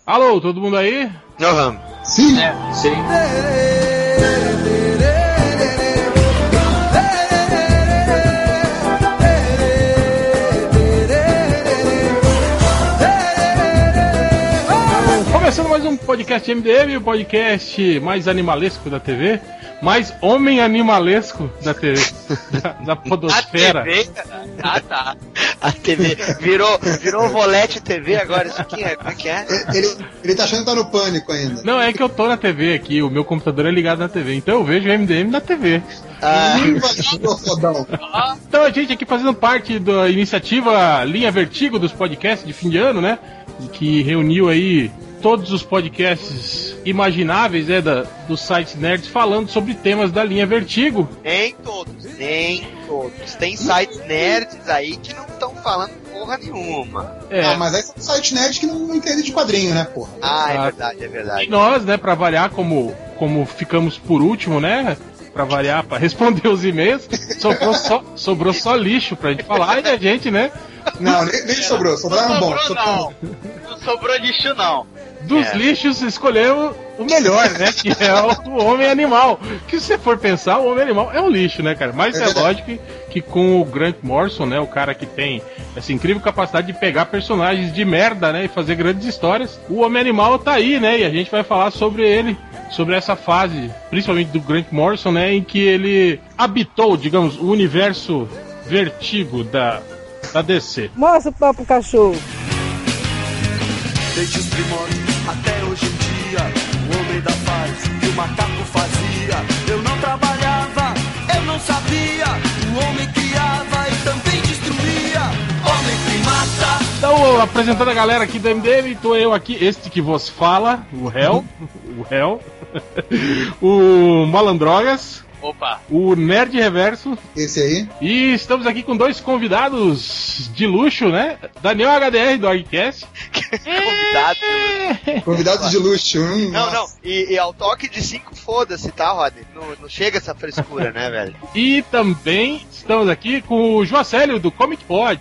Alô, todo mundo aí? Não, sim. Sim. Começando mais um podcast MDM, o podcast mais animalesco da TV, mais homem animalesco da TV, da podosfera. A TV? Ah, tá. A TV virou Volete TV agora, isso aqui é, como é que é? Ele tá achando que tá no pânico ainda. Não, é que eu tô na TV aqui, o meu computador é ligado na TV, então eu vejo o MDM na TV. Então a gente aqui fazendo parte da iniciativa Linha Vertigo dos podcasts de fim de ano, né? Que reuniu aí todos os podcasts imagináveis, né, dos sites nerds falando sobre temas da linha Vertigo. Nem todos. Tem sites nerds aí que não estão falando porra nenhuma. Mas aí são sites nerds que não entendem de quadrinho, né, porra? É verdade. E nós, né, pra variar, como ficamos por último, né, pra variar, pra responder os e-mails, sobrou só lixo pra gente falar, e a gente, né... Não, nem sobrou. Sobraram bom. Não sobrou lixo, não. Dos lixos escolhemos o melhor, né? Que é o homem animal. Que se você for pensar, o homem animal é um lixo, né, cara? Mas é lógico que com o Grant Morrison, né? O cara que tem essa incrível capacidade de pegar personagens de merda, né? E fazer grandes histórias. O homem animal tá aí, né? E a gente vai falar sobre ele, sobre essa fase, principalmente do Grant Morrison, né? Em que ele habitou, digamos, o universo Vertigo da DC. Mostra o papo cachorro. Desde os primórdios até hoje em dia, o homem da paz que o macaco fazia. Eu não trabalhava, eu não sabia. O homem criava e também destruía. Homem primata. Então, apresentando a galera aqui do MDM, tô eu aqui, este que vos fala, o Hel, o Malandrogas. Opa! O Nerd Reverso. Esse aí. E estamos aqui com dois convidados de luxo, né? Daniel HDR do ArgCast. Convidados de luxo. Não. E ao toque de 5, foda-se, tá, Rodney? Não chega essa frescura, né, velho? E também estamos aqui com o Joacélio do Comic Pod.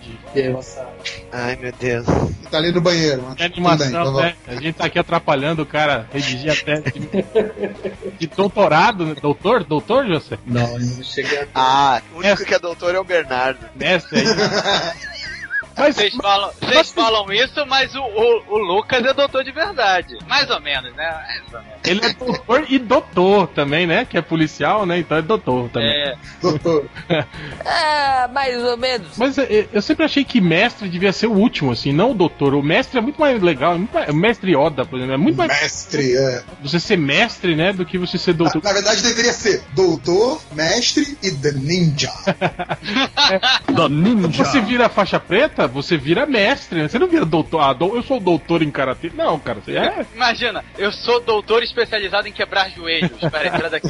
Ai, meu Deus. Tá ali no banheiro. É animação, né? A gente tá aqui atrapalhando o cara redigir a tese de doutorado, né? Doutor, José? Não cheguei a... o único que é doutor é o Bernardo. Mestre aí. Mas, vocês falam isso, mas o Lucas é doutor de verdade. Mais ou menos, né? Ele é doutor e doutor também, né? Que é policial, né? Então é doutor também. Doutor. Mais ou menos. Mas eu sempre achei que mestre devia ser o último, assim, não o doutor. O mestre é muito mais legal. O mestre Yoda, por exemplo, é muito mais... Mestre, Você ser mestre, né? Do que você ser doutor. Na verdade, deveria ser doutor, mestre e The Ninja. The Ninja. Você vira faixa preta, você vira mestre, né? Você não vira doutor. Eu sou doutor em karatê. Não, cara, você é. Imagina, eu sou doutor especializado em quebrar joelhos. Para entrar daqui.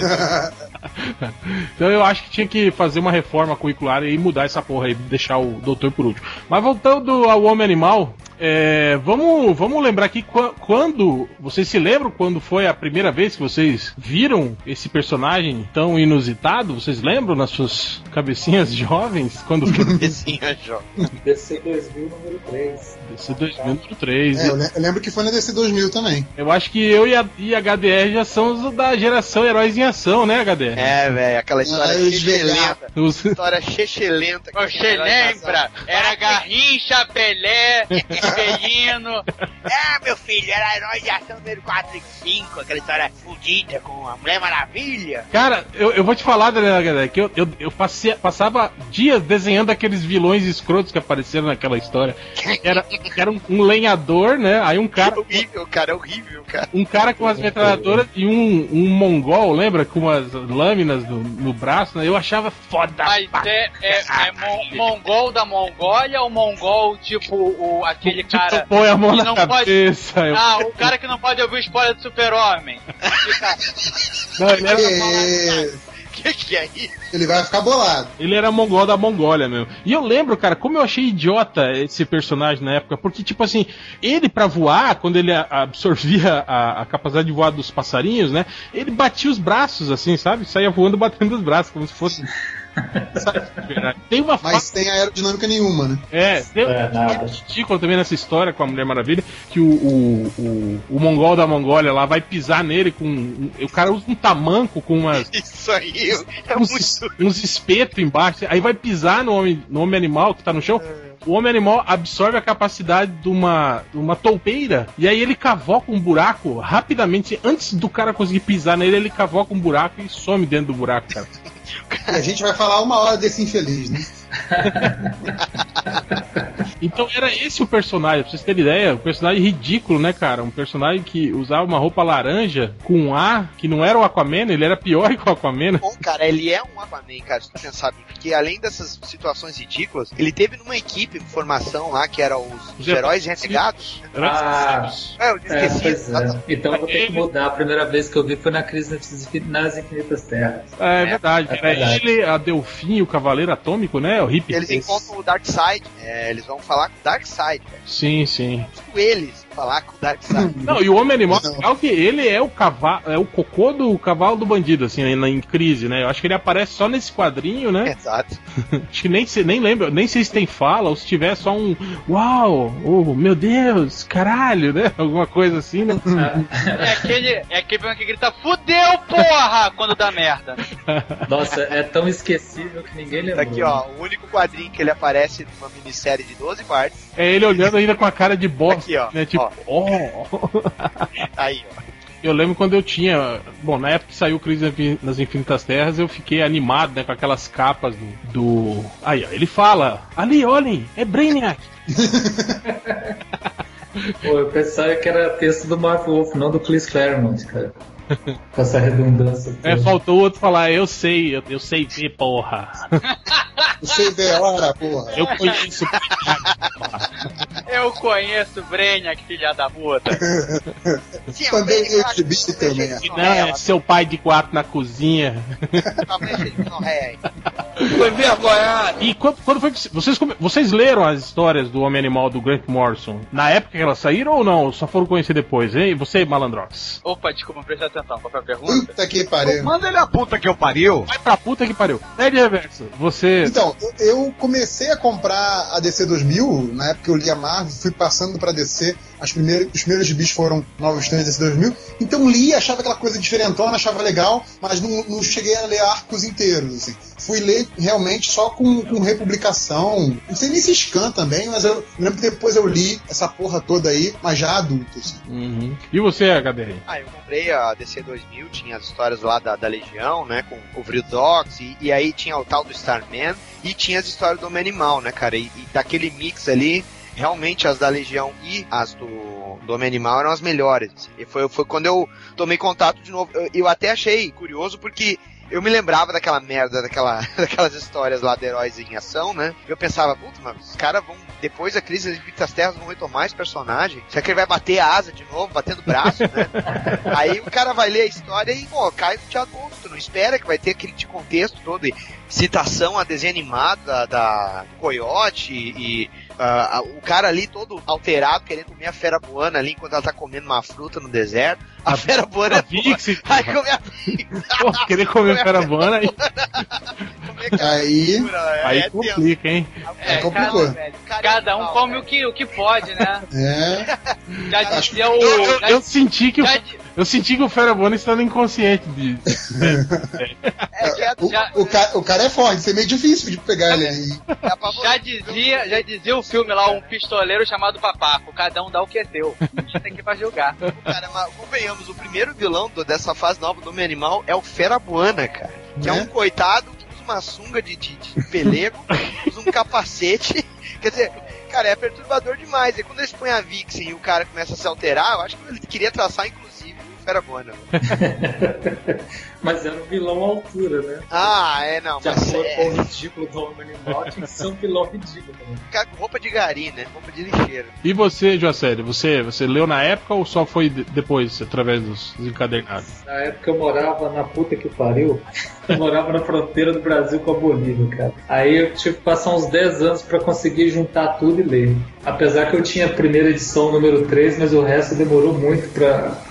Então eu acho que tinha que fazer uma reforma curricular e mudar essa porra aí, deixar o doutor por último. Mas voltando ao Homem Animal, vamos lembrar aqui quando. Vocês se lembram quando foi a primeira vez que vocês viram esse personagem tão inusitado? Vocês lembram nas suas cabecinhas jovens? Quando cabecinha jovem. DC 2000 número 3. DC 2000 número 3. Eu lembro que foi na DC 2000 também. Eu acho que eu e a HDR já são da geração Heróis em Ação, né, HDR? Velho, aquela história chechelenta. História chechelenta. Você lembra? Era Garrincha, Pelé, Espelino. Meu filho, era Herói de Ação número 4 e 5, aquela história fudida com a Mulher Maravilha. Cara, eu vou te falar, HDR, que eu passava dias desenhando aqueles vilões escrotos que apareceram naquela história. Era um lenhador, né? Aí um cara... É horrível, cara. Um cara com as metralhadoras e um mongol, lembra? Com as lâminas no braço, né? Eu achava foda. Mas mongol da Mongólia ou mongol tipo aquele cara... Põe a mão que na não cabeça. Pode... o cara que não pode ouvir o spoiler do Super-Homem. Não, ele era... Que é isso? Ele vai ficar bolado. Ele era mongol da Mongólia mesmo. E eu lembro, cara, como eu achei idiota esse personagem na época, porque, tipo assim, ele pra voar, quando ele absorvia a capacidade de voar dos passarinhos, né, ele batia os braços, assim, sabe? Saía voando batendo os braços, como se fosse Tem uma Mas tem aerodinâmica nenhuma, né? tem nada. ridículo também nessa história com a Mulher Maravilha, que o mongol da Mongólia lá vai pisar nele com... O cara usa um tamanco com umas... Isso aí é uns espetos embaixo, aí vai pisar no homem animal que tá no chão. O homem animal absorve a capacidade de uma toupeira, e aí ele cavoca um buraco rapidamente. Antes do cara conseguir pisar nele, ele cavoca um buraco e some dentro do buraco, cara. E a gente vai falar 1 hora desse infeliz, né? Então era esse o personagem, pra vocês terem ideia, um personagem ridículo, né, cara? Um personagem que usava uma roupa laranja com um A, que não era o Aquaman, ele era pior que o Aquaman. Bom, cara, ele é um Aquaman, cara, se tu pensar bem, porque além dessas situações ridículas, ele teve numa equipe de formação lá, que era os heróis renegados. Eu esqueci. Então eu vou ter que mudar. A primeira vez que eu vi foi na Crise nas Infinitas Terras. É verdade. Era ele, a Delfim, o Cavaleiro Atômico, né? O hippie. Eles encontram o Darkseid. Eles vão falar com o Darkseid. Sim, sim. Eles falar com o Darkseid. Não, e o Homem Animal é que ele é o cavalo, é o cocô do cavalo do bandido, assim, em crise, né? Eu acho que ele aparece só nesse quadrinho, né? Exato. Acho que nem lembro, nem sei se tem fala, ou se tiver só um uau, oh, meu Deus, caralho, né? Alguma coisa assim, né? É aquele que grita, fudeu, porra! Quando dá merda. Nossa, é tão esquecível que ninguém lembrou. Aqui, ó, o único quadrinho que ele aparece numa minissérie de 12 partes. É ele olhando ainda com a cara de bosta, aqui, ó, né? Tipo, Aí, ó. Eu lembro quando eu tinha... Bom, na época que saiu Crise nas Infinitas Terras, eu fiquei animado, né? Com aquelas capas do... Aí, ó, ele fala... Ali, olhem, é Brainiac. Pô, eu pensava que era texto do Mark Wolf, não do Chris Claremont, cara. Com essa redundância. Faltou o outro falar, eu sei ver, porra. Eu sei ver a hora, porra. Eu conheço Eu conheço o Brainiac, filha da puta. Também eu te vi também. Não, é seu pai de 4 na cozinha. Foi vergonhado. E quando foi que vocês leram as histórias do Homem Animal do Grant Morrison na época que elas saíram ou não? Só foram conhecer depois, hein? Você, Malandrox? Opa, desculpa, presta atenção. Qual foi a pergunta? Puta que pariu. Manda ele a puta que eu pariu. Vai pra puta que pariu. Nerd Reverso, você... Então, eu comecei a comprar a DC 2000, na época que eu li a Marvel, fui passando pra DC, os primeiros gibis foram Novos Tênis DC 2000, então li, achava aquela coisa diferentona, achava legal, mas não cheguei a ler arcos inteiros, assim. Fui ler realmente só com republicação, não sei nem se scan também, mas eu lembro que depois eu li essa porra toda aí, mas já adulto, assim. Uhum. E você, HDR? Eu comprei a DC 2000, tinha as histórias lá da Legião, né, com o Vridox, e aí tinha o tal do Starman, e tinha as histórias do Homem Animal, né, cara, e daquele mix ali, realmente as da Legião e as do Homem Animal eram as melhores, assim. E foi quando eu tomei contato de novo, eu até achei curioso, porque eu me lembrava daquela merda, daquelas histórias lá de heróis em ação, né? Eu pensava, puta, mas os caras vão, depois da Crise das Infinitas Terras, vão retomar esse personagem? Será que ele vai bater a asa de novo, batendo o braço, né? Aí o cara vai ler a história e, pô, cai no teatro, tu não espera que vai ter aquele de contexto todo, e citação a desenho animado do Coyote e o cara ali todo alterado, querendo comer a fera buana ali enquanto ela tá comendo uma fruta no deserto. A fera buana Aí come a pizza. Querer comer fera buana aí complica, hein? Complicou. Cada um come o que pode, né? Já dizia eu senti que o Fera Buana estava inconsciente de... O cara é forte, isso é meio difícil de pegar ele aí. Já dizia o filme lá, um pistoleiro chamado Papaco, cada um dá o que é teu. A gente tem que ir pra julgar. Cara, mas convenhamos, o primeiro vilão dessa fase nova do Homem Animal é o Fera Buana, cara. Que é um coitado que usa uma sunga de pelego, usa um capacete, quer dizer... Cara, é perturbador demais. E quando eles põem a Vixen e o cara começa a se alterar, eu acho que ele queria traçar, inclusive, o Fera Buana. Mas era um vilão à altura, né? Não. Já foi o ridículo do Homem Animal, tinha que ser um vilão ridículo. Cara com roupa de gari, né? Roupa de lixeira. E você, Joaceli, você leu na época ou só foi depois, através dos encadernados? Na época eu morava na puta que pariu. Eu morava na fronteira do Brasil com a Bolívia, cara. Aí eu tive que passar uns 10 anos pra conseguir juntar tudo e ler. Apesar que eu tinha a primeira edição, número 3, mas o resto demorou muito pra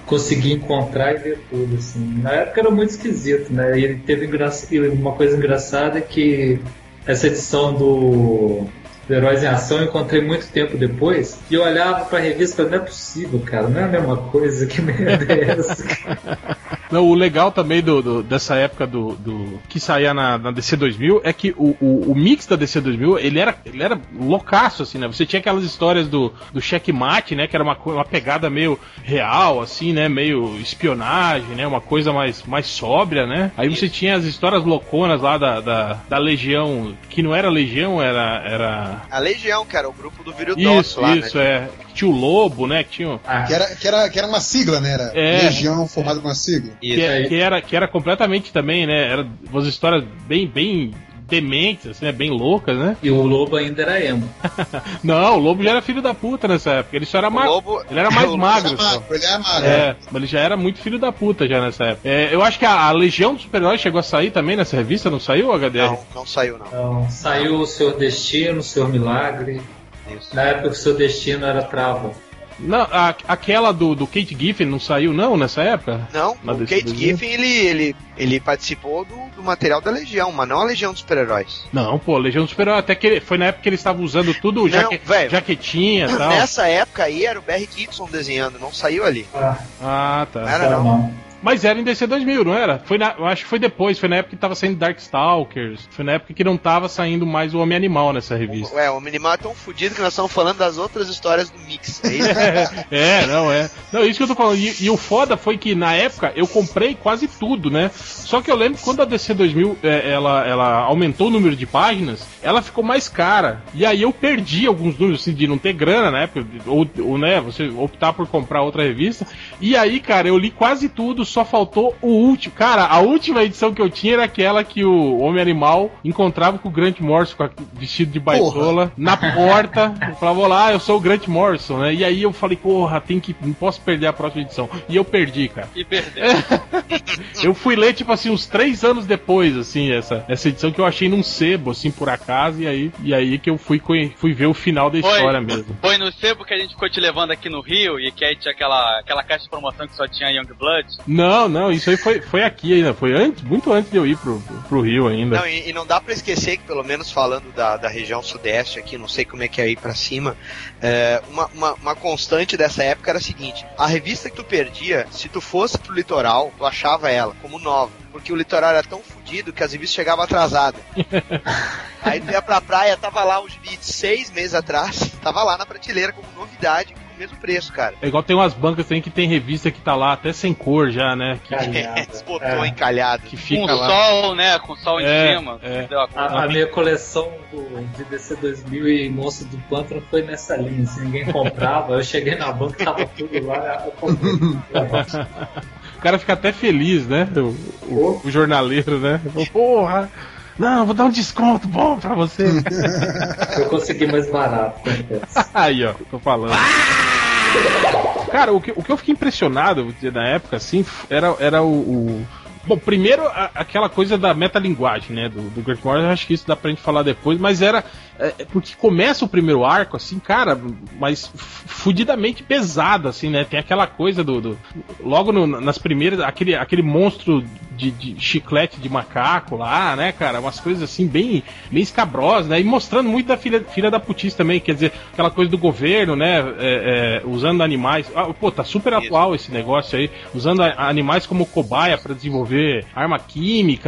consegui encontrar e ver tudo, assim. Na época era muito esquisito, né? E teve uma coisa engraçada que essa edição do Heróis em Ação eu encontrei muito tempo depois e eu olhava pra revista e falei, não é possível, cara, não é a mesma coisa, que merda é essa, cara? Não, o legal também dessa época que saía na DC 2000 é que o mix da DC 2000 ele era loucaço, assim, né? Você tinha aquelas histórias do checkmate, né? Que era uma pegada meio real, assim, né? Meio espionagem, né? Uma coisa mais sóbria, né? Aí você tinha as histórias louconas lá da Legião, que não era Legião, era... A Legião, cara, o grupo do Viridox lá, isso, né? é. Tinha o Lobo, né? Que tinha... Que era uma sigla, né? Era Legião formada com uma sigla. Que era completamente também, né? Era umas histórias bem dementes, assim, né? Bem loucas, né? E o Lobo ainda era emo. Não, o Lobo já era filho da puta nessa época. Ele só era magro. Ele era mais magro. Ele era magro. Mas ele já era muito filho da puta já nessa época. Eu acho que a Legião dos Super-Heróis chegou a sair também nessa revista, não saiu, HDR? Não saiu, não. Não, saiu o Senhor Destino, o Senhor Milagre. Isso. Na época o Seu Destino era Trava. Não, aquela do Kate Giffen não saiu não nessa época? Não, o Kate Giffen ele participou do material da Legião, mas não a Legião dos Super-Heróis. Não, pô, Legião dos Super-Heróis, até que foi na época que ele estava usando tudo, jaquetinha e tal. Nessa época aí era o Barry Kitson desenhando, não saiu ali. Ah, tá. Não era não. Mas era em DC 2000, não era? Eu acho que foi depois, foi na época que tava saindo Darkstalkers, foi na época que não tava saindo mais o Homem-Animal nessa revista. O Homem-Animal é tão fodido que nós estamos falando das outras histórias do Mix, é isso? Não, isso que eu tô falando. E o foda foi que na época eu comprei quase tudo, né? Só que eu lembro que quando a DC 2000 ela aumentou o número de páginas, ela ficou mais cara. E aí eu perdi alguns números, assim, de não ter grana na época, ou né, você optar por comprar outra revista. E aí, cara, eu li quase tudo, só faltou o último. Cara, a última edição que eu tinha era aquela que o Homem-Animal encontrava com o Grant Morrison vestido de baitola na porta. Eu falava, olá, eu sou o Grant Morrison, né? E aí eu falei, porra, não posso perder a próxima edição. E eu perdi, cara. E perdeu. Eu fui ler, tipo assim, uns 3 anos depois, assim, essa edição que eu achei num sebo, assim, por acaso, e aí que eu fui ver o final da história mesmo. Foi no sebo que a gente ficou te levando aqui no Rio e que aí tinha aquela caixa de promoção que só tinha Youngblood? Não, isso aí foi aqui ainda, foi muito antes de eu ir pro Rio ainda. Não, e não dá pra esquecer que, pelo menos falando da região sudeste aqui, não sei como é que é aí pra cima, uma constante dessa época era a seguinte: a revista que tu perdia, se tu fosse pro litoral, tu achava ela como nova, porque o litoral era tão fodido que as revistas chegavam atrasadas. Aí tu ia pra praia, tava lá os vídeos 6 meses atrás, tava lá na prateleira como novidade, com o mesmo preço, cara. É igual tem umas bancas também que tem revista que tá lá até sem cor já, né? Desbotou encalhado. Que fica com lá. Sol, né? Com sol em cima. A minha coleção de DC 2000 e Monstro do Pântano foi nessa linha, assim, ninguém comprava, eu cheguei na banca, tava tudo lá, eu comprei. O cara fica até feliz, né? O jornaleiro, né? Porra! Não, vou dar um desconto bom pra você. Eu consegui mais barato. Aí, ó, tô falando. Cara, o que eu fiquei impressionado na época, assim, era o... Bom, primeiro aquela coisa da metalinguagem, né, do Grant Morrison, acho que isso dá pra gente falar depois, mas porque começa o primeiro arco, assim, cara, mas fudidamente pesado, assim, né, tem aquela coisa logo nas primeiras, aquele monstro de chiclete de macaco lá, né, cara, umas coisas assim, bem escabrosas, né, e mostrando muito da filha da putice também, quer dizer, aquela coisa do governo, né, usando animais, tá super atual esse negócio aí, usando animais como cobaia pra desenvolver arma química,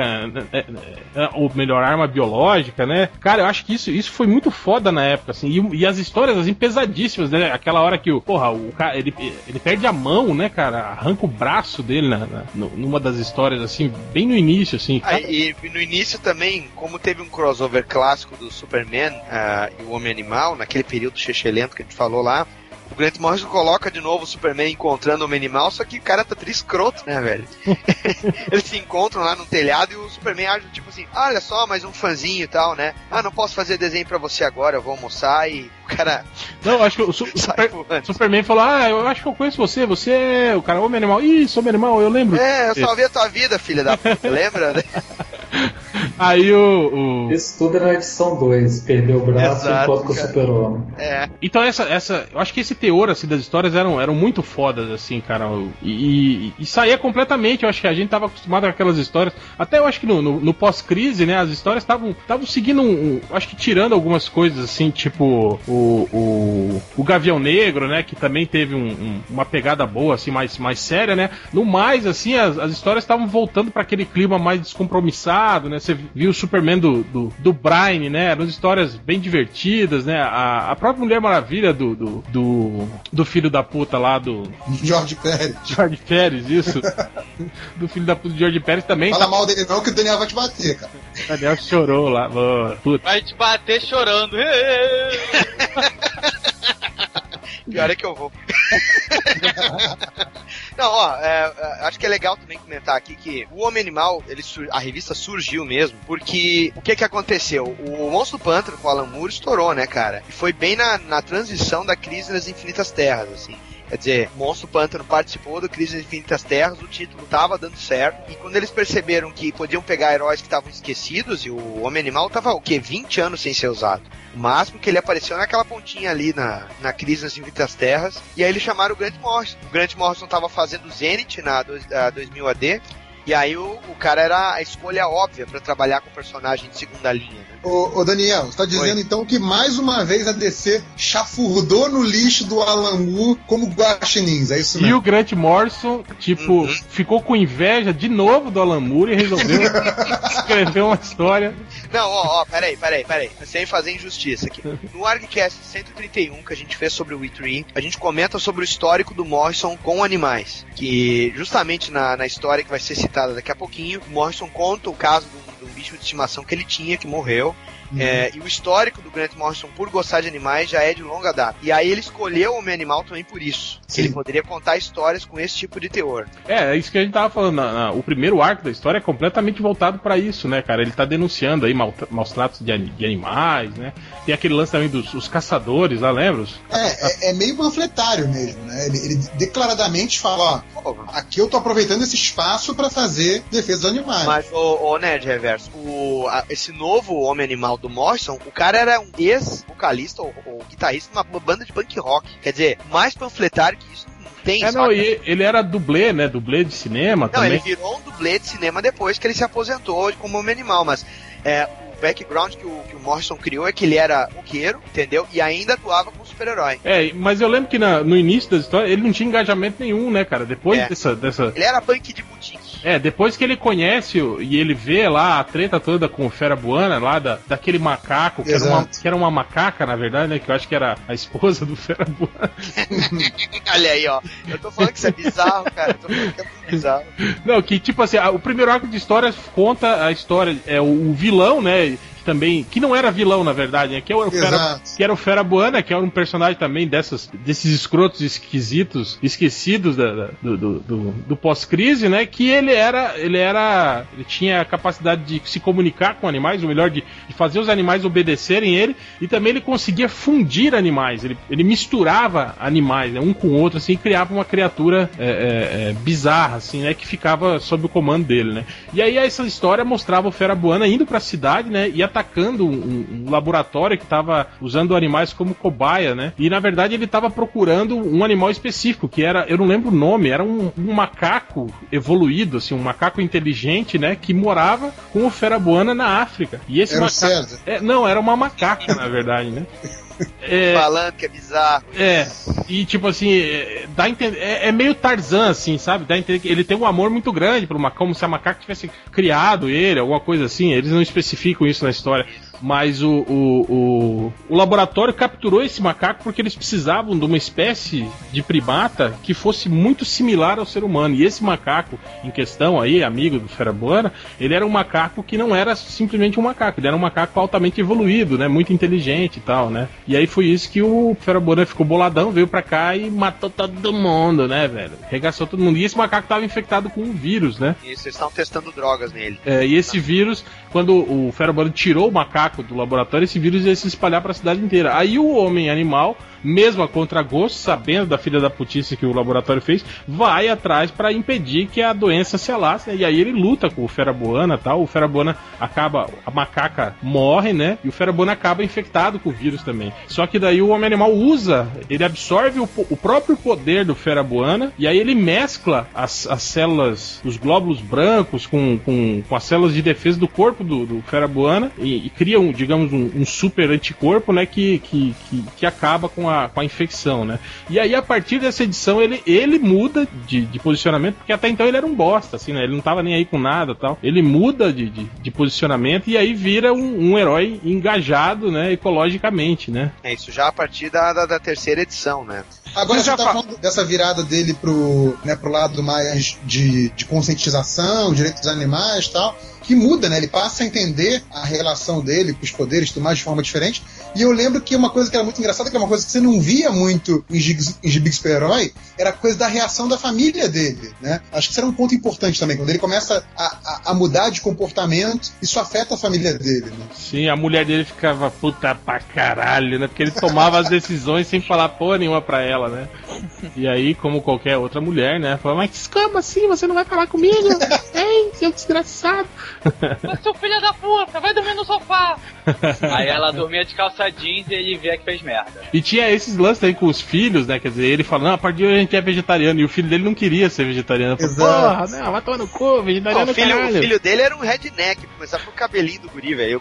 ou melhor, arma biológica, né? Cara, eu acho que isso foi muito foda na época, assim, e as histórias, assim, pesadíssimas, né? Aquela hora que o cara, ele perde a mão, né, cara? Arranca o braço dele numa das histórias, assim, bem no início, assim. E no início também, como teve um crossover clássico do Superman e o Homem-Animal, naquele período chechelento que a gente falou lá, o Grant Morrison coloca de novo o Superman encontrando o Homem-Animal, só que o cara tá escroto, né, velho? Eles se encontram lá no telhado e o Superman age tipo assim, olha só, mais um fãzinho e tal, né? Não posso fazer desenho pra você agora, eu vou almoçar, e o cara... Não, acho que o Superman falou, eu acho que eu conheço você é o cara Homem-Animal. Ih, sou Homem-Animal, eu lembro. Eu salvei a tua vida, filha da puta, lembra? Aí Isso tudo era na edição 2, perdeu o braço Exato, enquanto com o Super-Homem. Então eu acho que esse teor assim, das histórias eram muito fodas, assim, cara. E saía completamente. Eu acho que a gente tava acostumado com aquelas histórias. Até eu acho que no pós-crise, né, as histórias estavam seguindo acho que tirando algumas coisas, assim, tipo o Gavião Negro, né, que também teve uma pegada boa, assim, mais séria, né. No mais, assim, as histórias estavam voltando para aquele clima mais descompromissado, né. Você viu o Superman do Brian, né, eram histórias bem divertidas, né. A própria Mulher Maravilha do filho da puta lá do Jorge Pérez. Jorge Pérez, isso. Do filho da puta de Jorge Pérez também. Fala mal dele não, que o Daniel vai te bater, cara. O Daniel chorou lá. Puta. Vai te bater chorando. Pior é que eu vou. Não, acho que é legal também comentar aqui que o Homem-Animal, a revista surgiu mesmo, porque o que aconteceu? O Monstro do Pântano com o Alan Moore estourou, né, cara? E foi bem na transição da Crise nas Infinitas Terras, assim. Quer dizer, Monstro Pântano participou do Crise nas Infinitas Terras, o título tava dando certo, e quando eles perceberam que podiam pegar heróis que estavam esquecidos, e o Homem-Animal tava, 20 anos sem ser usado. O máximo que ele apareceu naquela pontinha ali na Crise nas Infinitas Terras, e aí eles chamaram o Grant Morrison. O Grant Morrison tava fazendo Zenith na 2000 AD, e aí o cara era a escolha óbvia pra trabalhar com personagem de segunda linha, né? Ô Daniel, você tá dizendo então que mais uma vez a DC chafurdou no lixo do Alan Moore como guaxinins, é isso mesmo? E o Grant Morrison, ficou com inveja de novo do Alan Moore e resolveu escrever uma história. Não, peraí, sem fazer injustiça aqui. No ArgCast 131 que a gente fez sobre o We3, a gente comenta sobre o histórico do Morrison com animais, que justamente na história que vai ser citada daqui a pouquinho, o Morrison conta o caso de um bicho de estimação que ele tinha, que morreu. E o histórico do Grant Morrison por gostar de animais já é de longa data. E aí ele escolheu o Homem-Animal também por isso. Que ele poderia contar histórias com esse tipo de teor. É isso que a gente tava falando. O primeiro arco da história é completamente voltado pra isso, né, cara? Ele tá denunciando aí maus tratos de animais, né? Tem aquele lance também dos caçadores lá, lembra? É meio panfletário mesmo, né? Ele declaradamente fala, ó, aqui eu tô aproveitando esse espaço pra fazer defesa dos animais. Mas, o Nerd Reverso, esse novo Homem-Animal do Morrison, o cara era um ex-vocalista ou guitarrista de uma banda de punk rock. Quer dizer, mais panfletário que isso não tem. E ele era dublê, né? Dublê de cinema também. Não, ele virou um dublê de cinema depois que ele se aposentou como Homem-Animal, mas o background que o Morrison criou é que ele era roqueiro, entendeu? E ainda atuava como super-herói. Mas eu lembro que no início da história ele não tinha engajamento nenhum, né, cara? Depois dessa... Ele era punk de boutique. Depois que ele conhece e ele vê lá a treta toda com o Fera Buana, lá daquele macaco, que era uma macaca, na verdade, né? Que eu acho que era a esposa do Fera Buana. Olha aí, ó. Eu tô falando que isso é bizarro, cara. Eu tô falando que é muito bizarro. Não, que tipo assim, o primeiro arco de história conta a história, o vilão, né? Também, que não era vilão, na verdade, né? Que era o Fera Buana, que era um personagem também desses escrotos esquisitos, esquecidos do pós-crise, né? Que ele tinha a capacidade de se comunicar com animais, ou melhor, de fazer os animais obedecerem ele, e também ele conseguia fundir animais, ele misturava animais, né, um com o outro, assim, e criava uma criatura bizarra, assim, né? Que ficava sob o comando dele, né? E aí essa história mostrava o Fera Buana indo pra cidade, né? E atacando um laboratório que estava usando animais como cobaia, né? E na verdade ele estava procurando um animal específico, que era, eu não lembro o nome, era um macaco evoluído, assim, um macaco inteligente, né? Que morava com o Fera Buana na África. E esse era macaco... não, era uma macaca, na verdade, né? Falando que é bizarro. E tipo assim, dá a entender, é meio Tarzan, assim, sabe? Dá a entender que ele tem um amor muito grande pro macaco, como se a macaca tivesse criado ele, alguma coisa assim. Eles não especificam isso na história. Mas o laboratório capturou esse macaco porque eles precisavam de uma espécie de primata que fosse muito similar ao ser humano. E esse macaco em questão aí, amigo do Fera Buana, ele era um macaco que não era simplesmente um macaco, ele era um macaco altamente evoluído, né? Muito inteligente e tal, né? E aí foi isso que o Fera Buana ficou boladão, veio pra cá e matou todo mundo, né, velho? Regaçou todo mundo. E esse macaco tava infectado com um vírus, né? Isso, eles estavam testando drogas nele. E esse vírus, quando o Fera Buana tirou o macaco do laboratório, esse vírus ia se espalhar para a cidade inteira. Aí o Homem-Animal mesmo a contragosto, sabendo da filha da putice que o laboratório fez, vai atrás para impedir que a doença se alastre, né? E aí ele luta com o Feraboana e tal, o Feraboana acaba, a macaca morre, né? E o Feraboana acaba infectado com o vírus também. Só que daí o Homem-Animal usa, ele absorve o próprio poder do Feraboana, e aí ele mescla as células, os glóbulos brancos com as células de defesa do corpo do Feraboana e cria digamos um super anticorpo, né, que acaba com a infecção, né? E aí a partir dessa edição ele muda de posicionamento, porque até então ele era um bosta, assim, né? Ele não tava nem aí com nada, tal. Ele muda de posicionamento e aí vira um herói engajado, né, ecologicamente, né? É isso já a partir da terceira edição, né? Agora você tá falando dessa virada dele pro lado mais de conscientização, direitos dos animais e tal, que muda, né? Ele passa a entender a relação dele com os poderes e tudo mais de forma diferente. E eu lembro que uma coisa que era muito engraçada, que era uma coisa que você não via muito em Gibis Super-Herói, era a coisa da reação da família dele, né? Acho que isso era um ponto importante também. Quando ele começa a mudar de comportamento, isso afeta a família dele, né? Sim, a mulher dele ficava puta pra caralho, né? Porque ele tomava as decisões sem falar porra nenhuma pra ela, né? E aí, como qualquer outra mulher, né? Fala, mas como assim? Você não vai falar comigo? Hein, seu desgraçado? Mas seu filho da puta, vai dormir no sofá. Aí ela dormia de calça jeans e ele via que fez merda. E tinha esses lances aí com os filhos, né? Quer dizer, ele fala, não, a partir de hoje a gente é vegetariano. E o filho dele não queria ser vegetariano. Porra, não, vai tomar no cu, vegetariano. O filho dele era um redneck, começar pro cabelinho do guri, velho.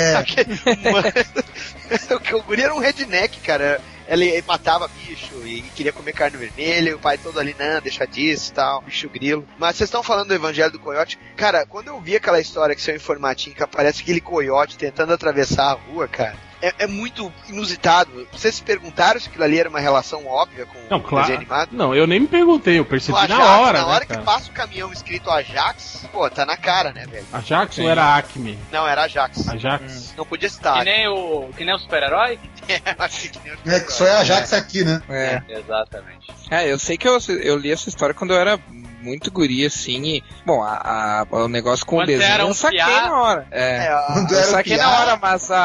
O guri era um redneck, cara. Ele matava bicho e queria comer carne vermelha, e o pai todo ali, não, deixa disso e tal, bicho grilo. Mas vocês estão falando do Evangelho do Coiote? Cara, quando eu vi aquela história que saiu em formatinho, que aparece aquele coiote tentando atravessar a rua, cara, é muito inusitado. Vocês se perguntaram se aquilo ali era uma relação óbvia com o desenho animado? Não, eu nem me perguntei, eu percebi Ajax, na hora. Na hora, né, que passa o caminhão escrito Ajax, pô, tá na cara, né, velho? Ajax ou era Acme? Não, era Ajax. Ajax. Não podia estar. Que nem o super-herói? Acho que nem o super-herói. Que só é Ajax aqui, né? Exatamente. Eu sei que eu li essa história quando eu era muito guri, assim, e, bom, o negócio com quando o desenho eu saquei na hora. Eu saquei na hora,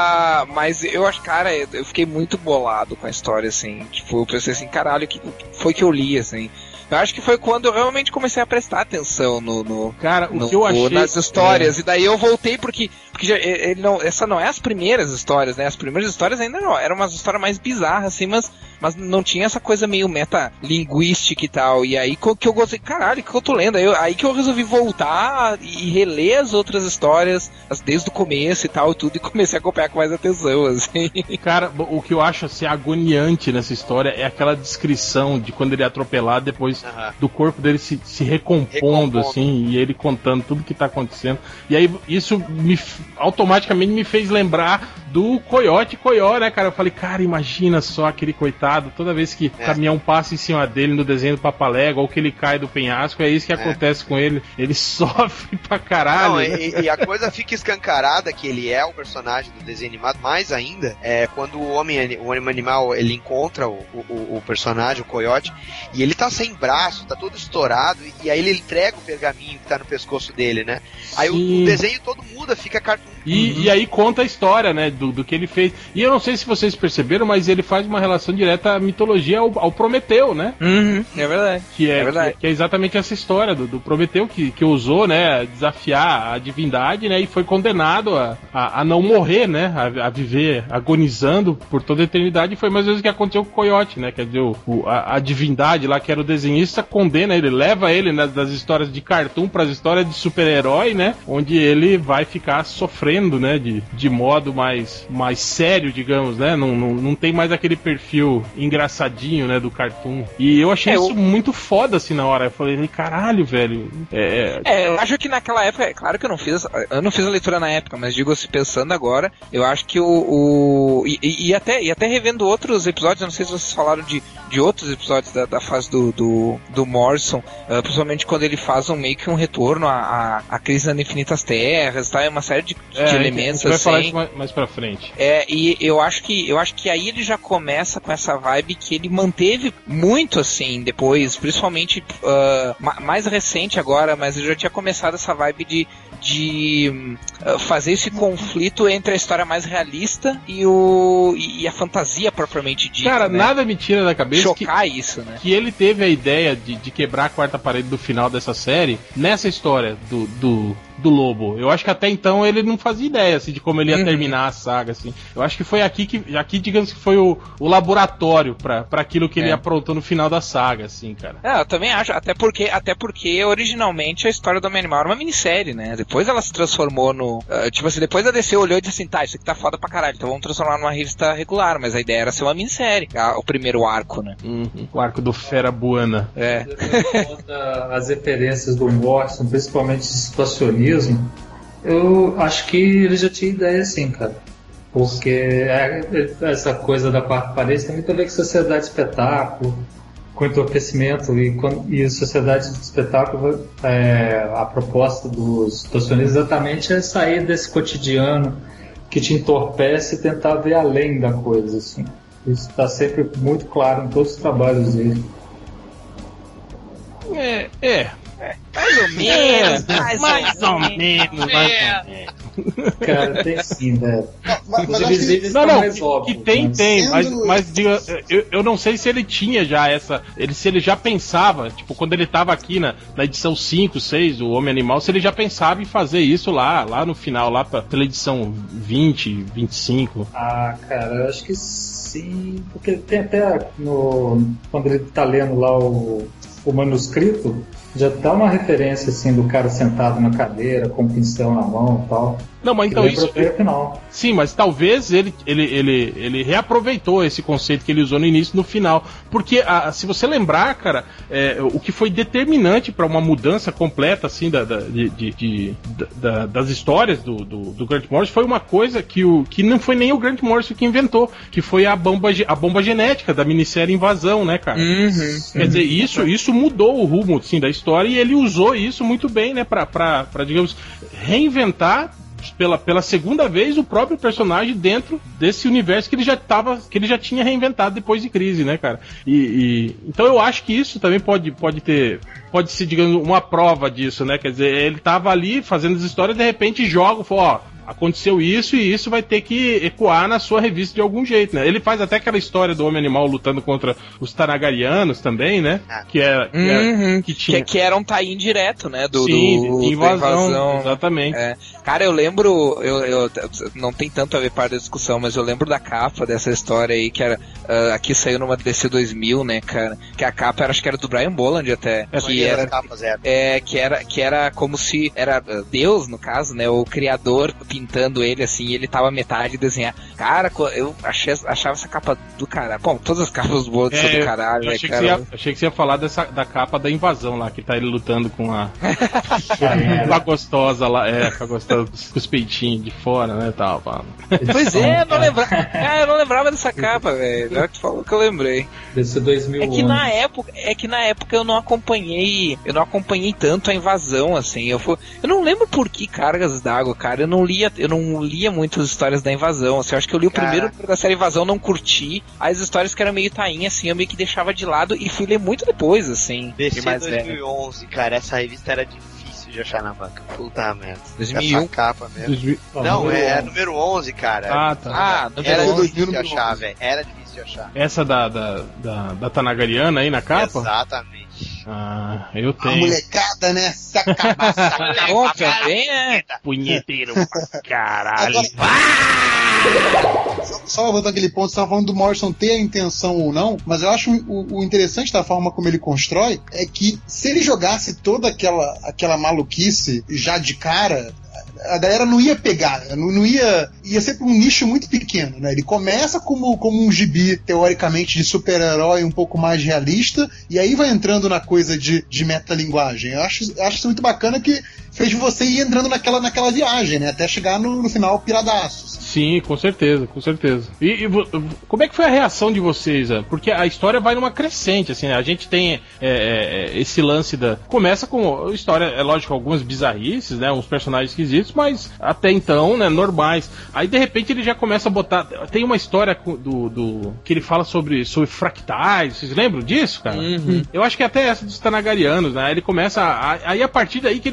mas eu acho, cara, eu fiquei muito bolado com a história, assim, tipo, eu pensei assim, caralho, que foi que eu li, assim. Eu acho que foi quando eu realmente comecei a prestar atenção que eu achei nas histórias, e daí eu voltei porque essa não é as primeiras histórias, né? As primeiras histórias ainda não, eram umas histórias mais bizarras, assim, mas não tinha essa coisa meio metalinguística e tal, e aí que eu gostei, caralho, que eu tô lendo, aí que eu resolvi voltar e reler as outras histórias, desde o começo e tal, tudo, e comecei a acompanhar com mais atenção, assim. Cara, o que eu acho, assim, agoniante nessa história é aquela descrição de quando ele é atropelado, depois do corpo dele se recompondo, assim, e ele contando tudo que tá acontecendo. E aí isso automaticamente me fez lembrar do Coiote, né, cara? Eu falei, cara, imagina só aquele coitado, toda vez que o caminhão passa em cima dele no desenho do Papalégua, ou que ele cai do penhasco, é isso que acontece com ele. Ele sofre pra caralho. Não, né? e a coisa fica escancarada que ele é o personagem do desenho animado, mais ainda, quando o homem animal, ele encontra o personagem, o Coiote, e ele tá sem braço, tá todo estourado, e aí ele entrega o pergaminho que tá no pescoço dele, né? Aí o desenho todo muda, fica cartoon. E aí conta a história, né, do que ele fez. E eu não sei se vocês perceberam, mas ele faz uma relação direta à mitologia ao Prometeu, né? É verdade. Que é exatamente essa história do Prometeu que usou, né, desafiar a divindade, né, e foi condenado a não morrer, né, a viver agonizando por toda a eternidade. E foi mais ou menos o que aconteceu com o Coiote, né? Quer dizer, a divindade lá, que era o desenhista, condena ele, leva ele, né, das histórias de cartoon para as histórias de super-herói, né, onde ele vai ficar sofrendo, né, de modo mais sério, digamos, né, não tem mais aquele perfil engraçadinho, né, do cartoon. E eu achei isso muito foda, assim, na hora. Eu falei, caralho, velho. Eu acho que naquela época, é claro que eu não fiz a leitura na época, mas digo-se, pensando agora, eu acho que e até revendo outros episódios, eu não sei se vocês falaram de outros episódios da fase do Morrison, principalmente quando ele faz meio que um retorno à crise das infinitas terras, tá? É uma série de elementos, a gente vai falar isso mais pra frente. E eu acho que aí ele já começa com essa vibe que ele manteve muito, assim, depois, principalmente mais recente agora, mas ele já tinha começado essa vibe de de fazer esse conflito entre a história mais realista e a fantasia propriamente dita. Cara, né? nada me tira da cabeça chocar isso, né? Que ele teve a ideia de quebrar a quarta parede do final dessa série nessa história do Lobo. Eu acho que até então ele não fazia ideia assim, de como ele ia terminar a saga. Assim. Eu acho que foi aqui, digamos que foi o laboratório pra aquilo que ele aprontou no final da saga, assim, cara. Eu também acho, até porque originalmente a história do Homem-Animal era uma minissérie, né? Depois ela se transformou no... tipo assim, depois a DC olhou e disse assim, tá, isso aqui tá foda pra caralho, então vamos transformar numa revista regular, mas a ideia era ser uma minissérie, o primeiro arco, né? O arco do Fera Buana. As referências do Morrison, principalmente de situacionismo, eu acho que ele já tinha ideia assim, cara. Porque essa coisa da quarta parede tem muito a ver com sociedade de espetáculo, com entorpecimento e sociedade de espetáculo. A proposta dos situacionistas exatamente é sair desse cotidiano que te entorpece e tentar ver além da coisa, assim. Isso está sempre muito claro em todos os trabalhos dele. Mais ou menos. Mais ou menos. Cara, tem sim, velho. Mas que tem, mas eu não sei se ele tinha já se ele já pensava, tipo, quando ele tava aqui na edição 5, 6, o Homem-Animal, se ele já pensava em fazer isso lá no final, lá pela edição 20, 25. Ah, cara, eu acho que sim, porque tem até quando ele tá lendo lá o manuscrito, já dá uma referência assim do cara sentado na cadeira com um pincel na mão e tal. Não, mas então isso. Final. Sim, mas talvez ele reaproveitou esse conceito que ele usou no início no final. Porque, se você lembrar, cara, o que foi determinante para uma mudança completa assim, das histórias do Grant Morrison foi uma coisa que não foi nem o Grant Morrison que inventou, que foi a bomba genética da minissérie Invasão, né, cara? Quer dizer, isso mudou o rumo assim, da história e ele usou isso muito bem, né, pra digamos, reinventar pela segunda vez o próprio personagem dentro desse universo que ele já tinha reinventado depois de Crise, né, cara? Então eu acho que isso também pode ser, digamos, uma prova disso, né? Quer dizer, ele tava ali fazendo as histórias, de repente joga, falou, aconteceu isso e isso vai ter que ecoar na sua revista de algum jeito, né? Ele faz até aquela história do Homem-Animal lutando contra os Tanagarianos também, né? Que era um tie-in direto, né? Do invasão. Exatamente. Cara, eu lembro, eu não tem tanto a ver parte da discussão, mas eu lembro da capa dessa história aí, que era, aqui saiu numa DC 2000, né, cara? Que a capa acho que era do Brian Bolland até. Que era como se era Deus, no caso, né? O criador pintando ele assim, e ele tava metade desenhar. Cara, eu achava essa capa do caralho. Bom, todas as capas do Bolland são do caralho, né, cara? Achei que você ia falar da capa da invasão lá, que tá ele lutando com a com a gostosa lá, com a gostosa com os peitinhos de fora, né, tal. Pois eu não lembrava dessa capa, velho. Já que falou que eu lembrei. Desse 2001. É que na época eu não acompanhei tanto a invasão, assim. Eu não lembro por que Cargas d'Água, cara. Eu não lia muitas histórias da invasão, assim. Eu acho que eu li o primeiro da série Invasão, não curti. As histórias que eram meio tainha, assim, eu meio que deixava de lado e fui ler muito depois, assim. DC 2011, cara, essa revista era difícil de achar na banca. Puta merda. 2001. Essa capa mesmo. Não, é número 11, cara. Era difícil de achar, velho. Era difícil de achar. Essa da Tanagariana aí na capa? Exatamente. Eu tenho. A molecada, né? Sacabaça. Também punheteiro caralho. Só voltando aquele ponto, você estava falando do Morrison ter a intenção ou não, mas eu acho o interessante da forma como ele constrói é que se ele jogasse toda aquela maluquice já de cara, a galera não ia pegar, ia ser pra um nicho muito pequeno, né? Ele começa como um gibi, teoricamente, de super-herói um pouco mais realista, e aí vai entrando na coisa de metalinguagem. Eu acho isso muito bacana, que fez você ir entrando naquela viagem, né? Até chegar no final piradaço. Sim, com certeza. E como é que foi a reação de vocês? Porque a história vai numa crescente, assim, né? A gente tem esse lance começa com a história, é lógico, algumas bizarrices, né? Uns personagens esquisitos, mas até então, né, normais. Aí, de repente, ele já começa a botar... Tem uma história que ele fala sobre fractais, vocês lembram disso, cara? Eu acho que até essa dos Tanagarianos, né? Ele começa... Aí, a partir daí que ele começa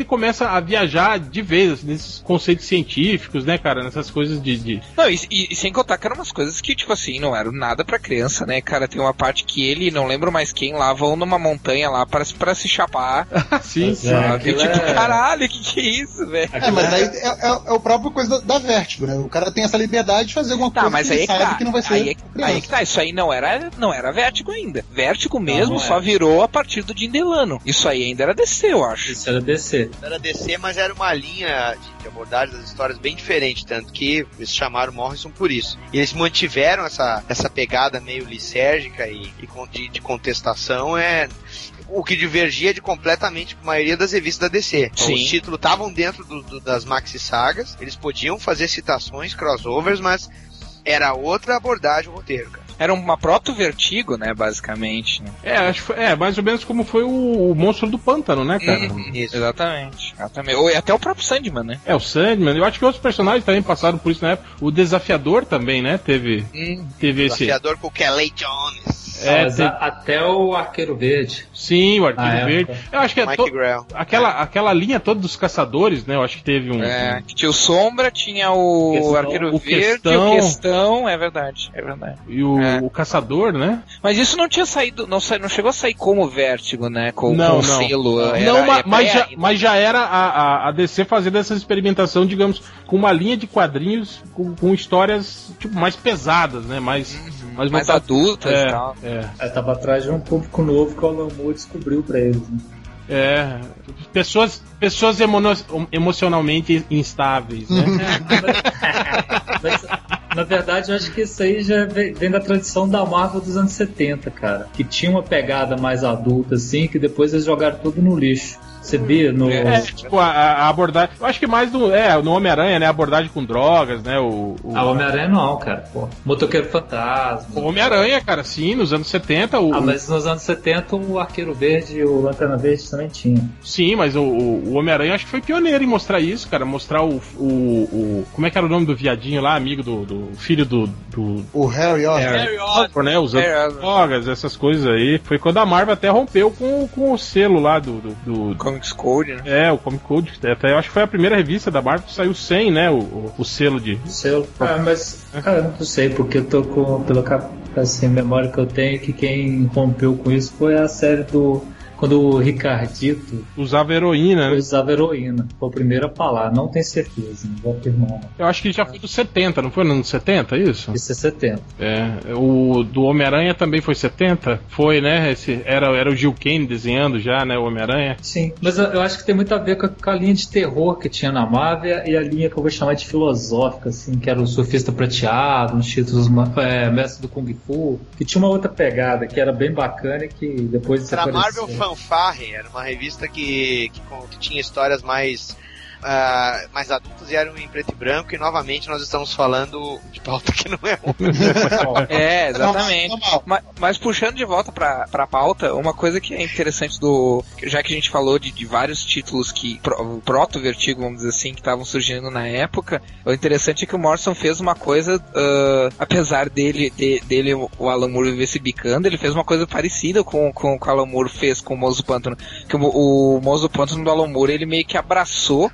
a viajar de vez, assim, nesses conceitos científicos, né, cara? Nessas coisas de... Não, e sem contar que eram umas coisas que, tipo assim, não eram nada pra criança, né, cara? Tem uma parte que ele, não lembro mais quem, lá vão numa montanha lá pra se chapar. Sim, sabe? Tipo, caralho, que é isso, velho? Mas aí é o próprio coisa da Vértigo, né? O cara tem essa liberdade de fazer alguma coisa mas que ele sabe que não vai ser aí que tá, isso aí não era Vértigo ainda. Vértigo mesmo só virou a partir do Jim Delano. Isso aí ainda era DC, eu acho. Isso era DC. Era DC, mas era uma linha de abordagem das histórias bem diferente, tanto que eles chamaram Morrison por isso. E eles mantiveram essa pegada meio lisérgica e de contestação, o que divergia de completamente a maioria das revistas da DC. Então, os títulos estavam dentro das maxi-sagas, eles podiam fazer citações, crossovers, mas era outra abordagem o roteiro, cara. Era uma proto-Vertigo, né, basicamente. Né? Acho que foi, mais ou menos como foi o Monstro do Pântano, né, cara? Isso. Exatamente. Ou até o próprio Sandman, né? O Sandman. Eu acho que outros personagens também passaram por isso na época. O Desafiador também, né, teve esse... Desafiador com o Kelly Jones. Até o Arqueiro Verde. Sim, o Arqueiro Verde. Eu acho que aquela linha toda dos caçadores, né? Eu acho que teve um... tinha o Sombra, tinha o Arqueiro Verde, o Questão, é verdade. E o Caçador, né? Mas isso não tinha saído, não chegou a sair como Vértigo, né? Com o selo. Mas já era a DC fazendo essa experimentação, digamos, com uma linha de quadrinhos com histórias tipo, mais pesadas, né? Mais adultas e tal. Tava atrás de um público novo que o Alan Moore descobriu pra eles, né? Pessoas emocionalmente instáveis, né? Mas, na verdade, eu acho que isso aí já vem da tradição da Marvel dos anos 70, cara. Que tinha uma pegada mais adulta, assim, que depois eles jogaram tudo no lixo. Você via no... tipo, a abordagem... Eu acho que mais no Homem-Aranha, né? A abordagem com drogas, né? O Homem-Aranha não, cara. Pô. Motoqueiro Fantasma. O Homem-Aranha, cara, sim, nos anos 70... mas nos anos 70 o Arqueiro Verde e o Lanterna Verde também tinha. Sim, mas o Homem-Aranha acho que foi pioneiro em mostrar isso, cara. Mostrar o como é que era o nome do viadinho lá, amigo do filho do... O Harry Osborn, né? Usando drogas, essas coisas aí. Foi quando a Marvel até rompeu com o selo lá do Comics Code, né? O Comic Code. Até eu acho que foi a primeira revista da Marvel que saiu sem, né? O selo de... Selo. Mas, cara, eu não sei, porque eu tô pela memória que eu tenho, que quem rompeu com isso foi a série quando o Ricardito usava heroína, né? Usava heroína. Foi o primeiro a falar, não tenho certeza, não vou afirmar. Eu acho que já foi dos 70, não foi nos anos 70, isso? Isso é 70. O do Homem-Aranha também foi 70? Foi, né? Era o Gil Kane desenhando já, né? O Homem-Aranha. Sim, mas eu acho que tem muito a ver com a linha de terror que tinha na Marvel e a linha que eu vou chamar de filosófica, assim, que era o Surfista Prateado, uns títulos Mestre do Kung Fu, que tinha uma outra pegada que era bem bacana e que depois desapareceu. Marvel Fanfarre era uma revista que tinha histórias mais adultas e eram em preto e branco, e novamente nós estamos falando de pauta que não é uma. Exatamente. Mas puxando de volta pra pauta, uma coisa que é interessante já que a gente falou de vários títulos que proto-Vertigo, vamos dizer assim, que estavam surgindo na época, o interessante é que o Morrison fez uma coisa, apesar dele o Alan Moore viver se bicando, ele fez uma coisa parecida com o que o Alan Moore fez com o Monstro do Pântano, que o Monstro do Pântano do Alan Moore, ele meio que abraçou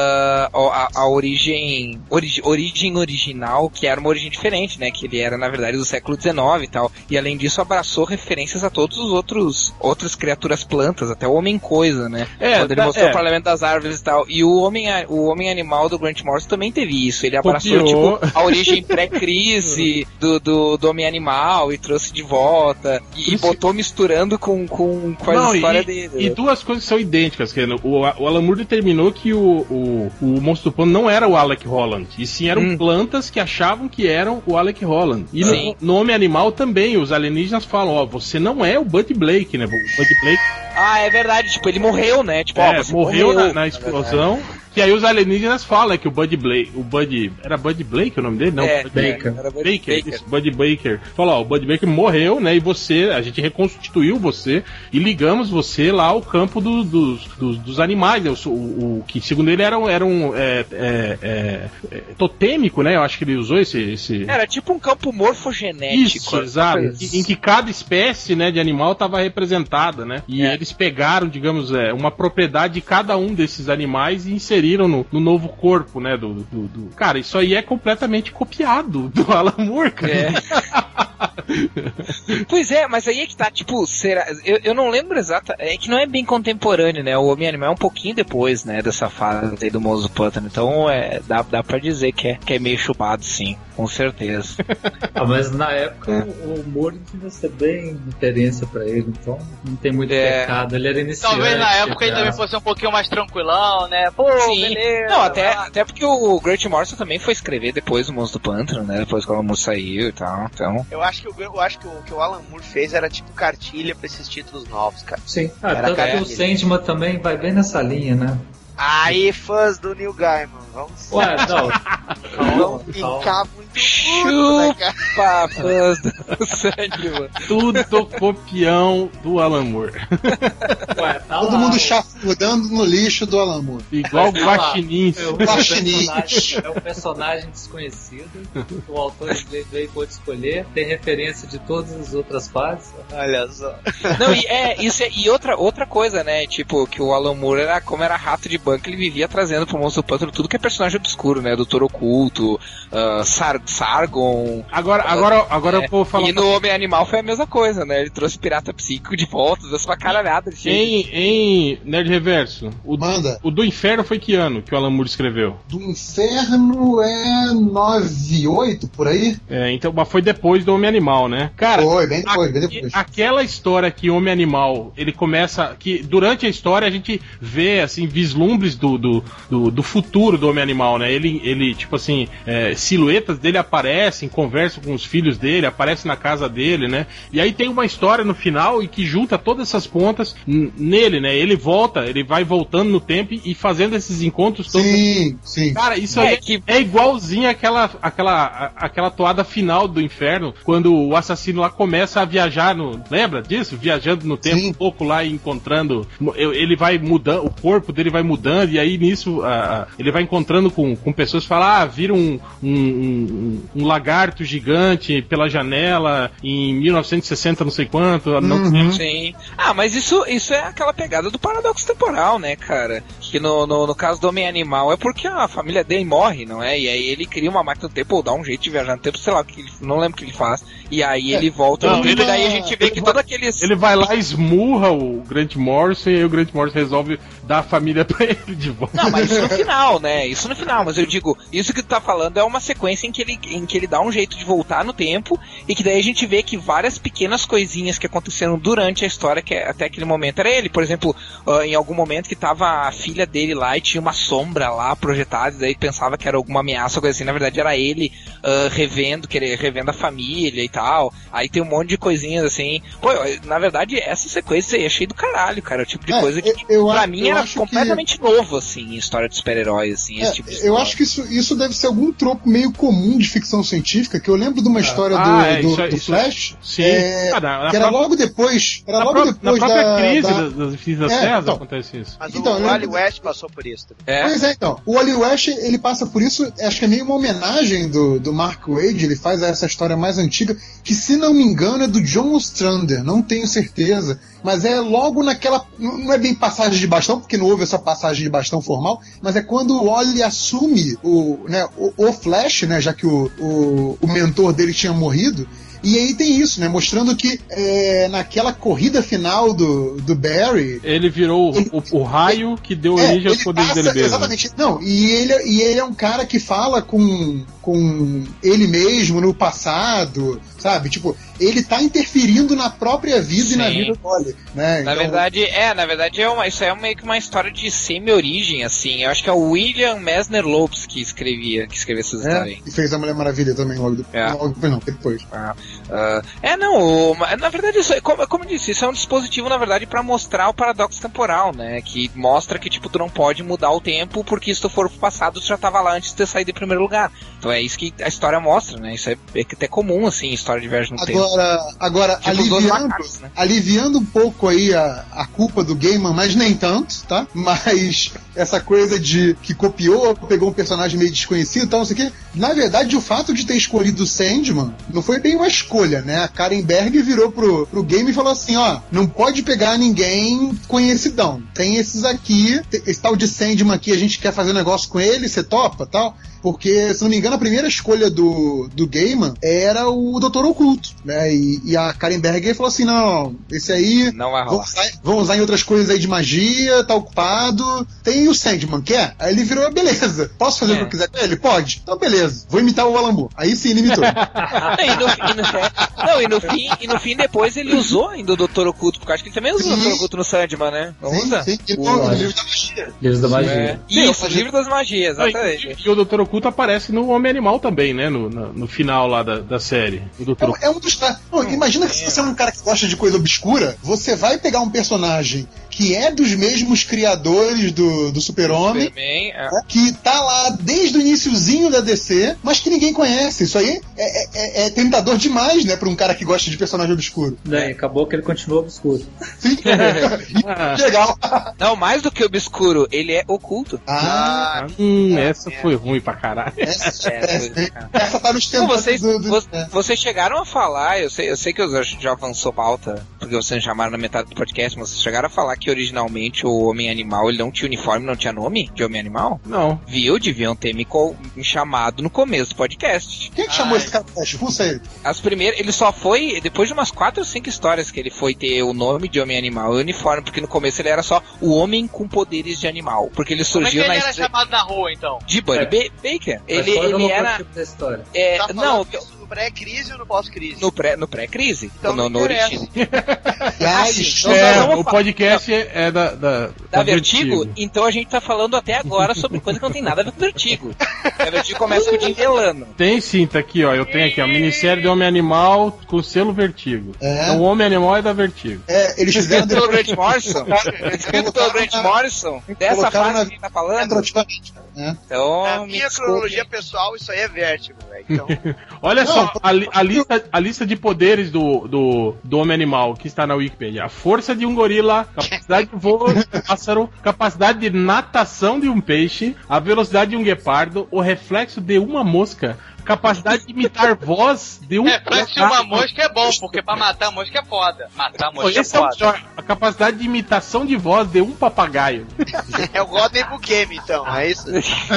a origem original, que era uma origem diferente, né? Que ele era, na verdade, do século XIX e tal. E além disso, abraçou referências a todos os outras criaturas plantas, até o Homem-Coisa, né? Quando ele mostrou o Parlamento das Árvores e tal. E o Homem-Animal do Grant Morrison também teve isso. Ele abraçou, tipo, a origem pré-crise do Homem-Animal e trouxe de volta. E botou misturando com a história dele. E duas coisas são idênticas, que o Alan Moore determinou que o Monstro do Pântano não era o Alec Holland, e sim eram plantas que achavam que eram o Alec Holland. E no Homem-Animal também, os alienígenas falam, você não é o Bud Blake, né? O Bud Blake... é verdade, tipo, ele morreu, né? Tipo, você morreu na explosão. Que aí os alienígenas falam que o Bud Blake, era Bud Blake o nome dele? Não, Baker. Era Bud Baker. Falou, ó, o Bud Baker morreu, né? E a gente reconstituiu você e ligamos você lá ao campo dos animais, né? O que segundo ele era um totêmico, né? Eu acho que ele usou esse... Era tipo um campo morfogenético. Isso, exato. Em que cada espécie, né, de animal estava representada, né? E eles pegaram, digamos, uma propriedade de cada um desses animais e inseriram no novo corpo, né? Cara, isso aí é completamente copiado do Alan Moore, cara. Pois é, mas aí é que tá, tipo, eu não lembro exato, é que não é bem contemporâneo, né? O Homem-Animal é um pouquinmo depois, né, dessa fase aí do Monstro do Pântano, então dá pra dizer que é meio chupado, sim, com certeza. Mas na época o Moore devia ser bem referência pra ele, então não tem muito pecado, ele era iniciante. Talvez na época ele também fosse um pouquinho mais tranquilão, né? Pô, sim. Beleza. Não, até porque o Grant Morrison também foi escrever depois do Monstro do Pântano, né? Depois que o Alan Moore saiu e tal, então... Eu acho que o que o Alan Moore fez era tipo cartilha pra esses títulos novos, cara. Sim. Tanto que o Sandman também vai bem nessa linha, né? Aí, fãs do Neil Gaiman, vamos... Ué, não. Vão ficar muito puto, né, cara? Fãs do Sandman. Tudo copião do Alan Moore. Ué, todo mundo chafurdando no lixo do Alan Moore. Igual guaxinins. É um personagem desconhecido. O autor veio pôde escolher. Tem referência de todas as outras fases. Olha só. Não, e outra coisa, né? Tipo, que o Alan Moore como era rato de banco, ele vivia trazendo pro Monstro do Pântano tudo que é personagem obscuro, né? Doutor Oculto, Sargon. Agora eu vou falar. E no Homem-Animal foi a mesma coisa, né? Ele trouxe Pirata Psíquico de volta, trouxe uma caralhada. Em Nerd Reverso, o do Inferno foi que ano que o Alan Moore escreveu? Do Inferno é 98, por aí? Então, mas foi depois do Homem-Animal, né? Cara, foi, bem depois. Aquela história que o Homem-Animal, ele começa, que durante a história a gente vê, assim, vislumbres do futuro do Homem-Animal, né? Ele tipo assim, silhuetas dele aparecem, conversa com os filhos dele, aparece na casa dele, né? E aí tem uma história no final e que junta todas essas pontas nele, né? Ele vai voltando no tempo e fazendo esses encontros todos. Sim. Cara, isso aí é igualzinho aquela toada final do Inferno, quando o assassino lá começa a viajar lembra disso? Viajando no tempo um pouco lá e encontrando, ele vai mudando, o corpo dele vai mudando, e aí nisso ele vai encontrando com pessoas que falam, vira um lagarto gigante pela janela em 1960, não sei quanto. Sim. Mas isso é aquela pegada do paradoxo temporal, né, cara? Que no caso do Homem-Animal é porque a família dele morre, não é? E aí ele cria uma máquina do tempo ou dá um jeito de viajar no tempo, sei lá, não lembro o que ele faz. E aí ele volta no tempo, e daí a gente vê que todo aqueles... Ele vai lá, esmurra o Grant Morrison, e aí o Grant Morrison resolve dar a família pra ele de volta. Não, mas isso no final, né? Isso no final, mas eu digo, isso que tu tá falando é uma sequência em que ele dá um jeito de voltar no tempo, e que daí a gente vê que várias pequenas coisinhas que aconteceram durante a história, que até aquele momento era ele, por exemplo, em algum momento que tava a filha dele lá e tinha uma sombra lá projetada, e daí pensava que era alguma ameaça, coisa assim, na verdade era ele revendo a família e tal. Aí tem um monte de coisinhas assim. Pô, na verdade, essa sequência aí é cheia do caralho, cara. É o tipo de coisa que pra mim era completamente novo, assim, em história de super-heróis, assim, esse tipo de história. Eu acho que isso deve ser algum tropo meio comum de ficção científica, que eu lembro de uma história do Flash, sim. Que era logo depois. Na própria crise das Infinitas Terras acontece isso. Mas o Wally West passou por isso também. Pois é, então. O Wally West, ele passa por isso, acho que é meio uma homenagem do Mark Waid, ele faz essa história mais antiga, que se não me engano é do John Ostrander, não tenho certeza, mas é logo naquela, não é bem passagem de bastão, porque não houve essa passagem de bastão formal, mas é quando o Wally assume o Flash, né, já que o mentor dele tinha morrido. E aí tem isso, né? Mostrando que naquela corrida final do Barry... Ele virou o raio que deu origem aos poderes dele mesmo. Exatamente. Não, e ele é um cara que fala com ele mesmo no passado, sabe? Tipo, ele tá interferindo na própria vida. Sim. E na vida do Wally, né? Na verdade, isso é meio que uma história de semi-origem, assim. Eu acho que é o William Messner Lopes que escreveu essas histórias. E fez a Mulher Maravilha também logo depois. Depois. Na verdade, isso, como eu disse, isso é um dispositivo, na verdade, pra mostrar o paradoxo temporal, né? Que mostra que, tipo, tu não pode mudar o tempo, porque se tu for pro passado, tu já tava lá antes de ter saído em primeiro lugar. Então é isso que a história mostra, né? Isso é até comum, assim, história de viagem no tempo. Agora tipo, aliviando um pouco aí a culpa do Gaiman, mas nem tanto, tá? Mas essa coisa de que copiou, pegou um personagem meio desconhecido e tal, não sei o quê. Na verdade, o fato de ter escolhido o Sandman não foi bem uma escolha, né? A Karen Berg virou pro game e falou assim, ó, não pode pegar ninguém conhecidão. Tem esses aqui, esse tal de Sandman aqui, a gente quer fazer um negócio com ele, você topa, tal? Porque, se não me engano, a primeira escolha do Gaiman era o Doutor Oculto, né? E a Karen Berger falou assim, não, esse aí não vai rolar. Vão usar em outras coisas aí de magia, tá ocupado. Tem o Sandman, quer? Aí ele virou, beleza, posso fazer o que eu quiser com ele? Pode. Então, beleza, vou imitar o Alan Moore. Aí sim, ele imitou. E no fim, depois ele usou ainda o Doutor Oculto, porque eu acho que ele também usou o Doutor Oculto no Sandman, né? Vamos usar. Sim, o livro da magia. Livro da magia. Isso, o livro das magias, exatamente. E o Doutor Oculto aparece no Homem-Animal também, né? No final lá da série. É um dos... Imagina que se você é um cara que gosta de coisa obscura, você vai pegar um personagem que é dos mesmos criadores do Super-Homem, que tá lá desde o iniciozinho da DC, mas que ninguém conhece. Isso aí é tentador demais, né, pra um cara que gosta de personagem obscuro. Acabou que ele continua obscuro. Sim, legal. Não, mais do que obscuro, ele é oculto. Essa foi ruim pra caralho. Essa tá nos tempos vocês chegaram a falar, eu sei que já avançou pauta, porque vocês chamaram na metade do podcast, mas vocês chegaram a falar que originalmente o Homem-Animal, ele não tinha uniforme, não tinha nome de Homem-Animal? Não. Viu? Deviam ter me chamado no começo do podcast. Quem que chamou esse cara? Expulsa ele. As primeiras, ele só foi, depois de umas 4 ou 5 histórias que ele foi ter o nome de Homem-Animal e o uniforme, porque no começo ele era só o Homem com Poderes de Animal, porque ele surgiu Como é que ele era chamado na rua, então? De Buddy Baker. Ele era... Tá não, no pré-crise ou no pós-crise? No pré-crise. Então no origem. O podcast é da Vertigo, então a gente tá falando até agora sobre coisa que não tem nada a ver com Vertigo. A Vertigo começa com o Jim Delano. Tem sim, tá aqui, ó. Eu tenho aqui a minissérie de Homem-Animal com selo Vertigo. Então o Homem-Animal é da Vertigo. Eles fizeram pelo Grant Morrison. Escrito pelo Grant Morrison. Dessa fase que a gente tá falando. Então, a minha cronologia pessoal, isso aí é Vertigo, velho. Então... Olha só, a lista de poderes do Homem-Animal que está na Wikipedia. A força de um gorila, capacidade de voo de um pássaro, capacidade de natação de um peixe, a velocidade de um guepardo, o reflexo de uma mosca, capacidade de imitar voz de um... Reflexo de uma mosca é bom, porque pra matar a mosca é foda. Matar a mosca é foda. A capacidade de imitação de voz de um papagaio. É o Rodney Bukemi, então, é isso?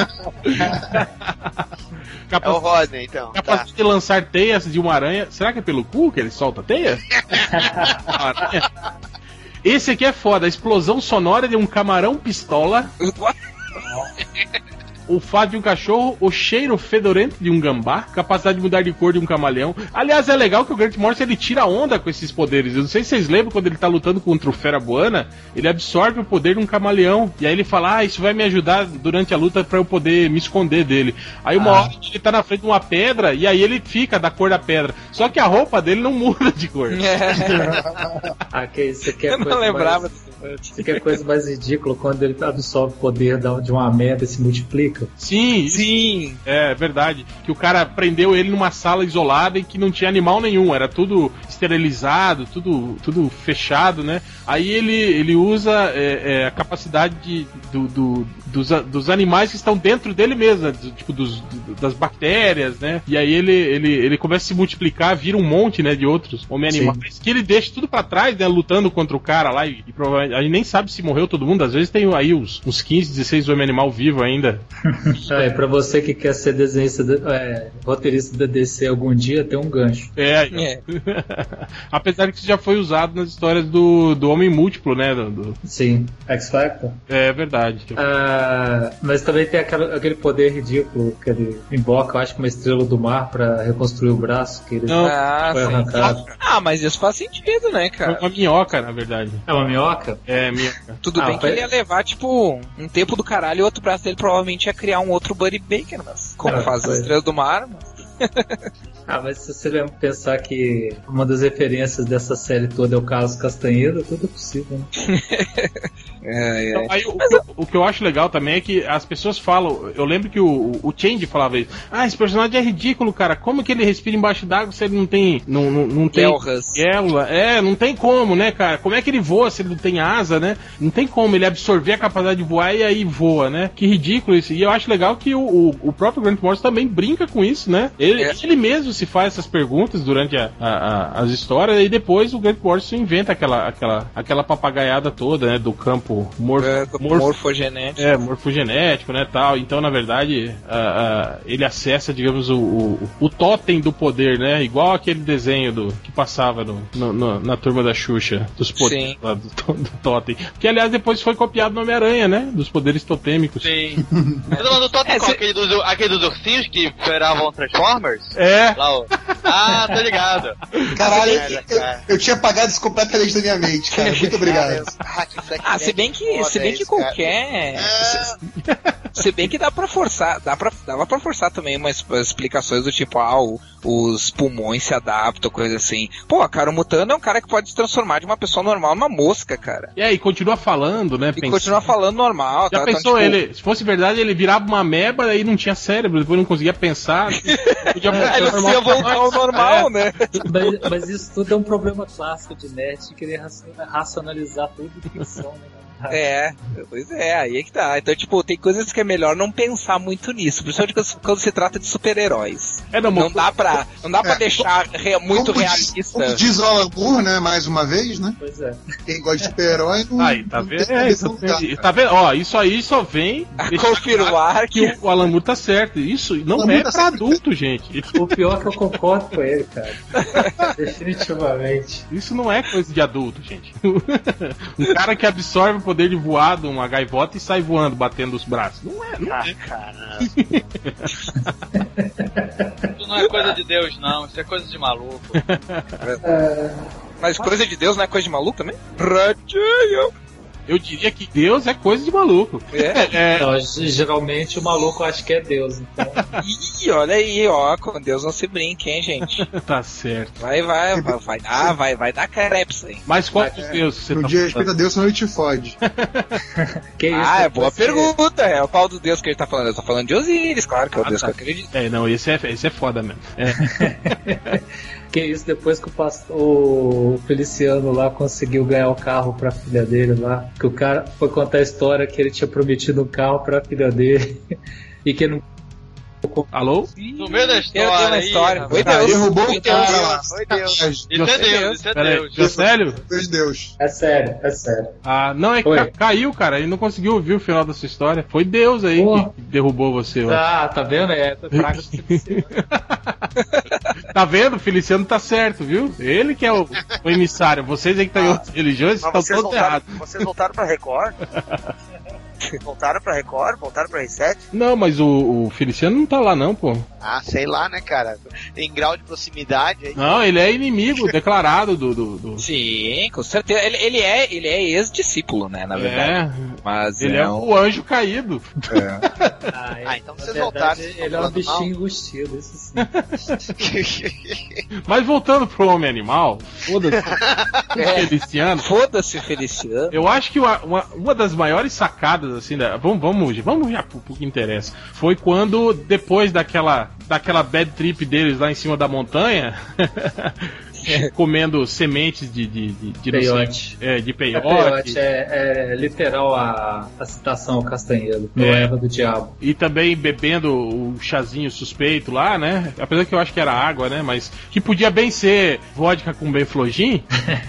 É o Rodney, então. Capacidade de lançar teias de uma aranha. Será que é pelo cu que ele solta teia? Esse aqui é foda. A explosão sonora de um camarão pistola. O fato de um cachorro, o cheiro fedorento de um gambá, capacidade de mudar de cor de um camaleão. Aliás, é legal que o Grant Morrison ele tira onda com esses poderes. Eu não sei se vocês lembram quando ele tá lutando contra o Fera Buana, ele absorve o poder de um camaleão. E aí ele fala, isso vai me ajudar durante a luta pra eu poder me esconder dele. Aí uma hora ele tá na frente de uma pedra e aí ele fica da cor da pedra. Só que a roupa dele não muda de cor. Isso aqui é eu não lembrava. Isso aqui é coisa mais ridícula quando ele absorve o poder de uma merda e se multiplica. Sim. É verdade. Que o cara prendeu ele numa sala isolada em que não tinha animal nenhum. Era tudo esterilizado, tudo fechado, né? Aí ele usa a capacidade dos animais que estão dentro dele mesmo, tipo das bactérias, né? E aí ele começa a se multiplicar, vira um monte, né, de outros Homem-Animais que ele deixa tudo pra trás, né, lutando contra o cara lá e provavelmente a gente nem sabe se morreu todo mundo. Às vezes tem aí uns 15, 16 Homem-Animal vivo ainda. Pra você que quer ser desenhista, roteirista da DC algum dia, tem um gancho. Apesar que isso já foi usado nas histórias do Homem Múltiplo, né? Sim, X-Factor. É verdade. Mas também tem aquele poder ridículo que ele invoca, eu acho que uma estrela do mar pra reconstruir o braço que ele foi arrancado. Mas isso faz sentido, né, cara? É uma minhoca, na verdade. É uma minhoca? É, minhoca. Tudo bem que ele ia levar, tipo, um tempo do caralho e o outro braço dele provavelmente ia criar um outro Buddy Baker, mas como faz a estrela do mar, mas... Mas se você pensar que uma das referências dessa série toda é o Carlos Castanheira, tudo é possível, né? Então, aí, o que eu acho legal também é que as pessoas falam. Eu lembro que o Change falava isso. Esse personagem é ridículo, cara. Como que ele respira embaixo d'água se ele não tem. Não tem. Não tem como, né, cara? Como é que ele voa se ele não tem asa, né? Não tem como ele absorver a capacidade de voar e aí voa, né? Que ridículo isso. E eu acho legal que o próprio Grant Morrison também brinca com isso, né? Ele mesmo se faz essas perguntas durante as histórias e depois o Grant Morrison inventa aquela papagaiada toda, né? Do campo morfogenético. Morfogenético, né, tal. Então, na verdade, ele acessa, digamos, o totem do poder, né? Igual aquele desenho que passava na turma da Xuxa, dos poderes lá do totem. Que, aliás, depois foi copiado no Homem-Aranha, né? Dos poderes totêmicos. Sim. Você tá falando do totem qual? Aquele dos ursinhos que esperavam Transformers? Tô ligado. Caralho, eu tinha apagado isso completamente da minha mente, cara. Muito obrigado. Se bem que qualquer. Se bem que dá pra forçar. Dava pra forçar também umas explicações do tipo, os pulmões se adaptam, coisa assim. Pô, cara, o Mutano é um cara que pode se transformar de uma pessoa normal numa mosca, cara. E continua falando, né? Continua falando normal. Já pensou, ele, se fosse verdade, ele virava uma ameba e não tinha cérebro, depois não conseguia pensar. Podia ele ia voltar ao normal, né? Mas isso tudo é um problema clássico de nerd, de querer racionalizar tudo de ficção, né? Pois é, aí é que tá. Então, tipo, tem coisas que é melhor não pensar muito nisso, principalmente quando se trata de super-heróis. Não dá pra deixar muito realista. Como diz o Alan Moore, né, mais uma vez, né? Pois é. Quem gosta de super-herói não... tá vendo? Tá vendo? Ó, isso aí só vem a confirmar que o Alan Moore tá certo. Isso não é pra adulto, gente. O pior é que eu concordo com ele, cara. Definitivamente. Isso não é coisa de adulto, gente. Um cara que absorve o poder de voar de uma gaivota e sai voando, batendo os braços. Não é. Cara. Isso não é coisa de Deus, não. Isso é coisa de maluco. Mas coisa de Deus não é coisa de maluco também? Ratinho! Eu diria que Deus é coisa de maluco. Não, geralmente o maluco acha que é Deus, então. Ih, olha aí, com Deus não se brinque, hein, gente. Tá certo. Vai dar crepes aí. Mas qual dos deuses você tá falando? Respeita a Deus, senão ele te fode. Que isso? É boa pergunta. É qual do Deus que ele tá falando? Eu tô falando de Osíris, claro que é o Deus que eu acredito. Não, esse é foda mesmo. Que isso, depois que o Feliciano lá conseguiu ganhar o carro pra filha dele lá, que o cara foi contar a história que ele tinha prometido um carro pra filha dele e que não... Alô? No meio da história. Foi Deus. Derrubou o cara lá. Foi Deus. Isso é Deus. Josélio? Foi Deus. É sério. Não, é que caiu, cara. Ele não conseguiu ouvir o final dessa história. Foi Deus aí que derrubou você. Tá vendo? Praga do Feliciano. Tá vendo? O Feliciano tá certo, viu? Ele que é o emissário. Vocês aí que estão em outras religiões estão todos errados. Vocês voltaram pra Record? Voltaram pra Record? Voltaram pra R7? Não, mas o Feliciano não tá lá não, pô. Sei lá, né, cara? Em grau de proximidade aí. Não, ele é inimigo declarado do... Sim, com certeza. Ele é ex-discípulo, né, na verdade. Mas ele é o anjo caído. Então vocês voltaram. Ele é um bichinho enrustido, isso sim. Mas voltando pro Homem-Animal, foda-se Feliciano. Foda-se Feliciano. Eu acho que uma das maiores sacadas, assim, vamos já pro que interessa. Foi quando, depois daquela bad trip deles lá em cima da montanha, comendo sementes de peiote. De peiote. É literal a citação ao Castanheiro, no Eva do Diabo. E também bebendo o chazinho suspeito lá, né? Apesar que eu acho que era água, né? Mas que podia bem ser vodka com benflogin.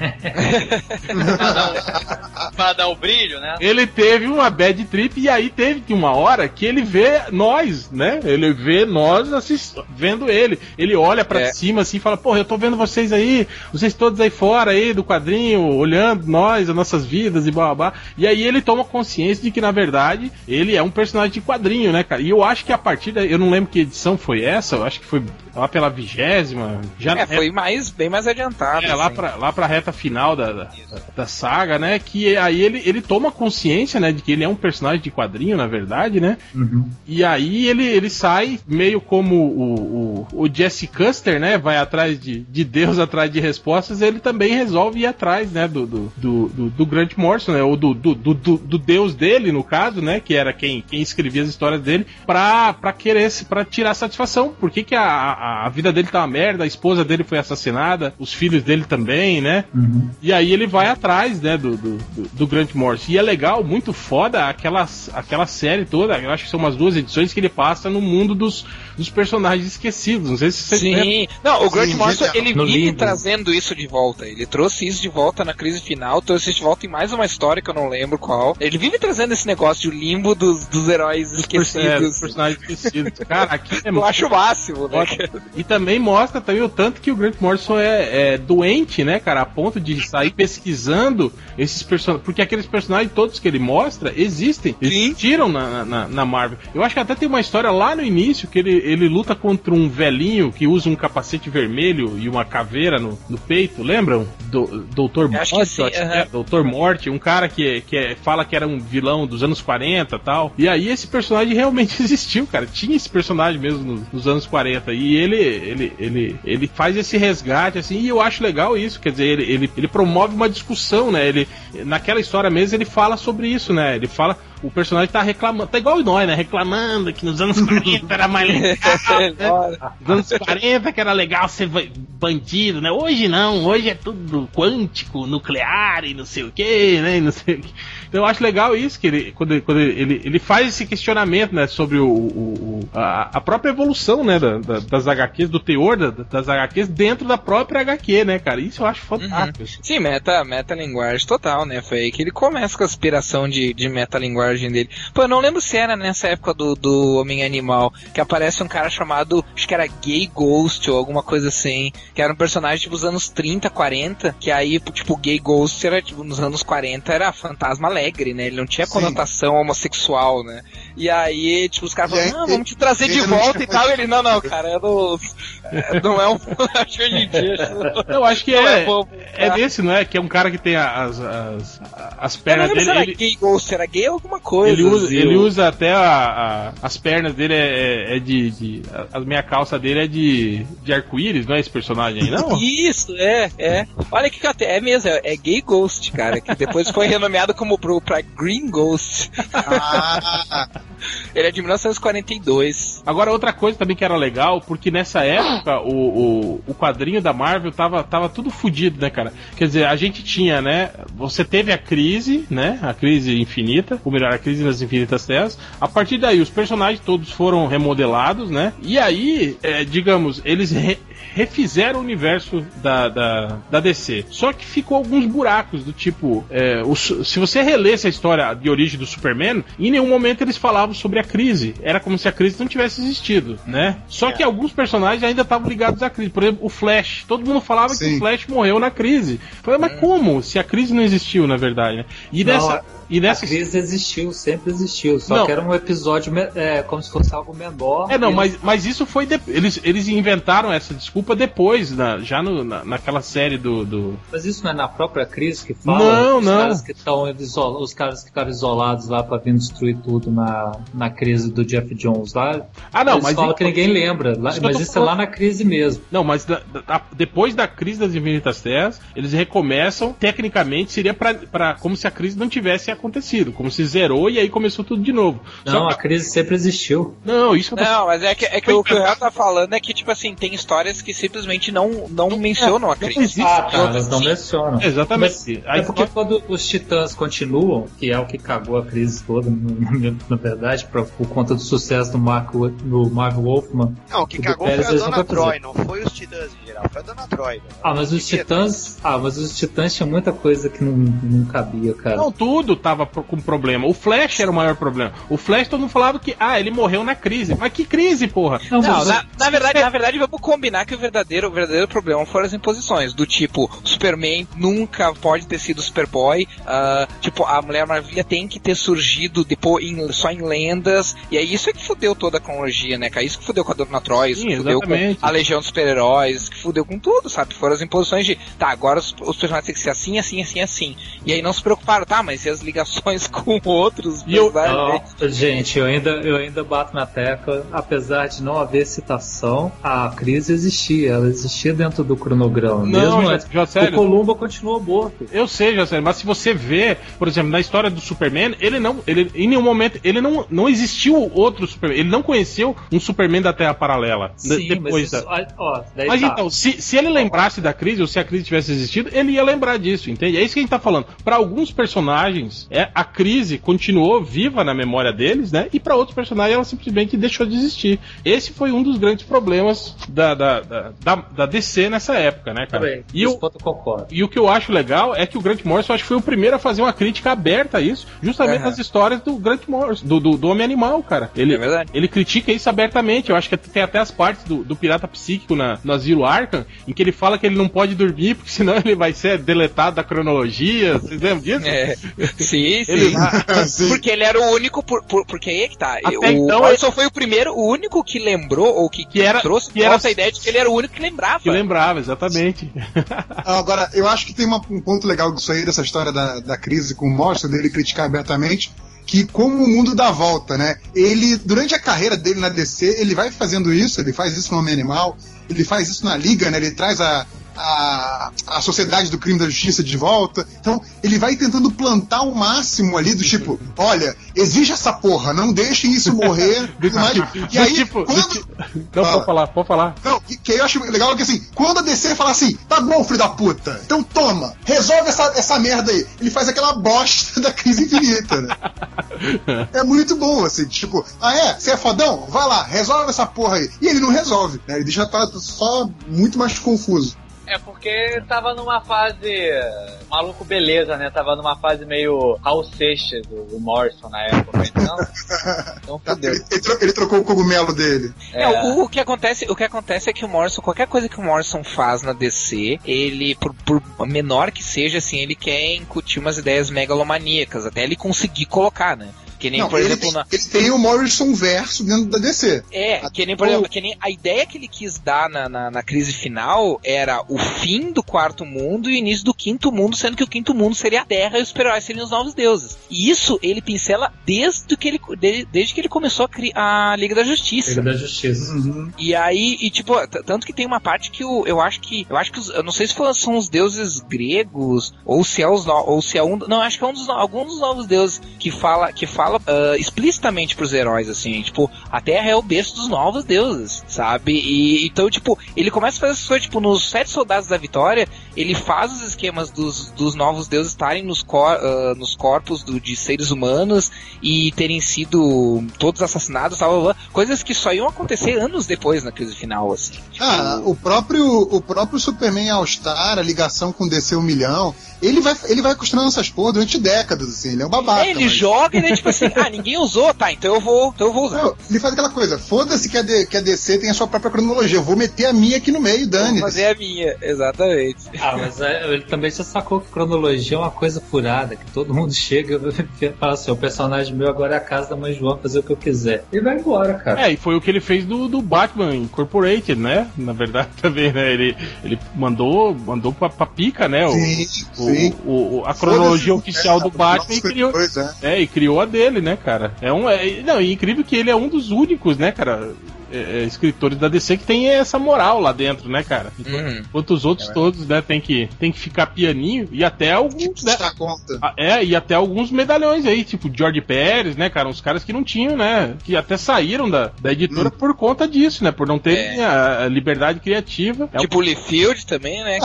Pra dar o brilho, né? Ele teve uma bad trip e aí teve uma hora que ele vê nós, né? Ele vê nós vendo ele. Ele olha pra cima assim e fala, porra, eu tô vendo vocês aí, vocês todos aí fora aí do quadrinho, olhando nós, as nossas vidas e blá blá blá. E aí ele toma consciência de que, na verdade, ele é um personagem de quadrinho, né, cara? E eu acho que a partir daí, eu não lembro que edição foi essa, eu acho que foi lá pela 20ª. Foi bem mais adiantado. Lá pra reta final da saga, né? Que aí ele toma consciência, né? De que ele é um personagem de quadrinho, na verdade, né? Uhum. E aí ele sai meio como o Jesse Custer, né? Vai atrás de Deus, atrás de respostas. Ele também resolve ir atrás, né? Do Grant Morrison, né? Ou do Deus dele, no caso, né? Que era quem escrevia as histórias dele, pra tirar satisfação. Por que a vida dele tá uma merda, a esposa dele foi assassinada, os filhos dele também, né? Uhum. E aí ele vai atrás, né, do Grant Morrison. E é legal, muito foda aquela série toda, eu acho que são umas 2 edições que ele passa no mundo dos personagens esquecidos. Não sei se vocês lembram. Não, o Grant Morrison, ele vive trazendo isso de volta. Ele trouxe isso de volta na crise final, trouxe isso de volta em mais uma história que eu não lembro qual. Ele vive trazendo esse negócio de limbo dos heróis esquecidos. Dos personagens esquecidos. Cara, aqui eu acho o máximo, né? E também mostra também o tanto que o Grant Morrison é doente, né, cara? A ponto de sair pesquisando esses personagens. Porque aqueles personagens todos que ele mostra existiram na Marvel. Eu acho que até tem uma história lá no início que ele luta contra um velhinho que usa um capacete vermelho e uma caveira no peito, lembram? Doutor Morte, Doutor Morte, um cara que fala que era um vilão dos anos 40 e tal. E aí esse personagem realmente existiu, cara. Tinha esse personagem mesmo nos anos 40. E ele faz esse resgate, assim, e eu acho legal isso. Quer dizer, ele promove uma discussão, né? Naquela história mesmo ele fala sobre isso, né? Ele fala, o personagem tá reclamando, tá igual nós, né? Reclamando que nos anos 40 era mais legal, né? Nos anos 40 que era legal ser bandido, né? Hoje não, hoje é tudo quântico, nuclear e não sei o que, né? E não sei o que. Então eu acho legal isso, que quando ele faz esse questionamento, né, sobre a própria evolução, né, das HQs, do teor das HQs dentro da própria HQ, né, cara? Isso eu acho fantástico. Uhum. Sim, metalinguagem total, né? Foi aí que ele começa com a aspiração de metalinguagem dele. Pô, eu não lembro se era nessa época do Homem Animal, que aparece um cara chamado, acho que era Gay Ghost ou alguma coisa assim, que era um personagem tipo dos anos 30, 40, que aí, tipo, Gay Ghost era, tipo, nos anos 40 era fantasma alegre, né? Ele não tinha conotação homossexual, né? E aí, tipo, os caras falaram, vamos te trazer de volta e tal. E ele, não, cara, não é um personagem hoje em dia. Eu acho que é desse, não é? Que é um cara que tem as pernas dele. Era gay ghost, era gay alguma coisa. Ele usa até as pernas dele a minha calça dele é de arco-íris, não é esse personagem aí, não? Isso, é. Olha que até é mesmo, é gay ghost, cara, que depois foi renomeado como pra Green Ghost. Ele é de 1942. Agora, outra coisa também que era legal, porque nessa época o quadrinho da Marvel tava tudo fodido, né, cara? Quer dizer, a gente tinha, né? Você teve a crise, né? A crise infinita, ou melhor, a crise nas infinitas terras. A partir daí, os personagens todos foram remodelados, né? E aí, digamos, eles refizeram o universo da DC. Só que ficou alguns buracos, do tipo, se você relesse a história de origem do Superman, em nenhum momento eles falavam sobre a crise. Era como se a crise não tivesse existido, né? Só que alguns personagens ainda estavam ligados à crise. Por exemplo, o Flash. Todo mundo falava que o Flash morreu na crise. Falei, mas como? Se a crise não existiu, na verdade, né? A crise existiu, sempre existiu. Só que era um episódio como se fosse algo menor. Mas isso foi... Eles inventaram essa desculpa depois, naquela série do... Mas isso não é na própria crise que fala? Não. Os caras que ficaram isolados lá pra vir destruir tudo na crise do Jeff Jones lá. Eles falam que ninguém lembra. Mas isso é lá na crise mesmo. Não, mas depois da crise das Infinitas Terras, eles recomeçam, tecnicamente seria como se a crise não tivesse acontecido, como se zerou e aí começou tudo de novo. A crise sempre existiu. Mas é que o que o Real tá falando é que, tipo assim, tem histórias que simplesmente não mencionam a crise. Elas não mencionam. Exatamente. É porque quando os Titãs continuam, que é o que cagou a crise toda, na verdade, por conta do sucesso do Marvel Wolfman. Não, o que cagou foi a Dona Troy, não foi os Titãs em geral, foi a Dona Troy. Mas os Titãs tinham muita coisa que não cabia, cara. Não, tudo tava com problema. O Flash era o maior problema. O Flash, todo mundo falava que ele morreu na crise. Mas que crise, porra? Na verdade, vamos combinar que o verdadeiro problema foram as imposições. Do tipo, Superman nunca pode ter sido Superboy. Tipo, a Mulher Maravilha tem que ter surgido depois só em lendas, e é isso que fudeu toda a cronologia, né, cara? Isso que fudeu com a Dona Troy, isso que fudeu com a Legião dos Super-Heróis, isso que fudeu com tudo, sabe? Foram as imposições de, tá, agora os personagens têm que ser assim, assim, assim, assim. E aí não se preocuparam, tá, mas e as ligações com outros? Gente, eu ainda bato na tecla, apesar de não haver citação, a crise existia, ela existia dentro do cronograma. Não, mesmo Josélio, o Columbo continuou morto. Eu sei, Josélio, mas se você vê, por exemplo, na história do Superman, ele em nenhum momento, ele não existiu outro Superman, ele não conheceu um Superman da Terra Paralela. Sim, depois mas mas então, se ele lembrasse da crise, ou se a crise tivesse existido, ele ia lembrar disso, entende? É isso que a gente tá falando. Pra alguns personagens, a crise continuou viva na memória deles, né? E pra outros personagens, ela simplesmente deixou de existir. Esse foi um dos grandes problemas da DC nessa época, né, cara? Também, e o que eu acho legal é que o Grant Morrison, acho que foi o primeiro a fazer uma crítica aberta a isso, justamente nas histórias do Grant Morrison, do Homem-Animal, cara. Ele critica isso abertamente. Eu acho que tem até as partes do Pirata Psíquico no Asilo Arkham, em que ele fala que ele não pode dormir, porque senão ele vai ser deletado da cronologia. Vocês lembram disso? Sim. Porque ele era o único, porque aí é que tá. O Morrison foi o único que lembrou, ou que trouxe essa ideia de que ele era o único que lembrava. Que lembrava, exatamente. Agora, eu acho que tem um ponto legal disso aí, dessa história da crise com o Morrison, dele criticar abertamente, que como o mundo dá volta, né? Ele, durante a carreira dele na DC, ele vai fazendo isso, ele faz isso no Homem-Animal, ele faz isso na Liga, né? Ele traz a Sociedade do Crime e da Justiça de volta. Então, ele vai tentando plantar o máximo ali do tipo, olha, exige essa porra, não deixem isso morrer. E aí, pode falar. Não, que eu acho legal que assim, quando a DC fala assim, tá bom, filho da puta, então toma, resolve essa merda aí. Ele faz aquela bosta da crise infinita, né? É muito bom, assim, tipo, você é fodão? Vai lá, resolve essa porra aí. E ele não resolve, né? Ele deixa só muito mais confuso. É porque tava numa fase maluco beleza, né? Tava numa fase meio Raul Seixas do Morrison na época, então fodeu. Ele trocou o cogumelo dele. O que acontece é que o Morrison, qualquer coisa que o Morrison faz na DC, ele, por menor que seja, assim, ele quer incutir umas ideias megalomaníacas, até ele conseguir colocar, né? Que nem, por exemplo, ele tem o Morrison verso dentro da DC. Que nem, por exemplo, que nem a ideia que ele quis dar na crise final era o fim do quarto mundo e o início do quinto mundo, sendo que o quinto mundo seria a Terra e os super-heróis seriam os novos deuses. E isso ele pincela desde que ele começou a Liga da Justiça. Liga da Justiça. Uhum. E aí, tipo, tanto que tem uma parte que eu acho que eu não sei se são os deuses gregos ou se é acho que é algum dos novos deuses que fala explicitamente pros heróis, assim, tipo, a Terra é o berço dos novos deuses, sabe? E então, tipo, ele começa a fazer essas coisas, tipo, nos 7 Soldados da Vitória, ele faz os esquemas dos novos deuses estarem nos corpos de seres humanos e terem sido todos assassinados, tal, coisas que só iam acontecer anos depois na crise final, assim. Tipo... o próprio Superman All-Star, a ligação com DC 1 milhão, ele vai construindo essas porra durante décadas, assim, ele é um babaca. Ele joga, ele é tipo assim, ninguém usou, tá, então eu vou usar. Não, ele faz aquela coisa, foda-se que a DC tem a sua própria cronologia, eu vou meter a minha aqui no meio, dane. Vou fazer a minha, exatamente. Mas ele também já sacou que cronologia é uma coisa furada, que todo mundo chega e fala assim, o personagem meu agora é a casa da mãe João, fazer o que eu quiser. E vai embora, cara. E foi o que ele fez do Batman Incorporated, né? Na verdade também, né? Ele mandou pra pica, né? A cronologia oficial do Batman e criou a dele, né, cara? É incrível que ele é um dos únicos, né, cara, escritores da DC que tem essa moral lá dentro, né, cara? Enquanto os outros todos, né, tem que ficar pianinho e até alguns, né? E até alguns medalhões aí, tipo George Pérez, né, cara? Uns caras que não tinham, né? Que até saíram da editora por conta disso, né? Por não terem a liberdade criativa. Tipo o Liefeld também, né?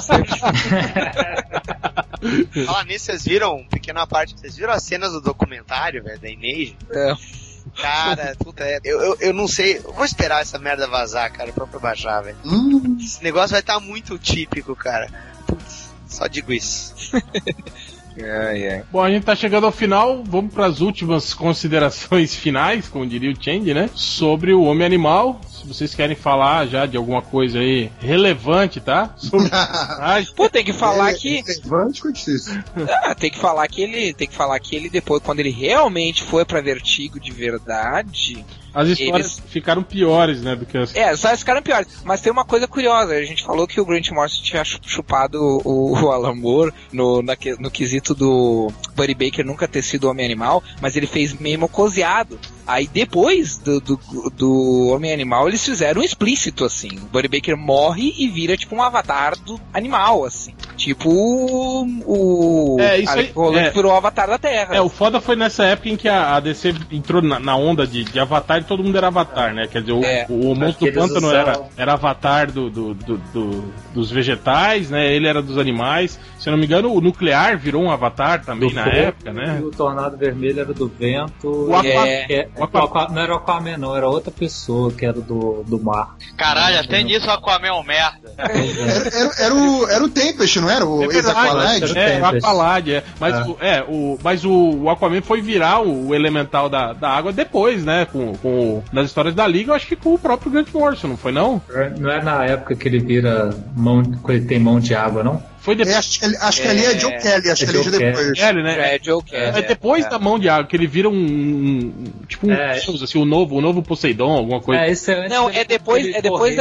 Falar nisso, vocês viram, pequena parte, vocês viram as cenas do documentário, velho, da Image? Cara, puta, eu não sei, eu vou esperar essa merda vazar, cara, pra baixar, velho. Esse negócio vai estar muito típico, cara. Putz, só digo isso. Bom, a gente tá chegando ao final, vamos pras últimas considerações finais, como diria o Change, né? Sobre o Homem-Animal. Se vocês querem falar já de alguma coisa aí relevante, tá? Sobre... Pô, tem que falar que... Relevante ou difícil? Tem que falar que ele depois, quando ele realmente foi pra Vertigo de verdade... As histórias ficaram piores, né, do que as... as histórias ficaram piores. Mas tem uma coisa curiosa. A gente falou que o Grant Morrison tinha chupado o Alan Moore no quesito do Buddy Baker nunca ter sido Homem-Animal, mas ele fez meio mocoseado. Aí depois do Homem-Animal, eles fizeram um explícito, assim. O Buddy Baker morre e vira tipo um avatar do animal, assim. Tipo isso aí virou o avatar da Terra. O foda foi nessa época em que a DC entrou na onda de avatar e todo mundo era avatar, né? Quer dizer, o Monstro do Pântano era avatar dos vegetais, né? Ele era dos animais. Se eu não me engano, o Nuclear virou um avatar também na época, né? E o Tornado Vermelho era do vento. Não era o Aquaman, não, era outra pessoa que era do mar. Caralho, até nisso o Aquaman é um merda. Era o Tempest, não era? O Aqualad. O Aqualad, Mas o Aquaman foi virar o elemental da água depois, né? Nas histórias da Liga, eu acho que com o próprio Grant Morrison, não foi não? Não é na época que ele vira quando ele tem mão de água, não? Foi depois. Acho que ali é Joe Kelly, acho que ali é depois. Kelly, né? Joe Kelly. É depois da mão de água, que ele vira tipo assim, o novo Poseidon, alguma coisa. É depois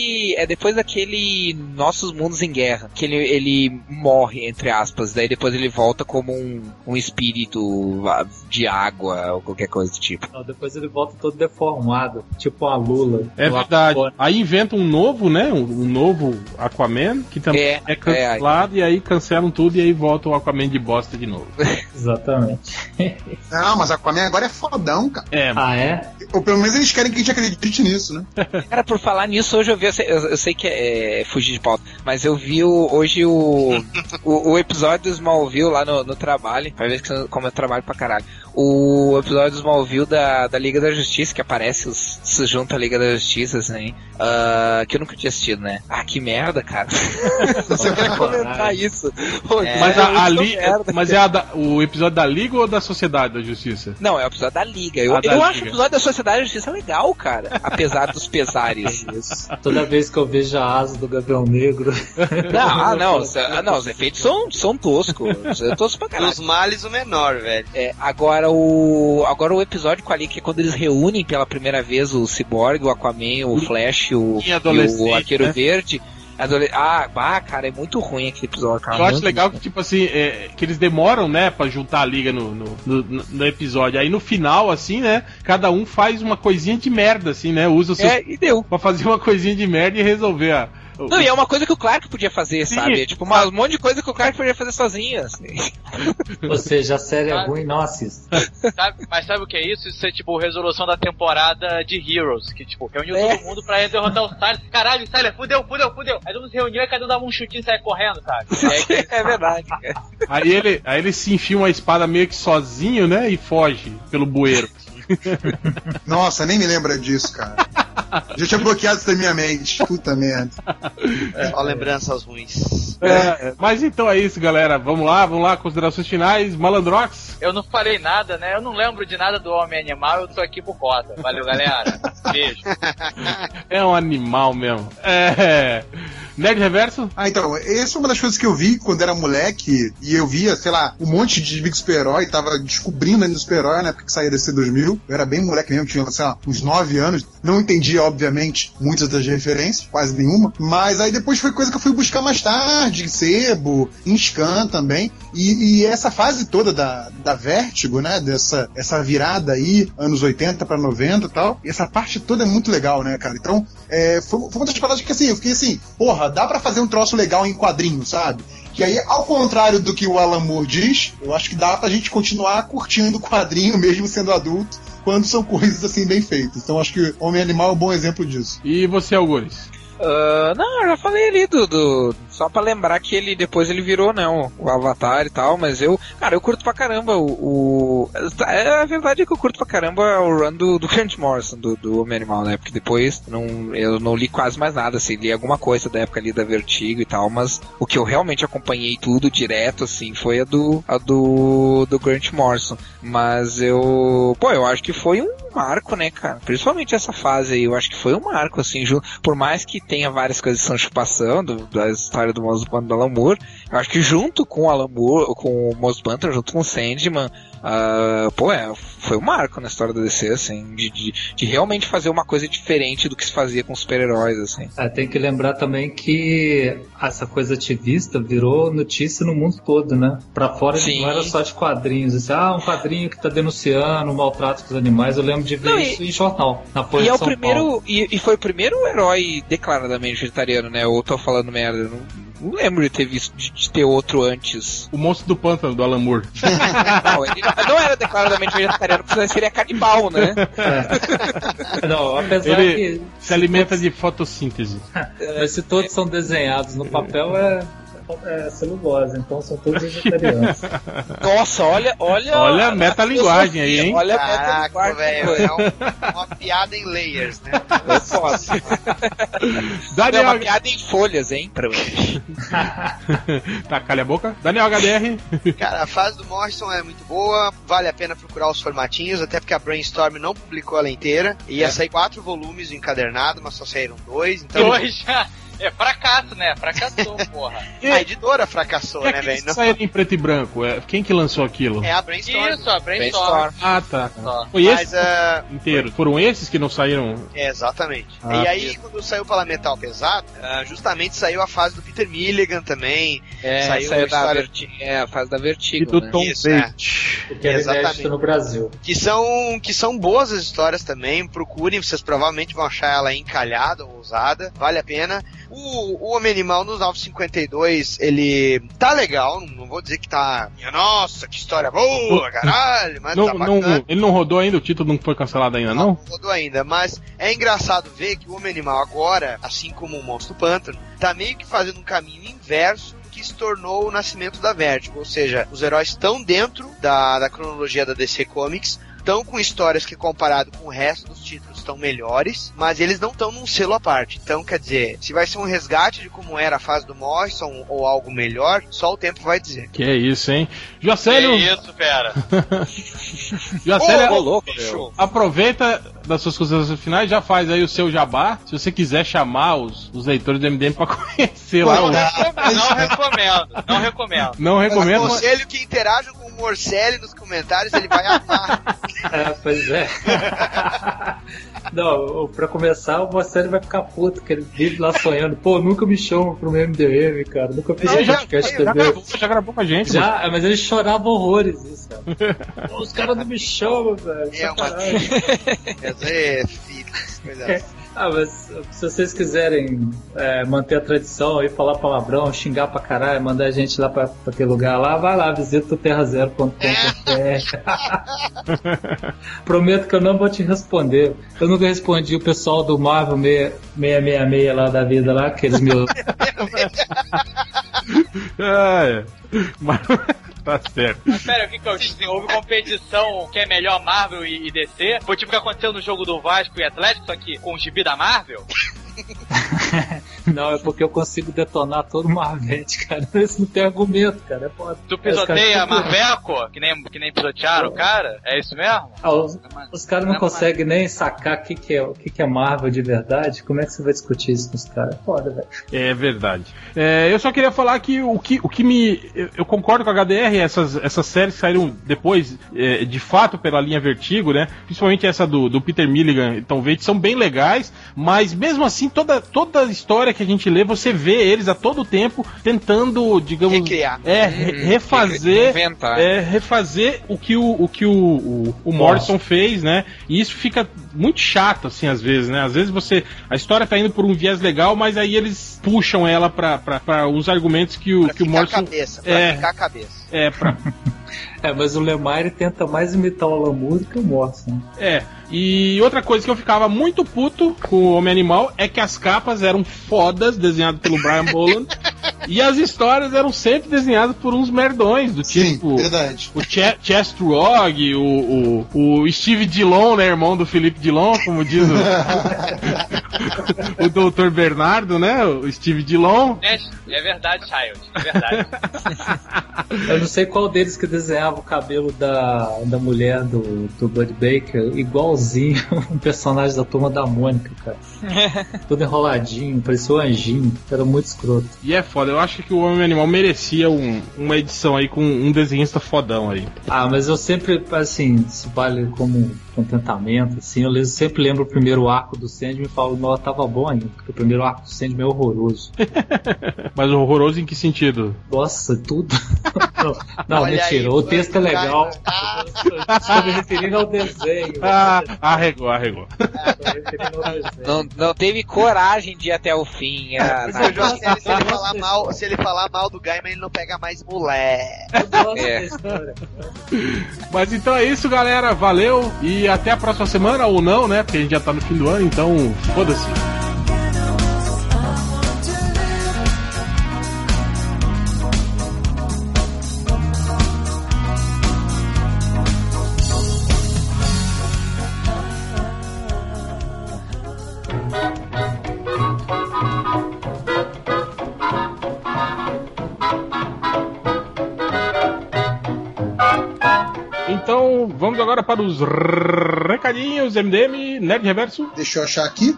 daquele Nossos Mundos em Guerra, que ele morre, entre aspas, daí depois ele volta como um espírito de água, ou qualquer coisa do tipo. Não, depois ele volta todo deformado, tipo a Lula. É verdade. Aí inventa um novo, né? Um novo Aquaman, que também é cancelado. E aí cancelam tudo e aí volta o Aquaman de bosta de novo. Exatamente. Não, mas Aquaman agora é fodão, cara. Ou pelo menos eles querem que a gente acredite nisso, né? Cara, por falar nisso, hoje eu vi, eu sei que é fugir de pauta, mas eu vi hoje o episódio do Smallville lá no trabalho, pra ver como eu trabalho pra caralho. O episódio do Smallville da Liga da Justiça, que aparece, se junta a Liga da Justiça, assim, que eu nunca tinha assistido, né? Que merda, cara. Você quer comentar isso? Mas o episódio da Liga ou da Sociedade da Justiça? Não, é o episódio da Liga. Eu acho o episódio da Sociedade da Justiça legal, cara. Apesar dos pesares. Toda vez que eu vejo a asa do Gavião Negro... Não, os efeitos são toscos. Toscos pra caralho. Dos males o menor, velho. Agora o episódio com a Liga, que é quando eles reúnem pela primeira vez o Cyborg, o Aquaman, o Flash e o Arqueiro Verde... cara, é muito ruim aquele episódio, cara. Eu acho legal que, tipo assim, que eles demoram, né, pra juntar a Liga no episódio. Aí no final, assim, né, cada um faz uma coisinha de merda, assim, né, usa o seu... e deu. Pra fazer uma coisinha de merda e resolver Não, e é uma coisa que o Clark podia fazer, sabe? Tipo, um monte de coisa que o Clark podia fazer sozinho, assim. Ou seja, a série é ruim, não assista. Mas sabe o que é isso? Isso é tipo resolução da temporada de Heroes, que tipo, reuniu todo mundo pra derrotar os Tyler. Caralho, Tyler, fudeu. Aí todo mundo se reuniu e cada um dava um chutinho e saia correndo, cara. É verdade, cara. Aí ele se enfia uma espada meio que sozinho, né? E foge pelo bueiro. Nossa, nem me lembra disso, cara. Já tinha bloqueado isso da minha mente. Puta merda. Só lembranças ruins. Mas então é isso, galera. Vamos lá, considerações finais. Malandrox? Eu não falei nada, né? Eu não lembro de nada do Homem-Animal, eu tô aqui por cota. Valeu, galera. Beijo. É um animal mesmo. Nerd Reverso? Então, essa é uma das coisas que eu vi quando era moleque, e eu via, sei lá, um monte de Big Super-Herói, tava descobrindo ainda o Super-Herói, né, porque saía DC 2000, eu era bem moleque mesmo, tinha, sei lá, uns 9 anos, não entendia, obviamente, muitas das referências, quase nenhuma, mas aí depois foi coisa que eu fui buscar mais tarde, Sebo, Scan também, e essa fase toda da Vertigo, né, essa virada aí, anos 80 pra 90 e tal, e essa parte toda é muito legal, né, cara, então, foi uma das paradas que, assim, eu fiquei assim, porra, dá pra fazer um troço legal em quadrinho, sabe? Que aí, ao contrário do que o Alan Moore diz, eu acho que dá pra gente continuar curtindo o quadrinho, mesmo sendo adulto, quando são coisas assim bem feitas. Então acho que Homem-Animal é um bom exemplo disso. E você, Algures? Não, eu já falei ali Só pra lembrar que depois ele virou, né, o Avatar e tal, mas eu curto pra caramba a verdade é que eu curto pra caramba o run do Grant Morrison, do Homem-Animal, né, porque depois eu não li quase mais nada, assim, li alguma coisa da época ali da Vertigo e tal, mas o que eu realmente acompanhei tudo direto, assim, foi a do Grant Morrison, mas eu acho que foi um marco, né, cara, principalmente essa fase aí, eu acho que foi um marco, assim, por mais que tenha várias coisas que estão chupaçando da história do Monstro do Alan Moore, eu acho que junto com o Alan Moore, com o Monstro Panther, junto com o Sandman, foi um marco na história da DC, assim, de realmente fazer uma coisa diferente do que se fazia com super-heróis, assim. Tem que lembrar também que essa coisa ativista virou notícia no mundo todo, né? Pra fora não era só de quadrinhos, assim, um quadrinho que tá denunciando o maltrato dos animais, eu lembro de ver isso em jornal, na Folha de São Paulo. E foi o primeiro herói declaradamente vegetariano, né? Ou tô falando merda, não lembro de ter visto, de ter outro antes. O Monstro do Pântano, do Alan Moore. Não, ele não era declaradamente vegetariano, porque senão seria canibal, né? Não, apesar ele que... se alimenta de fotossíntese. Mas se todos são desenhados no papel, é celulose, então são todos vegetarianos. Nossa, olha a metalinguagem aí, hein? Olha a metalinguagem, velho, é uma piada em layers, né? É uma piada em folhas, hein? Tá, calha a boca. Daniel HDR. Cara, a fase do Morrison é muito boa, vale a pena procurar os formatinhos, até porque a Brainstorm não publicou ela inteira. Ia sair 4 volumes encadernado, mas só saíram 2. Então... 2 já? É fracasso, né? Fracassou, porra. A editora fracassou, né, velho? Não saíram em preto e branco. Quem que lançou aquilo? É a Brainstorm. Isso, a Brainstorm. Ah, tá. Foi esse inteiro. Foram esses que não saíram? Exatamente. E aí, quando saiu pela Metal Pesado, justamente saiu a fase do Peter Milligan também. Saiu a fase da Vertigo. E do né? Tom Bates. O que é inédito no Brasil. Que são boas as histórias também. Procurem, vocês provavelmente vão achar ela encalhada ou ousada. Vale a pena. O Homem-Animal nos 952, ele tá legal, não vou dizer que tá... Nossa, que história boa, caralho, mas tá bacana. Ele não rodou ainda, o título não foi cancelado ainda, não? Não rodou ainda, mas é engraçado ver que o Homem-Animal agora, assim como o Monstro Pântano, tá meio que fazendo um caminho inverso que se tornou o nascimento da Vertigo, ou seja, os heróis estão dentro da cronologia da DC Comics, estão com histórias que, comparado com o resto dos títulos, estão melhores, mas eles não estão num selo à parte. Então, quer dizer, se vai ser um resgate de como era a fase do Morrison ou algo melhor, só o tempo vai dizer. Que é isso, hein? Jocélio... Que isso, fera. Jocélio, louco, aproveita das suas considerações finais, já faz aí o seu jabá, se você quiser chamar os leitores do MDM pra conhecer lá. Não recomendo. Não recomendo. Mas aconselho que interajam com o Morcelli nos comentários, ele vai amar. Pois é. Não, pra começar, o Morcelli vai ficar puto, que ele vive lá sonhando. Pô, nunca me chamam pro meu MDM, cara. Nunca fiz podcast também. Já gravou com a gente. Mas eles choravam horrores, isso, cara. Pô, os caras não me chamam, velho. Mas se vocês quiserem manter a tradição e falar palavrão, xingar pra caralho, mandar a gente lá pra aquele lugar lá, vai lá, visita o terrazero.com.br. Prometo que eu não vou te responder. Eu nunca respondi o pessoal do Marvel 666 lá da vida lá, que eles me... Tá certo. Mas pera, o que eu disse? Houve competição que é melhor Marvel e DC? Foi tipo o que aconteceu no jogo do Vasco e Atlético, só que com o gibi da Marvel? Não, é porque eu consigo detonar todo o Marvete, cara. Isso não tem argumento, cara. É foda. Tu pisoteia Marveco? Que nem pisotearam o cara? É isso mesmo? Os caras não conseguem nem sacar o que é Marvel de verdade. Como é que você vai discutir isso com os caras? É foda, velho. É verdade. Eu só queria falar que o que me... Eu concordo com a HDR, essas séries que saíram depois, de fato, pela linha Vertigo, né? Principalmente essa do Peter Milligan e Tom Waits, são bem legais, mas mesmo assim, toda a história que a gente lê, você vê eles a todo tempo tentando, digamos... Recriar. Refazer... Inventar. Refazer o que o Morrison fez, né? E isso fica muito chato, assim, às vezes, né? Às vezes a história tá indo por um viés legal, mas aí eles puxam ela pra uns argumentos que o Morrison... Ficar a cabeça. Mas o Lemire tenta mais imitar o Alan Moore que o Morrison. E outra coisa que eu ficava muito puto com o Homem-Animal é que as capas eram fodas, desenhadas pelo Brian Boland. E as histórias eram sempre desenhadas por uns merdões, do tipo... Sim, verdade. O Chester Rog, o Steve Dillon, né, irmão do Felipe Dillon, como diz o Dr. Bernardo, né, o Steve Dillon. É verdade, Child, é verdade. Eu não sei qual deles que desenhava o cabelo da mulher do Bud Baker, igualzinho um personagem da Turma da Mônica, cara. Todo enroladinho, parecia um anjinho, era muito escroto. E é foda, eu acho que o Homem-Animal merecia uma edição aí com um desenhista fodão aí. Ah, mas eu sempre, assim, se vale como contentamento, assim, eu sempre lembro o primeiro arco do Sandman e falo, não, tava bom ainda, porque o primeiro arco do Sandman é horroroso. Mas horroroso em que sentido? Nossa, tudo. Não, mentira, aí, o texto é legal. Estou me referindo ao desenho. Arregou. Não teve coragem de ir até o fim. Se ele falar mal do Gaiman, ele não pega mais mulher. Mas então é isso, galera. Valeu. E até a próxima semana, ou não, né? Porque a gente já tá no fim do ano, então foda-se. Então, vamos agora para os recadinhos, MDM, Nerd Reverso. Deixa eu achar aqui.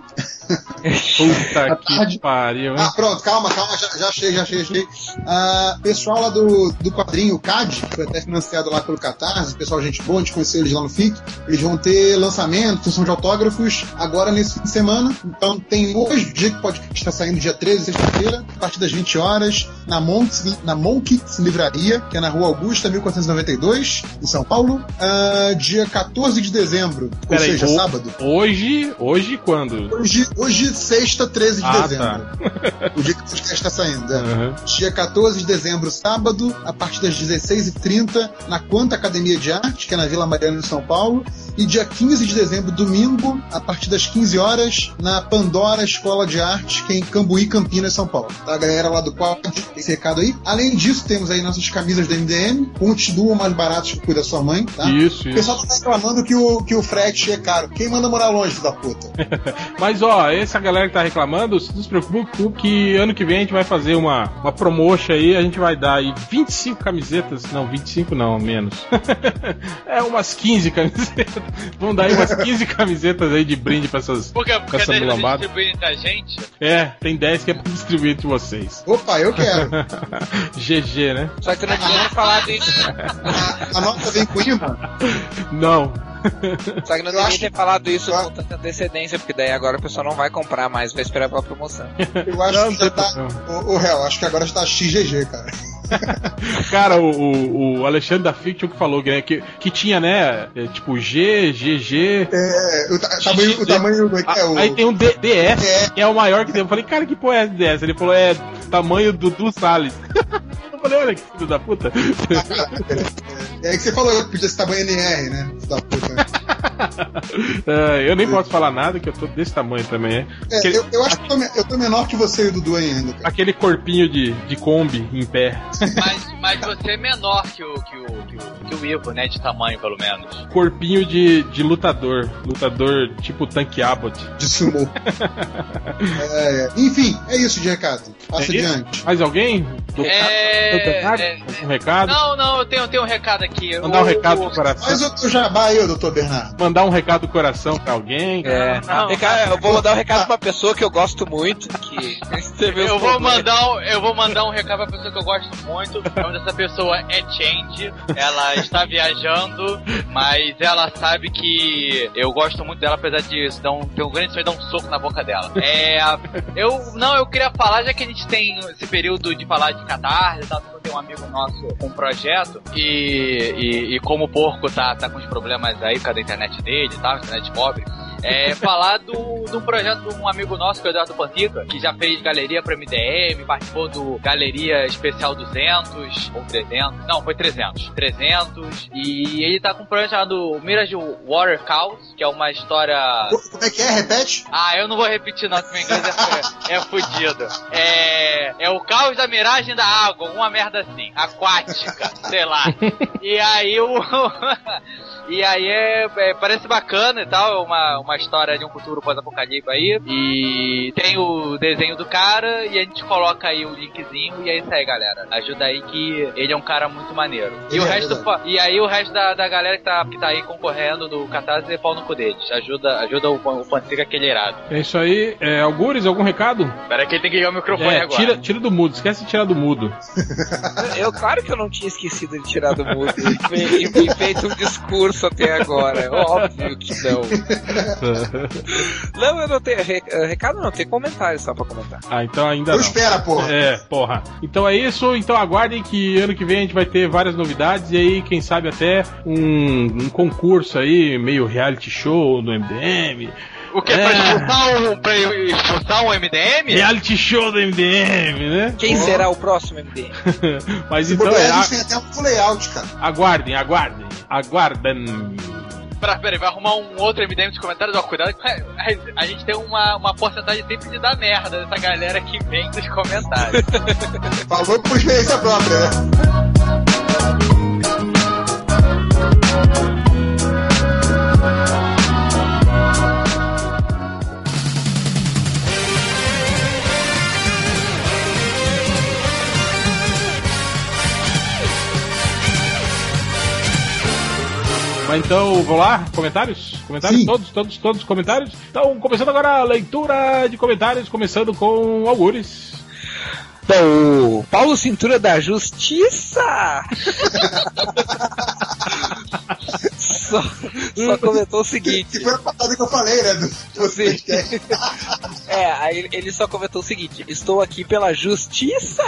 Puta que pariu, hein? Pronto, calma, já achei. Pessoal lá do quadrinho CAD, que foi até financiado lá pelo Catarse, pessoal gente boa, a gente conheceu eles lá no FIC, eles vão ter lançamento, função de autógrafos, agora nesse fim de semana. Então tem hoje, dia que pode estar saindo, dia 13, sexta-feira, a partir das 20 horas, na Monkeys Livraria, que é na Rua Augusta, 1492, em São Paulo. Dia 14 de dezembro, ou seja, sábado. Hoje quando? Hoje, sexta, 13 de dezembro. Tá. O dia que o podcast está saindo. Uhum. Dia 14 de dezembro, sábado, a partir das 16h30, na Quanta Academia de Arte, que é na Vila Mariana, em São Paulo. E dia 15 de dezembro, domingo, a partir das 15 horas, na Pandora Escola de Arte, que é em Cambuí, Campinas, São Paulo. Tá, a galera lá do quadro, esse recado aí. Além disso, temos aí nossas camisas do MDM, continuam mais baratos que o da sua mãe, tá? Isso. O pessoal tá reclamando que o frete é caro. Quem manda morar longe, filho da puta? Mas, ó, essa galera que tá reclamando, não se preocupe que ano que vem a gente vai fazer uma promotion aí, a gente vai dar aí 25 camisetas, não, 25 não, menos. Umas 15 camisetas. Vamos dar aí umas 15 camisetas aí de brinde pra essas Porque essa mulambadas. Distribuir entre a gente? Tem 10 que é pra distribuir entre vocês. Opa, eu quero. GG, né? Só que tu não tinha nem falado isso. A nota vem com imã? Não. Só que não devia ter falado isso com tanta antecedência, porque daí agora o pessoal não vai comprar mais, vai esperar pela promoção. Eu acho que já tá. O réu, acho que agora está XGG, cara. Cara, o Alexandre da Fiction que falou que tinha, né? Tipo G, GG. O tamanho do que é o. Aí tem um DS, que é o maior que tem. Eu falei, cara, que porra é esse DS? Ele falou, tamanho do Dudu Salles. Eu falei, olha que filho da puta. É que você falou que podia ser tamanho NR, né? Filho da puta. Eu nem posso falar nada, que eu tô desse tamanho também. Eu acho que eu tô menor que você e o Dudu ainda. Cara. Aquele corpinho de Kombi em pé. Mas você é menor que o Ivo, né? De tamanho, pelo menos. Corpinho de lutador. Lutador tipo Tanque Abbott. De sumo. Enfim, é isso de recado. Passa adiante. Mais alguém? Um recado? Não, eu tenho um recado aqui. Mandar um recado do coração. Faz outro jabá aí, doutor Bernardo. Mandar um recado do coração pra alguém. Eu vou mandar um recado pra uma pessoa que eu gosto muito. Eu vou mandar um recado pra pessoa que eu gosto muito. O nome dessa pessoa é Change. Ela está viajando, mas ela sabe que eu gosto muito dela, apesar de ter um grande sonho de dar um soco na boca dela. Eu queria falar, já que a gente tem esse período de falar de Catarse, tá? Tem um amigo nosso com um projeto e como o porco tá com os problemas aí por causa da internet dele e tal, internet pobre. falar de um projeto de um amigo nosso, que é o Eduardo Pantica, que já fez galeria pra MDM, participou do Galeria Especial 200, ou 300, não, foi 300, e ele tá com um projeto chamado Mirage Water Chaos, que é uma história... Como é que é? Repete? Eu não vou repetir não, que meu inglês é fudido. É o caos da miragem da água, alguma merda assim, aquática, sei lá. E aí parece bacana e tal, uma história de um futuro pós-apocalíptico aí. E tem o desenho do cara e a gente coloca aí o linkzinho e é isso aí, galera. Ajuda aí que ele é um cara muito maneiro. E o resto da galera que tá aí concorrendo do Catarse é pau no cu deles. Ajuda o Pantica que ele é irado. É isso aí. Algures, algum recado? Pera que ele tem que ligar o microfone agora. Tira do mudo, esquece de tirar do mudo. Claro que eu não tinha esquecido de tirar do mudo e feito um discurso até agora. Óbvio que não. Não, eu não tenho recado, não, tem comentário só pra comentar. Então ainda não. Espera, porra. Porra. Então é isso, então aguardem que ano que vem a gente vai ter várias novidades e aí, quem sabe até um concurso aí, meio reality show do MDM. O que? Pra expulsar um MDM? Reality show do MDM, né? Quem será o próximo MDM? Mas Se então a gente tem até um full layout, cara. Aguardem. Peraí, vai arrumar um outro MDM de comentários? Ó, cuidado que a gente tem uma porcentagem sempre de dar merda dessa galera que vem dos comentários. Falou por experiência própria, né? Então, vou lá, comentários? Comentários? Todos comentários? Então, começando agora a leitura de comentários, começando com Algures. Então, o Paulo Cintura da Justiça só comentou o seguinte. Que foi a patada que eu falei, né? Aí ele só comentou o seguinte: estou aqui pela justiça!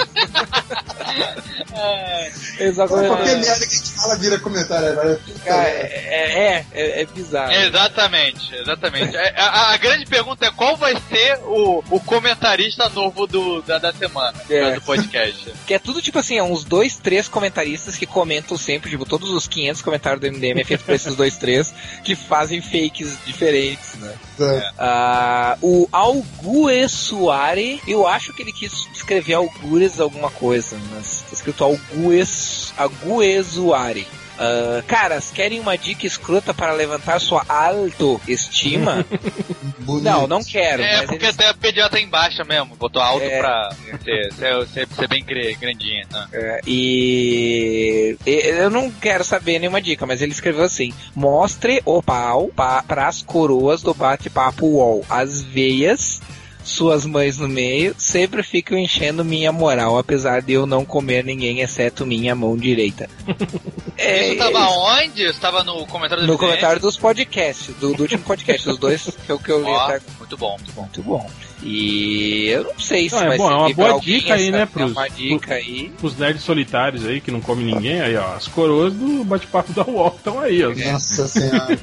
Ele só comentou. Qualquer merda que a gente fala vira comentário agora. É bizarro. Exatamente. A grande pergunta é qual vai ser o comentarista novo da semana do podcast. Que é tudo tipo assim, uns 2, 3 comentaristas que comentam sempre, tipo, todos os 500 comentários do MDM é feito por esses 2, 3 que fazem fakes diferentes, né? O Alguesuare, eu acho que ele quis escrever Algures alguma coisa, mas tá escrito Alguesuare. Caras, querem uma dica escrota para levantar sua autoestima? Não quero. Mas porque até a pediatra em baixa mesmo, botou alto pra ser bem grandinha. Né? E eu não quero saber nenhuma dica, mas ele escreveu assim: mostre o pau pras coroas do bate-papo UOL. As veias, suas mães no meio, sempre ficam enchendo minha moral, apesar de eu não comer ninguém, exceto minha mão direita. Isso tava onde? Isso tava no comentário do No comentário dos podcasts, do último podcast, os dois que eu li até. Muito bom. E eu não sei se vai ser. É uma boa dica aí, né? Uma dica aí. Pros nerds solitários aí que não comem ninguém, aí ó, as coroas do bate-papo da UOL estão aí, ó. Nossa senhora.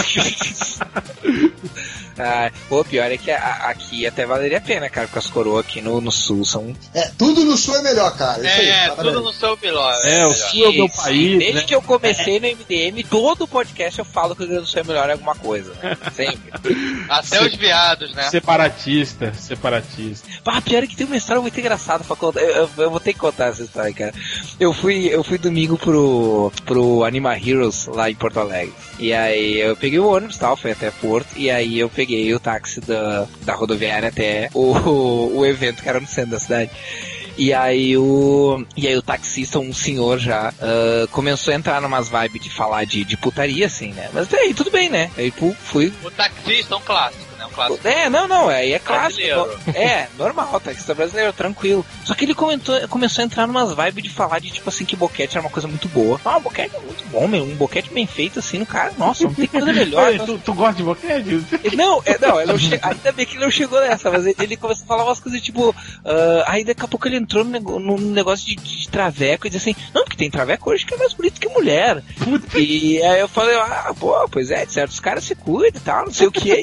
O pior é que aqui até valeria a pena, cara, porque as coroas aqui no sul são... tudo no sul é melhor, cara. Isso aí, tudo no sul é melhor. O sul é o meu país, desde que eu comecei no MDM, todo podcast eu falo que o Rio Grande do Sul é melhor em alguma coisa, né? Sempre. Até os viados, né? Separatista. Pior é que tem uma história muito engraçada pra contar. Eu vou ter que contar essa história, cara. Eu fui domingo pro Anima Heroes lá em Porto Alegre. E aí eu peguei o ônibus e tal, fui até Porto, e aí eu peguei o táxi da rodoviária até o evento que era no centro da cidade. E aí o taxista, um senhor já, começou a entrar numas vibes de falar de putaria, assim, né? Mas aí tudo bem, né? Aí fui... O taxista é um clássico, né? clássico. Não, aí é clássico. Brasileiro. Normal, taxista brasileiro, tranquilo. Só que ele começou a entrar numas vibes de falar de, tipo assim, que boquete era uma coisa muito boa. Um boquete é muito bom, meu. Um boquete bem feito, assim, no cara, nossa, não tem coisa melhor. Tu gosta de boquete? Não, ainda bem que ele não chegou nessa, mas ele começou a falar umas coisas, tipo, aí daqui a pouco ele entrou num negócio de traveco e disse assim, não, porque tem traveco hoje que é mais bonito que mulher. Puta. E aí eu falei, pois é, de certos caras se cuidam e tal, não sei o que.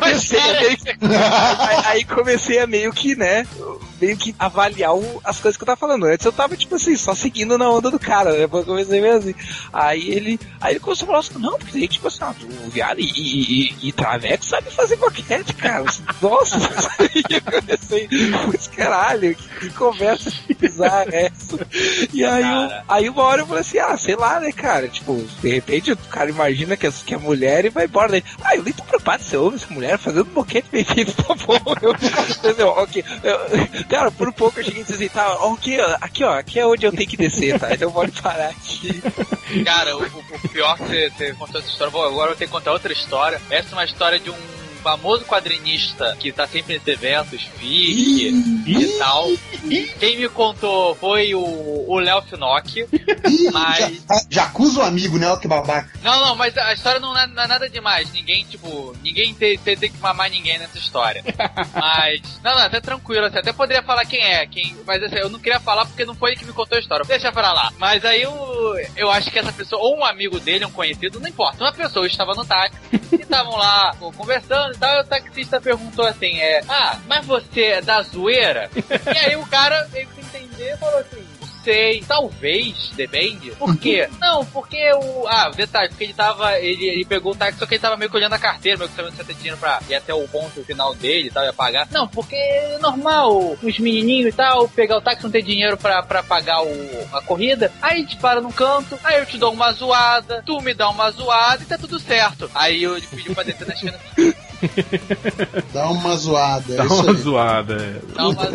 Aí comecei a meio que, né, avaliar as coisas que eu tava falando. Antes eu tava, tipo assim, só seguindo na onda do cara, né? Depois eu comecei meio assim. Aí ele começou a falar assim, não, porque tipo assim, o viado e traveco sabe fazer boquete, cara. Nossa, eu comecei, putz, caralho, que conversa bizarra é essa? E aí uma hora eu falei assim, sei lá, né, cara, tipo, de repente o cara imagina que é mulher e vai embora. Daí, eu nem tô preocupado se ouve essa mulher fazendo boquete bem feito, tá bom, entendeu? Ok, cara, por um pouco eu cheguei e disse assim, tá, ok, aqui é onde eu tenho que descer, tá? Então pode parar aqui. Cara, o pior que você contou essa história, agora eu vou ter que contar outra história. Essa é uma história de um famoso quadrinista que tá sempre nesses eventos, FIC e tal. Quem me contou foi o Léo Finocchi, mas... Já acusa o amigo, né? Que babaca. Não, mas a história não é nada demais. Ninguém tem que mamar ninguém nessa história. Mas... Não, até tranquilo, assim, até poderia falar mas assim, eu não queria falar porque não foi ele que me contou a história. Deixa pra lá. Mas aí eu acho que essa pessoa, ou um amigo dele, um conhecido, não importa. Uma pessoa estava no táxi e estavam lá conversando e tal, o taxista perguntou assim, mas você é da zoeira? E aí o cara veio sem entender e falou assim, sei, talvez depende. Por quê? Não, porque detalhe, porque ele pegou o táxi, só que ele tava meio que olhando a carteira, meio que sabendo se ia ter dinheiro pra ir até o ponto final dele e tal, ia pagar. Não, porque é normal, os menininhos e tal, pegar o táxi não ter dinheiro pra pagar a corrida, aí a gente para num canto, aí eu te dou uma zoada, tu me dá uma zoada e tá tudo certo. Aí eu pedi pra descer na esquina assim. Dá uma zoada. Dá uma zoada.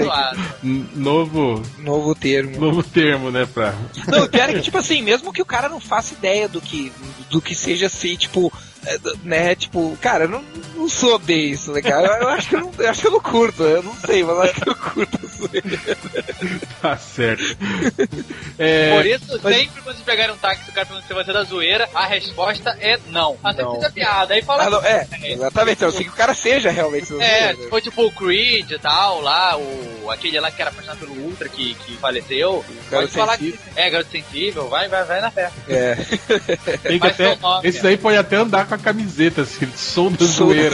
Novo termo, né, pra... Não, o pior é que, tipo assim, mesmo que o cara não faça ideia do que seja assim, tipo, né, tipo, cara, eu não sou bem isso, né, cara? Eu acho que eu não curto, eu não sei, mas eu acho que eu curto isso. Tá certo. Por isso, sempre quando vocês pegarem um táxi, o cara pergunta se você é da zoeira, a resposta é não. Até que fica piada, aí fala... exatamente, eu sei que o cara seja realmente da zoeira. Se for tipo o Creed e tal, lá, aquele lá que era apaixonado pelo Ultra, que faleceu, pode falar que garoto sensível, vai na fé. Tem que esse daí pode até andar com a camiseta escrito Sou da Zoeira.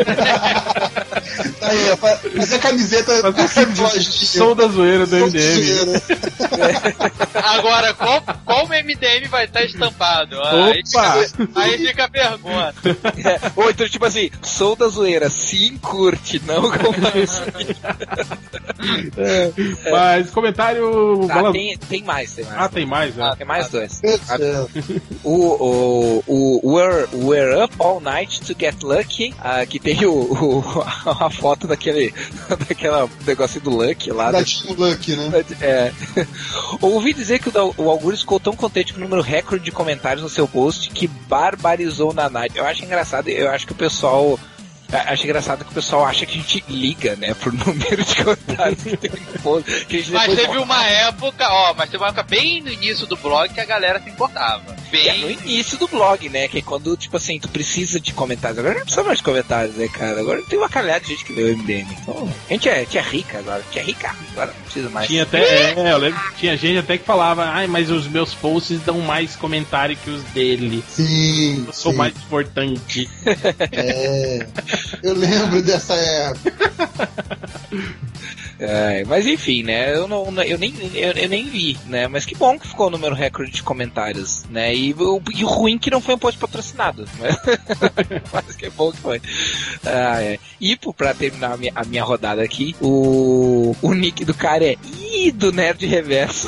Aí, fazer a camiseta Sou da Zoeira do MDM. Agora, qual MDM vai estar estampado? Opa! Aí fica a pergunta. Ou então, tipo assim, Sou da Zoeira, sim, curte, não comparece. Mas, comentário... Tem mais. Tem mais? Tem mais dois. O We're Up All Night to Get Lucky, que tem a foto daquela negocinho do Lucky lá. Da Team Lucky, né? Ouvi dizer que o Algures ficou tão contente com o número recorde de comentários no seu post que barbarizou na night. Eu acho engraçado, acho que o pessoal... Acho engraçado que o pessoal acha que a gente liga, né, pro número de comentários que tem no post. Mas teve uma época, bem no início do blog que a galera se importava. No início do blog, né, que é quando, tipo assim, tu precisa de comentários. Agora não precisa mais de comentários, né, cara? Agora tem uma calhada de gente que lê o MDM. Então, a gente é rica agora. Agora não precisa mais. Tinha até, eu lembro, tinha gente até que falava, mas os meus posts dão mais comentário que os dele. Sim. Eu sou mais importante. Eu lembro dessa época. Mas enfim, né? Eu nem vi, né? Mas que bom que ficou o número recorde de comentários, né? E o ruim que não foi um post patrocinado, né? Mas que bom que foi. E pra terminar a minha rodada aqui, o nick do cara é do Nerd Reverso.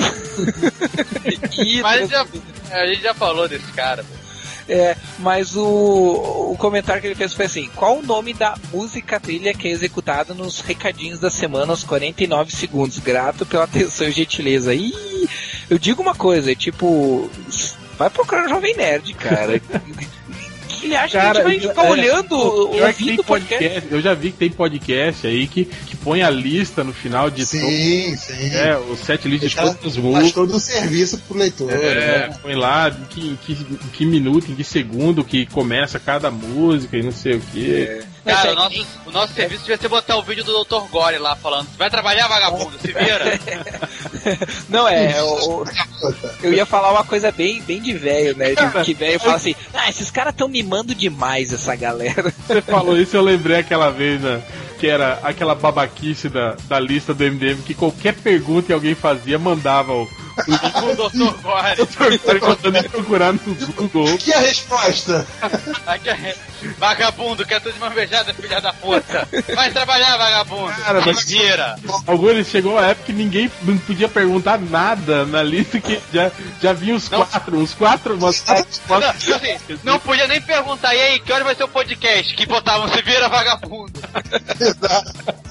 Mas a gente já falou desse cara, pô. Mas o comentário que ele fez foi assim: qual o nome da música trilha que é executada nos recadinhos da semana aos 49 segundos? Grato pela atenção e gentileza. Eu digo uma coisa, tipo, vai procurar o Jovem Nerd, cara. Ele acha que a gente vai ficar olhando, ouvindo o podcast. Eu já vi que tem podcast aí que põe a lista no final de sim. O set list de todas as músicas. Faz todo o serviço pro leitor. Põe lá em que minuto, em que segundo que começa cada música e não sei o que. Cara, o nosso serviço devia ser botar o vídeo do Dr. Gore lá falando: vai trabalhar, vagabundo, se vira. Não, eu ia falar uma coisa bem de velho, né? Que velho fala assim: esses caras tão mimando demais essa galera. Você falou isso, eu lembrei aquela vez, né? Que era aquela babaquice da lista do MDM, que qualquer pergunta que alguém fazia, mandava o Dr. Gore. Dr. Gore mandando procurar no Google. Que a resposta? Vagabundo, quer tudo de uma beijada, filha da puta. Vai trabalhar, vagabundo. Cara, mas vira. Alguns chegou a época que ninguém não podia perguntar nada na lista, que já vinha os quatro. Não podia nem perguntar, e aí, que hora vai ser o podcast? Que botavam se vira, vagabundo. Exato.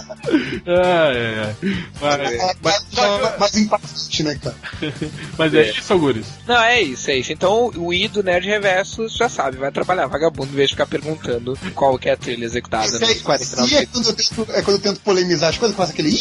Mas impactante, né, cara? Mas é isso, Algures? Não, é isso. Então o I do Nerd Reverso já sabe, vai trabalhar vagabundo em vez de ficar perguntando qual que é a trilha executada nos 49. É quando eu tento polemizar as coisas, começa aquele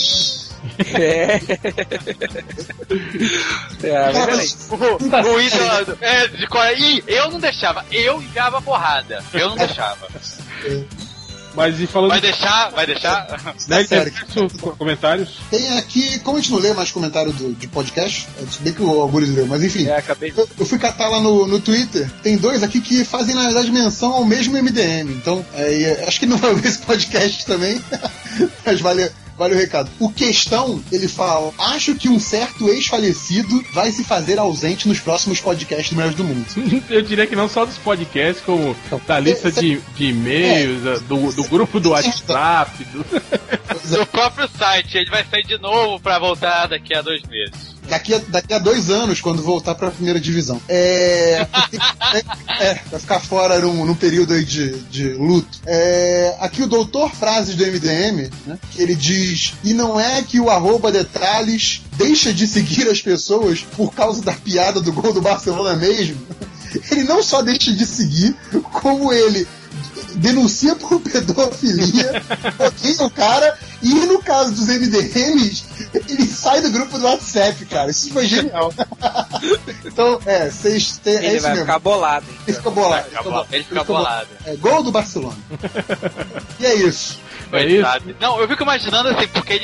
o ídolo de Coreia. Eu não deixava, eu enviava porrada. Eu não deixava. Mas e falando... Vai deixar? Né, tem comentários? Tem aqui, como a gente não lê mais comentário de podcast, se bem que o Algures leu, mas enfim, eu fui catar lá no Twitter, tem 2 aqui que fazem, na verdade, menção ao mesmo MDM, então, acho que não vai ver esse podcast também, mas vale o recado. O Questão, ele fala: acho que um certo ex-falecido vai se fazer ausente nos próximos podcasts do Melhores do Mundo. Eu diria que não só dos podcasts, como da lista de e-mails, do grupo do WhatsApp, do próprio site. Ele vai sair de novo pra voltar daqui a 2 meses. Daqui a 2 anos, quando voltar pra primeira divisão. Vai ficar fora num período aí de luto. Aqui o doutor Frases do MDM, né, que ele diz: e não é que o @detrales deixa de seguir as pessoas por causa da piada do gol do Barcelona mesmo. Ele não só deixa de seguir, como ele denuncia por pedofilia, odeia o cara, e no caso dos MDMs, ele sai do grupo do WhatsApp, cara. Isso foi genial. Então, vocês têm. Ele vai ficar bolado. Então. Ele fica bolado. Ele fica bolado. Gol do Barcelona. E é isso. Não, eu fico imaginando assim, porque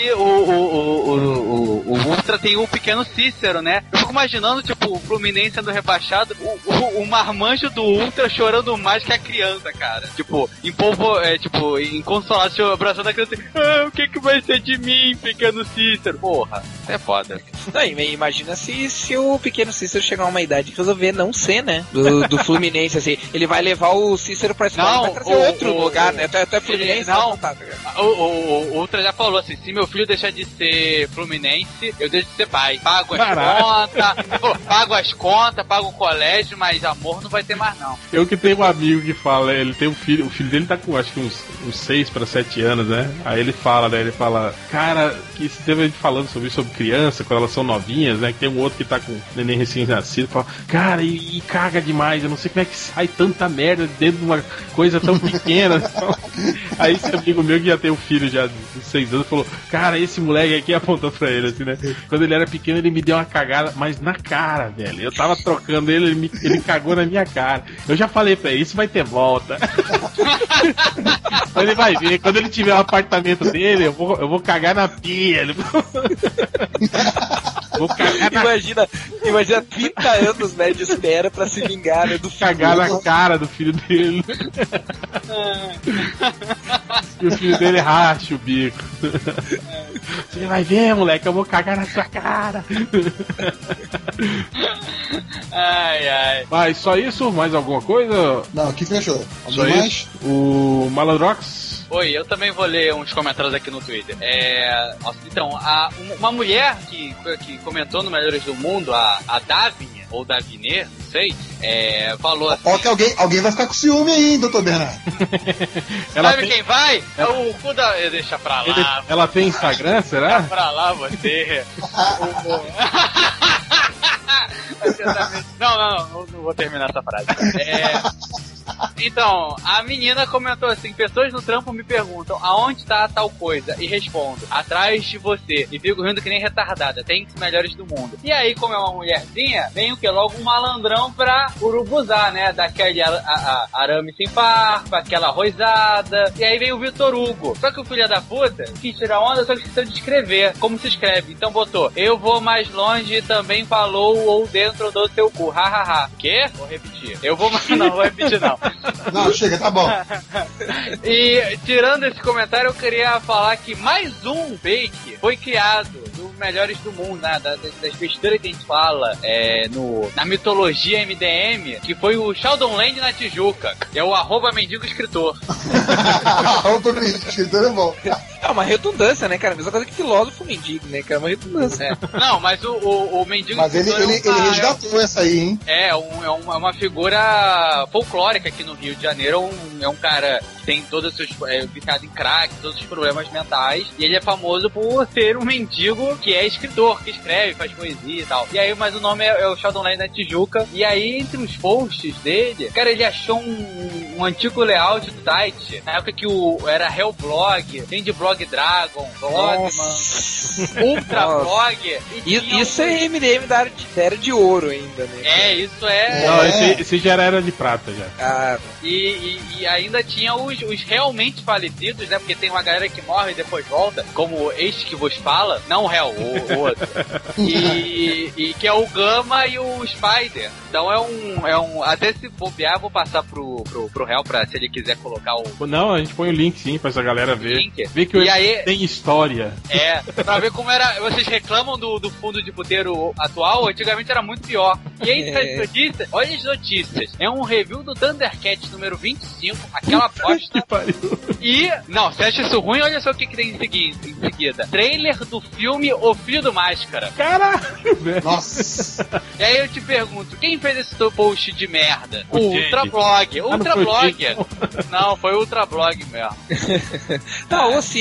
o Ultra tem o pequeno Cícero, né? Eu fico imaginando, tipo, o Fluminense sendo rebaixado, o marmanjo do Ultra chorando mais que a criança, cara. Tipo, inconsolado, abraçando a criança assim: o que vai ser de mim, pequeno Cícero? Porra, isso é foda. Não, imagina se o pequeno Cícero chegar a uma idade e resolver não ser, né? Do Fluminense, assim. Ele vai levar o Cícero pra escola e vai trazer outro lugar, né? Até Fluminense não. O Ultra já falou assim: se meu filho deixar de ser Fluminense, eu deixo de ser pai. Pago as contas, pago o colégio, mas amor não vai ter mais, não. Eu que tenho um amigo que fala, ele tem um filho, o filho dele tá com acho que uns 6 para 7 anos, né? Aí ele fala, cara, que esse tempo a gente falando sobre criança, quando elas são novinhas, né? Que tem um outro que tá com neném recém-nascido, fala: cara, e caga demais, eu não sei como é que sai tanta merda dentro de uma coisa tão pequena. Aí esse amigo meu que já tem um filho já de 6 anos falou: cara, esse moleque aqui, apontou pra ele assim, né? Quando ele era pequeno, ele me deu uma cagada, mas na cara, velho. Eu tava trocando ele cagou na minha cara. Eu já falei pra ele: isso vai ter volta. Ele vai ver, quando ele tiver o apartamento dele, eu vou cagar na pia. Vou cagar imagina 30 anos, né, de espera pra se vingar, né, do filho. Cagar na cara do filho dele. E o filho dele racha o bico. Você vai ver, moleque, eu vou cagar na sua cara. Ai. Mas só isso? Mais alguma coisa? Não, aqui fechou. Só mais? Isso? O Malandrox? Oi, eu também vou ler uns comentários aqui no Twitter. Então, uma mulher que comentou no Melhores do Mundo, a Davinha, ou Davinê, não sei, falou assim... Ó que alguém vai ficar com ciúme aí, hein, doutor Bernardo? Sabe quem vai? É o cu da... Deixa pra lá. Ela tem Instagram, será? Deixa pra lá, você. Não vou terminar essa frase. Então, a menina comentou assim: pessoas no trampo me perguntam aonde tá tal coisa, e respondo: atrás de você. E fico rindo que nem retardada, tem os melhores do mundo. E aí, como é uma mulherzinha, vem o que? Logo um malandrão pra urubuzar, né? Daquele arame sem farpa, aquela arrozada. E aí vem o Vitor Hugo. Só que o filho da puta quis tirar onda, só que esqueceu de escrever. Como se escreve? Então botou: eu vou mais longe e também falou ou dentro do seu cu. Hahaha. Quê? Vou repetir. Eu vou mais. Não, vou repetir não. Não, chega, tá bom. E tirando esse comentário, eu queria falar que mais um fake foi criado do Melhores do Mundo, né? Das besteiras que a gente fala na mitologia MDM, que foi o Sheldon Land na Tijuca, que é o @mendigo-escritor. @mendigo-escritor é bom. É uma redundância, né, cara? A mesma coisa que filósofo mendigo, né, cara? É uma redundância. Não, mas o mendigo Mas ele resgatou essa aí, hein? É uma figura folclórica aqui no Rio de Janeiro. É um cara que tem todos os seus viciado em crack, todos os problemas mentais, e ele é famoso por ser um mendigo que é escritor, que escreve, faz poesia e tal. E aí, mas o nome é o Sheldon Land da Tijuca. E aí, entre os posts dele, cara, ele achou um antigo layout do site, na época que era Hellblog, tem de Blog Dragon, Blogman, Ultra Blog. Isso é MDM da era de ouro ainda, né? Isso é. Não, esse já era de prata já. Ah. E ainda tinha os realmente falecidos, né? Porque tem uma galera que morre e depois volta, como este que vos fala, não o Hell, o outro. E que é o Gama e o Spider. Então é um. Até se bobear, vou passar pro Hell pra se ele quiser colocar o. Não, a gente põe o link sim pra essa galera ver. Ver que tem história. Pra ver como era. Vocês reclamam do fundo de puteiro atual, antigamente era muito pior. E aí, notícias, olha as notícias. É um review do Thundercats número 25, aquela bosta. E, não, você acha isso ruim? Olha só o que tem em seguida. Trailer do filme O Filho do Máscara. Caralho, velho. Nossa. E aí eu te pergunto, quem fez esse post de merda? O Ultrablog. Ultrablog. Não, foi o Ultrablog mesmo. Não, ou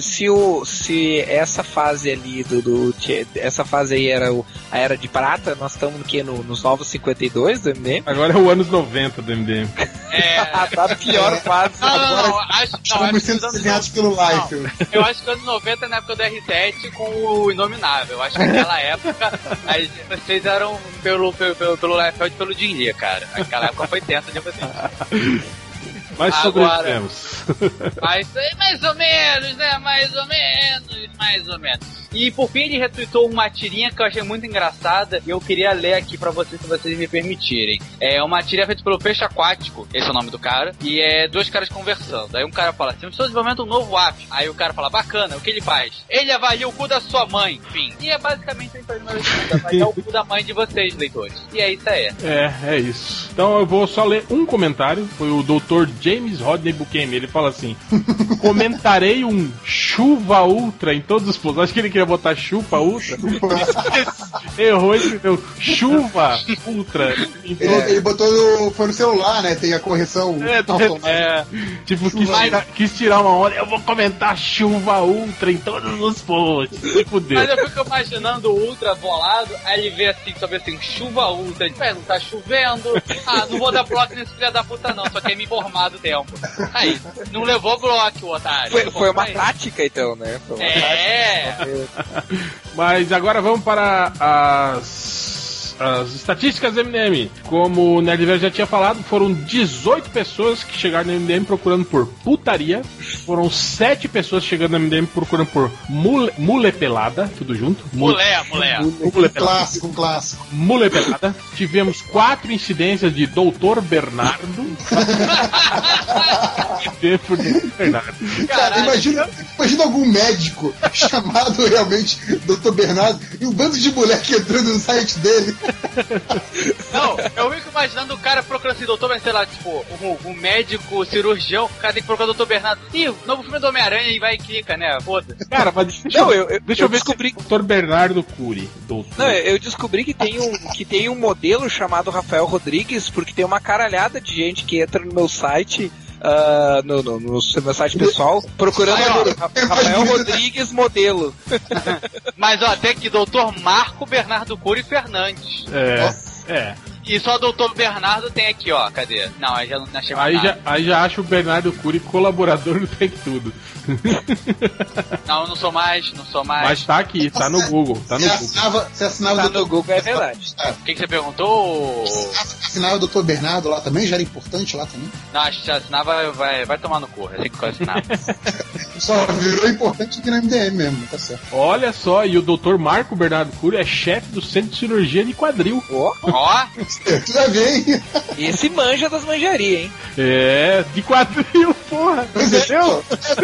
se essa fase ali essa fase aí era a Era de Prata, nós estamos nos novos 52 do MDM. Agora é o anos 90 do MDM. Tá a pior fase. Estamos sendo desenhados pelo Life. Eu acho que anos 90 é na época do R7 com o Inominável. Eu acho que naquela época vocês eram pelo Liefeld e pelo Jim Lee, cara. Aquela época foi tensa de vocês. Mas sobrevivemos. Mas mais ou menos, né? Mais ou menos. E por fim ele retweetou uma tirinha que eu achei muito engraçada e eu queria ler aqui pra vocês, se vocês me permitirem. É uma tirinha feita pelo Peixe Aquático, esse é o nome do cara, e é dois caras conversando. Aí um cara fala assim: estou desenvolvendo um novo app. Aí o cara fala: bacana, o que ele faz? Ele avalia o cu da sua mãe. Enfim. E é basicamente isso aí, avaliar o cu da mãe de vocês, leitores. E é isso aí. É isso. Então eu vou só ler um comentário. Foi o Dr. James Rodney Buchanan. Ele fala assim: comentarei um chuva ultra em todos os posts. Acho que ele queria botar chupa ultra. Errou e escreveu chuva ultra. Ele botou foi no celular, né? Tem a correção automática. Tipo, quis tirar uma onda. Eu vou comentar chuva ultra em todos os posts. Se fudeu. Mas eu fico imaginando o ultra bolado. Aí ele vê assim, só vê assim, chuva ultra. Ele não tá chovendo. Não vou dar bloco nesse filho da puta não. Só quer me informar do tempo. Aí, não levou bloco, o otário. Foi uma tática então, né? Foi uma tática. Mas agora vamos para as estatísticas do MDM. Como o Nerdverse já tinha falado, foram 18 pessoas que chegaram no MDM procurando por putaria. Foram 7 pessoas chegando no MDM procurando por mule pelada, tudo junto. Mulher. Clássico. Mule pelada. Tivemos 4 incidências de Dr. Bernardo. Cara, imagina algum médico chamado realmente Dr. Bernardo e um bando de moleque entrando no site dele. Não, eu fico imaginando o cara procurando assim, doutor, sei lá, tipo, um médico, cirurgião, o cara tem que procurar o Dr. Bernardo. Ih, o novo filme do Homem-Aranha e vai e clica, né? Foda-se. Cara, mas deixa eu descobrir que o Dr. Bernardo Cury. Não, eu descobri que tem um modelo chamado Rafael Rodrigues, porque tem uma caralhada de gente que entra no meu site. No meu site pessoal, procurando Rafael Rodrigues modelo. Mas ó, até que Dr. Marco Bernardo Cury Fernandes. E só o Dr. Bernardo tem aqui, ó. Cadê? Não, aí já não achei mais nada. Aí já acho o Bernardo Cury colaborador do Tem Tudo. Não, não sou mais. Mas tá aqui, tá no Google. Tá no Google. Você assinava Tá o no Google, é verdade. O que você perguntou? Assinava o Dr. Bernardo lá também? Já era importante lá também? Não, acho que se assinava vai tomar no cu. É assim que eu assinava. Só virou importante aqui no MDM mesmo, tá certo. Olha só, e o Dr. Marco Bernardo Cury é chefe do Centro de Cirurgia de Quadril. Ó. Tudo a ver, hein? Esse manja das manjarias, hein? É, de quadril, porra. Entendeu?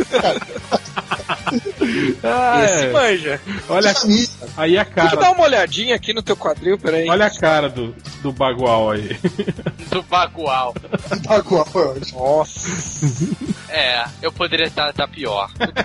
Esse manja. Olha aí a cara. Deixa eu dar uma olhadinha aqui no teu quadril, peraí. Olha a cara do Bagual aí. Do Bagual. Bagual foi ótimo. Nossa. Eu poderia estar pior.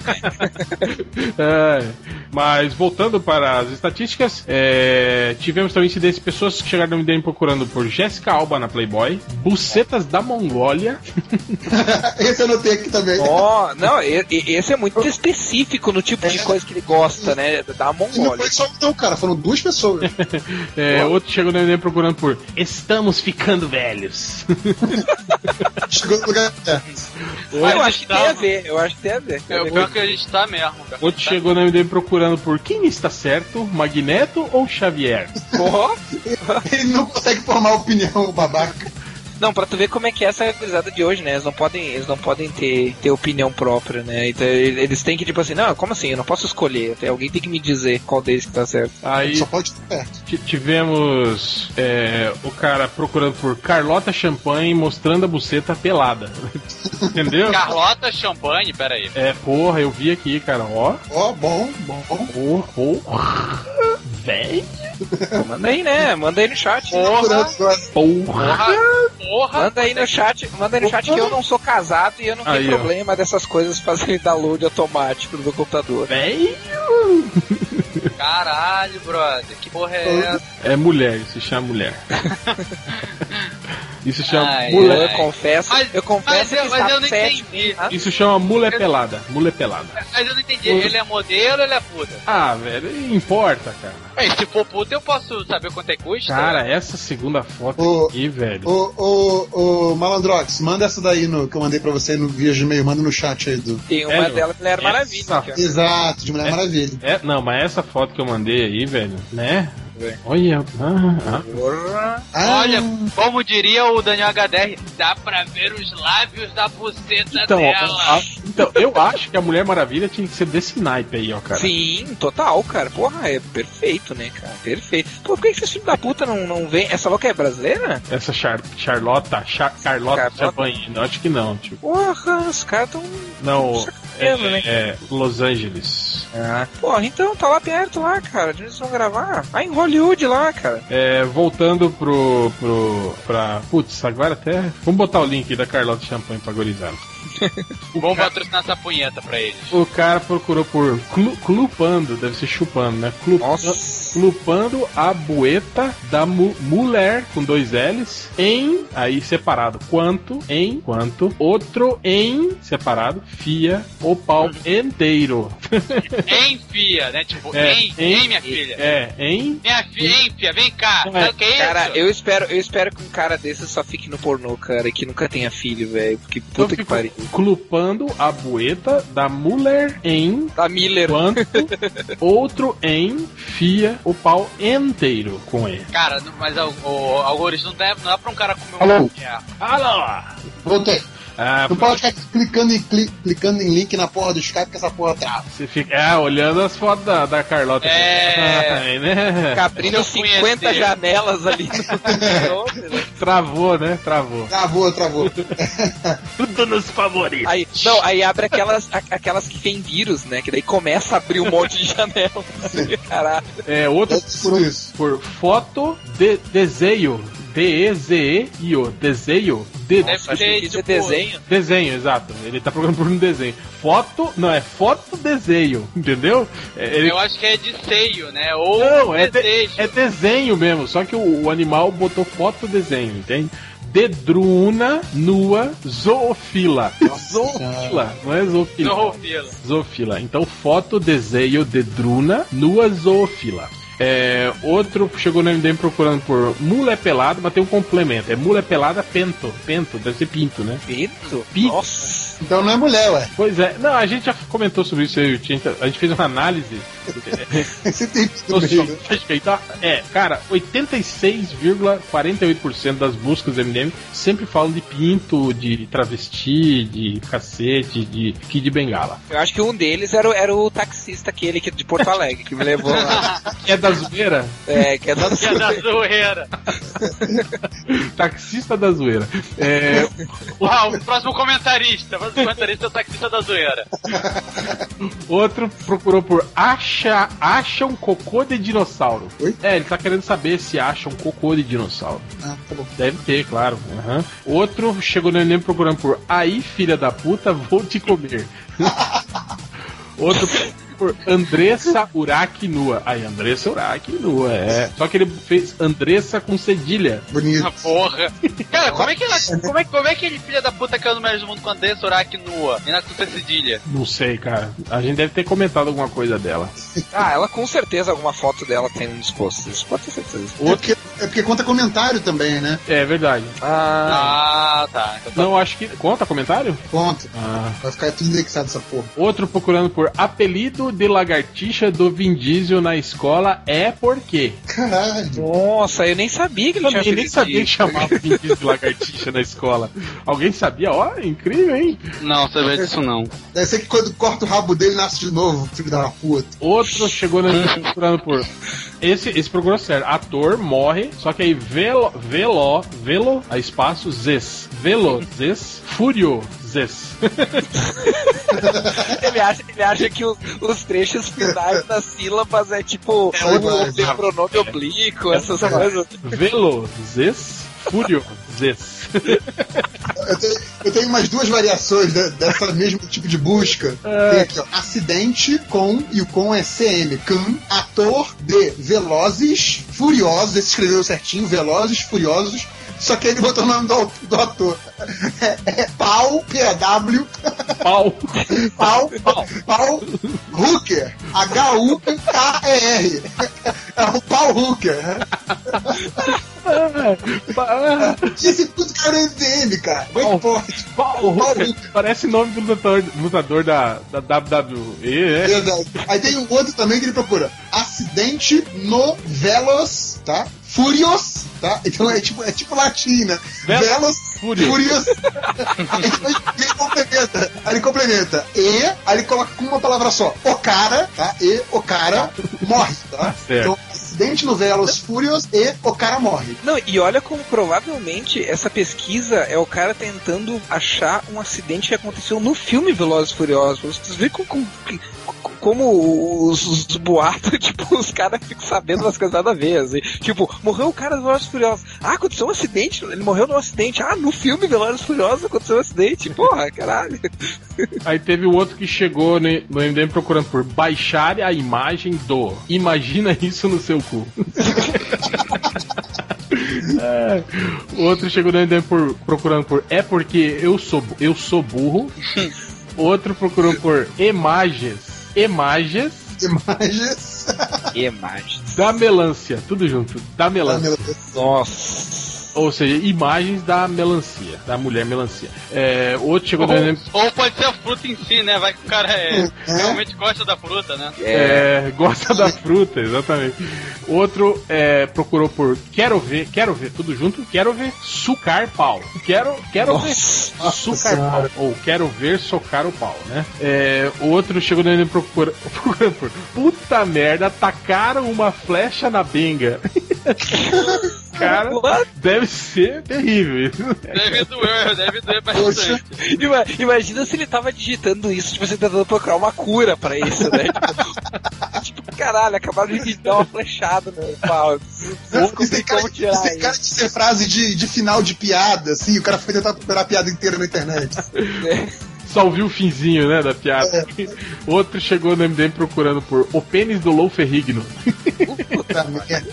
Mas voltando para as estatísticas, tivemos também incidência de pessoas que chegaram no MDM procurando por Jessica Alba na Playboy, bucetas da Mongólia. Esse eu notei aqui também. Não, esse é muito específico no tipo de coisa que ele gosta, né? Da Mongólia. Não foi só um, cara, foram 2 pessoas. Outro chegou no MDM procurando por estamos ficando velhos. Chegou no lugar eu acho que tem a ver, É o pior que a gente tá mesmo. Outro chegou no MDM procurando por quem está certo, Magneto ou Xavier? Ele não consegue formar opinião, babaca. Não, pra tu ver como é que é essa gurizada de hoje, né? Eles não podem ter opinião própria, né? Então eles têm que, tipo assim, não, como assim? Eu não posso escolher. Alguém tem que me dizer qual deles que tá certo. Aí só pode estar perto. Tivemos o cara procurando por Carlota Champagne mostrando a buceta pelada. Entendeu? Carlota Champagne, peraí. Porra, eu vi aqui, cara, ó. Bom. Véi. Manda aí, né? Manda aí no chat. Porra. Manda aí no chat que eu não sou casado e eu não tenho problema dessas coisas fazerem download automático no meu computador. Velho! Caralho, brother, que porra é essa? É mulher, isso se chama mulher. Isso chama mulher. Eu confesso que mas eu não entendi. Isso chama mulher pelada. Mulher pelada. Mas eu não entendi. Ele é modelo ou ele é puta? Velho, importa, cara. Se for puta, eu posso saber quanto é que custa? Cara, essa segunda foto aqui, velho. Ô, Malandrox, manda essa daí que eu mandei pra você no via Gmail, manda no chat aí do. Tem uma dela de Mulher Maravilha. Exato, de Mulher Maravilha. Não, mas essa foto que eu mandei aí, velho, né? Olha, olha, como diria o Daniel HDR, dá pra ver os lábios da buceta dela. Então, eu acho que a Mulher Maravilha tinha que ser desse naipe aí, ó, cara. Sim, total, cara. Porra, é perfeito, né, cara? Perfeito. Pô, por que esses filhos da puta não vem? Essa louca é brasileira? Essa Carlota Champagne, não, acho que não, tipo. Porra, os caras tão... Não, Los Angeles. Porra, então tá lá perto lá, cara. Onde eles vão gravar? Em Hollywood lá, cara. Voltando pra... Putz, agora até... Vamos botar o link da Carlota Champagne pra gorizada. Vamos patrocinar essa punheta pra eles. O cara procurou por clupando, deve ser chupando, né? Clupando a bueta da mulher, com 2 L's, aí separado, quanto, outro separado, fia, o pau inteiro. Enfia, né? Tipo, minha filha. Minha filha, enfia, vem cá. Sabe o que é isso? Cara, eu espero que um cara desse só fique no pornô, cara, e que nunca tenha filho, velho, porque puta que pariu. Clupando a bueta da mulher da Miller. Quanto outro fia o pau inteiro com ele. Cara, mas o algoritmo não dá pra um cara comer uma mulher. Alô! Voltei. Não pode ficar clicando em link na porra do Skype que essa porra trava. Você fica olhando as fotos da Carlota. Né? Abrindo 50 janelas ali no... Travou, né? Travou. Tudo nos favoritos. Aí abre aquelas que tem vírus, né? Que daí começa a abrir um monte de janelas. Caralho. Outro por foto de desenho. D-E-Z-E-I-O. Desenho. Desenho? Desenho, exato. Ele tá procurando por um desenho. Foto, não, é foto-desenho, entendeu? Eu acho que é de seio, né? Ou não, é desenho mesmo, só que o animal botou foto-desenho, entende? Dedruna nua zoofila. Zoofila, não é zoofila. Zoofila. Então, foto, desenho, dedruna nua zoofila. Outro chegou no MDM procurando por mula pelada, mas tem um complemento. É mula pelada pento. Pento, deve ser pinto, né? Pinto? Nossa. Então não é mulher, ué. Pois é. Não, a gente já comentou sobre isso aí. A gente fez uma análise. Você tem tudo meio. Então, cara, 86,48% das buscas do MDM sempre falam de pinto, de travesti, de cacete, de Kid Bengala. Eu acho que um deles era o taxista, aquele de Porto Alegre, que me levou lá. Que é da zoeira? Que é da zoeira. Taxista da zoeira. Uau, o próximo comentarista. O comentarista é o taxista da zoeira. Outro procurou por acha um cocô de dinossauro. Oi? Ele tá querendo saber se acha um cocô de dinossauro. Ah, tá bom. Deve ter, claro. Uhum. Outro chegou no Enem procurando por aí, filha da puta, vou te comer. Outro por Andressa Uraki nua. Aí, Andressa Uraki nua, Só que ele fez Andressa com cedilha. Bonito. Porra. Cara, como é que ele filha da puta caiu no Melhores do Mundo com Andressa Uraki nua? E na com cedilha? Não sei, cara. A gente deve ter comentado alguma coisa dela. Ela com certeza, alguma foto dela tem nos posts. Isso pode ter certeza. É porque conta comentário também, né? É verdade. Tá. Então, não, acho que... Conta comentário? Conta. Vai ficar tudo indexado essa porra. Outro procurando por apelido de lagartixa do Vin Diesel na escola é por quê? Caralho. Nossa, eu nem sabia que ele tinha apelido. Nem sabia que chamava o Vin Diesel de lagartixa na escola. Alguém sabia? Ó, incrível, hein? Não, sabia disso não. Deve ser que quando corta o rabo dele, nasce de novo, filho da puta. Outro chegou procurando por... Esse procurou sério. Ator morre, só que aí velo, a espaço, zes. Velozes, furioses. Ele acha que os trechos finais das sílabas é tipo o pronome oblíquo, essas coisas. Velozes, furioses. Eu tenho umas duas variações dessa mesmo tipo de busca. Tem aqui, ó, acidente com, e o com é CM, ator de Velozes Furiosos, esse escreveu certinho, Velozes Furiosos, só que ele botou o nome do ator. Paul, P-A-W. Paul Hooker. H-U-K-E-R. É o Paul Hooker. Esse puto cara é MDM, cara. Paul Hooker. Parece nome do lutador da WWE, né? Verdade. Aí tem um outro também que ele procura. Acidente no Velos, tá? Furious, tá? Então é tipo latim, né? Velos, Furious. Aí ele complementa. Aí ele coloca com uma palavra só. O cara, tá? E o cara morre, tá? Então, acidente no Velos Furious e o cara morre. Não, e olha como provavelmente essa pesquisa é o cara tentando achar um acidente que aconteceu no filme Velozes e Furiosos. Vocês veem como os boatos, tipo, os caras ficam sabendo das coisas nada a ver, assim. Tipo, morreu o cara do Velozes e Furiosos. Aconteceu um acidente, ele morreu num acidente. No filme Velozes e Furiosos aconteceu um acidente. Porra, caralho. Aí teve o outro que chegou no MDM procurando por baixar a imagem do. Imagina isso no seu cu. O outro chegou no MDM procurando por é porque eu sou burro. O outro procurou por imagens da melancia, tudo junto, da melancia. Nossa. Ou seja, imagens da melancia, da mulher melancia. Outro chegou ou pode ser a fruta em si, né? Vai que o cara realmente gosta da fruta, né? Gosta da fruta, exatamente. Outro procurou por quero ver, tudo junto, quero ver sucar pau. Quero ver sucar pau. Ou quero ver socar o pau, né? O outro chegou nele procurando por puta merda, tacaram uma flecha na benga. Cara, deve ser terrível. Deve doer bastante. Imagina se ele tava digitando isso, tipo, você tentando procurar uma cura pra isso, né? Tipo, caralho, acabaram de me dar uma flechada no pau. Esse cara de ser frase de final de piada, assim, o cara foi tentar procurar a piada inteira na internet. Só ouviu o finzinho, né, da piada. Outro chegou no MDM procurando por o pênis do Lou Ferrigno. Puta merda.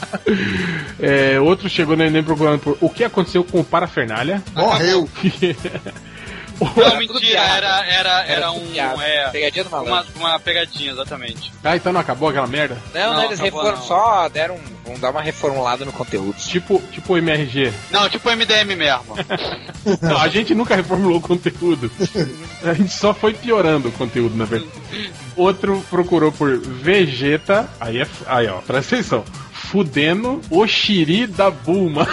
Outro chegou no MDM procurando por o que aconteceu com o Parafernália. Morreu. Não, mentira, era pegadinha do malandro. uma pegadinha, exatamente. Ah, então não acabou aquela merda? Não, eles só deram. Vão dar uma reformulada no conteúdo. Tipo o MRG. Não, tipo o MDM mesmo. Não, a gente nunca reformulou o conteúdo. A gente só foi piorando o conteúdo, na verdade. Outro procurou por Vegeta. Aí ó, presta atenção. Fudendo o Shiri da Bulma.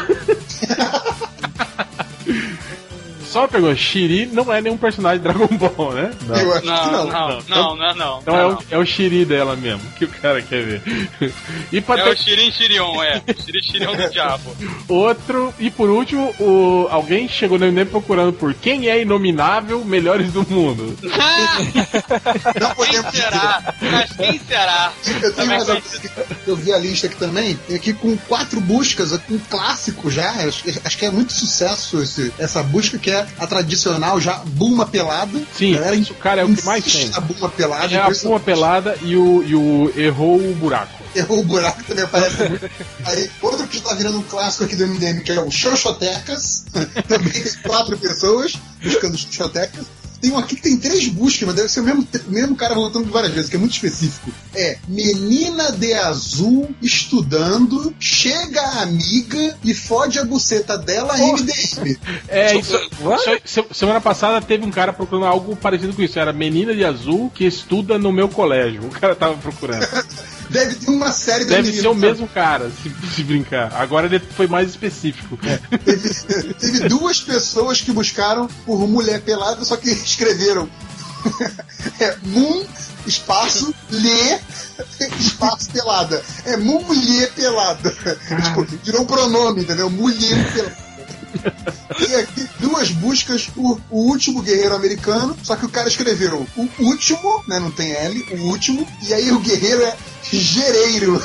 Só pegou, Shiri não é nenhum personagem de Dragon Ball, né? Não. Eu acho que não. Não. Então é o Shiri dela mesmo, que o cara quer ver. E pra o Shirion, Shirion do diabo. Outro, e por último, alguém chegou no MDM procurando por quem é inominável melhores do mundo. Não podemos será? Mas quem será? Eu tenho mais eu vi a lista aqui também, aqui com 4 buscas, um clássico já, acho que é muito sucesso essa busca, que é a tradicional já Bulma pelada. Sim, isso, cara, é o que mais tem. A Bulma pelada. É a Bulma pelada e o errou o buraco. Errou o buraco também aparece muito. Aí, outro que está virando um clássico aqui do MDM, que é o Xoxotecas. Também tem 4 pessoas buscando Xoxotecas. Tem um aqui que tem 3 buscas, mas deve ser o mesmo cara voltando várias vezes, que é muito específico. É menina de azul estudando, chega a amiga e fode a buceta dela MDM. Semana passada teve um cara procurando algo parecido com isso. Era menina de azul que estuda no meu colégio. O cara tava procurando. Deve ter uma série de Deve ser o mesmo cara, se brincar. Agora ele foi mais específico. Teve 2 pessoas que buscaram por mulher pelada, só que escreveram Moon, espaço, lê, espaço, pelada. É mulher pelada. Tipo, virou um pronome, entendeu? Mulher pelada. Tem aqui 2 buscas por O Último Guerreiro Americano, só que o cara escreveu o último, né, não tem L, o último, e aí o guerreiro é Gereiro.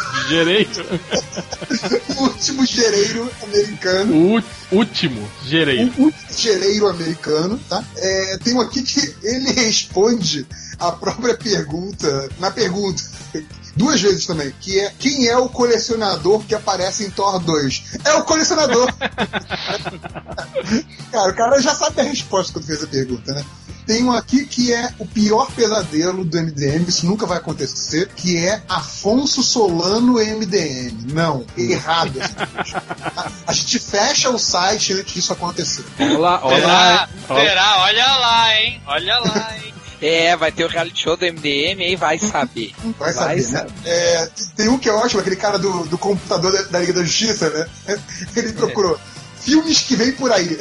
O último gereiro americano. O último gereiro. O último gereiro americano, tá? Tem um aqui que ele responde a própria pergunta, na pergunta, 2 vezes também, que é: quem é o colecionador que aparece em Thor 2? É o colecionador. Cara, o cara já sabe a resposta quando fez a pergunta, né? Tem um aqui que é o pior pesadelo do MDM, isso nunca vai acontecer, que é Afonso Solano MDM. Não, errado. A gente fecha o site antes disso acontecer. Olá. Será? Olha lá, hein? Vai ter o reality show do MDM, aí vai saber. Vai saber. Né? Tem um que é ótimo, aquele cara do computador da Liga da Justiça, né? Ele procurou filmes que vem por aí.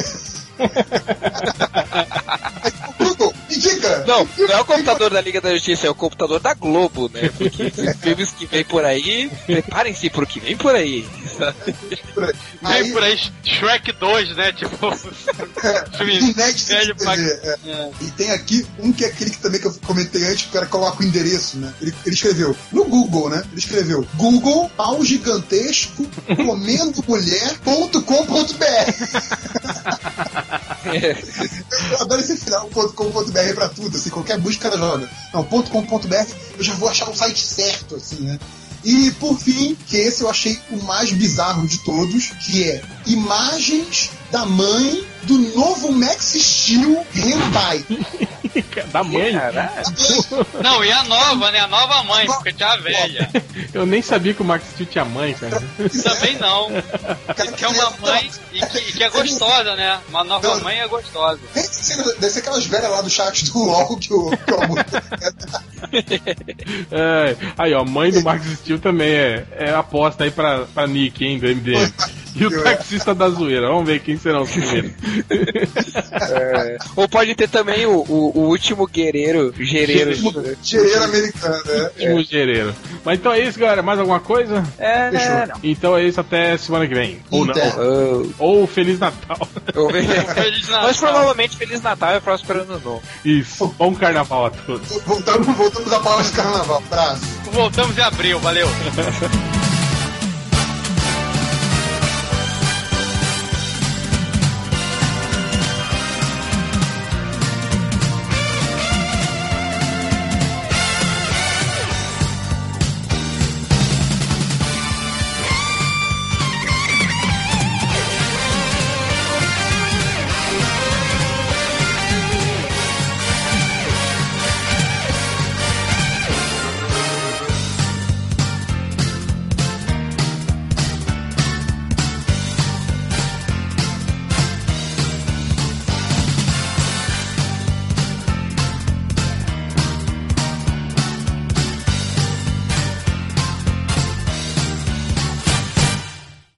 Google, me diga! Não é o computador da Liga da Justiça, é o computador da Globo, né? Porque esses filmes que vem por aí, preparem-se pro que vem por aí. Vem por aí Shrek 2, né? Tipo, E tem aqui um que é aquele que também que eu comentei antes, que o cara coloca o endereço, né? Ele escreveu no Google, né? Ele escreveu Google, pau gigantesco, comendo mulher.com.br. Eu adoro esse final, .com.br pra tudo, assim, qualquer busca ela joga. Não, .com.br eu já vou achar o site certo, assim, né? E por fim, que esse eu achei o mais bizarro de todos, que é imagens da mãe do novo Max Steel Hentai. Da mãe? Não, e a nova, né? A nova mãe, porque tinha a velha. Eu nem sabia que o Max Steel tinha mãe, cara. Também não. Que é uma mãe e que é gostosa, né? Uma nova mãe é gostosa. Deve ser aquelas velhas lá do chat do UOL que o Aí, ó, mãe do Max Steel também é aposta aí pra Nick, hein, do MDM. E o taxista da zoeira. Vamos ver quem serão os primeiros. Ou pode ter também o último guerreiro. Gereiro americano, né? Último gereiro. Mas então é isso, galera. Mais alguma coisa? Não. Então é isso, até semana que vem. Ou não. Ou Feliz Natal. Feliz Natal. Mas provavelmente Feliz Natal e próspero ano novo. Isso. Bom carnaval a todos. Voltamos a falar de carnaval. Abraço. Voltamos em abril. Valeu.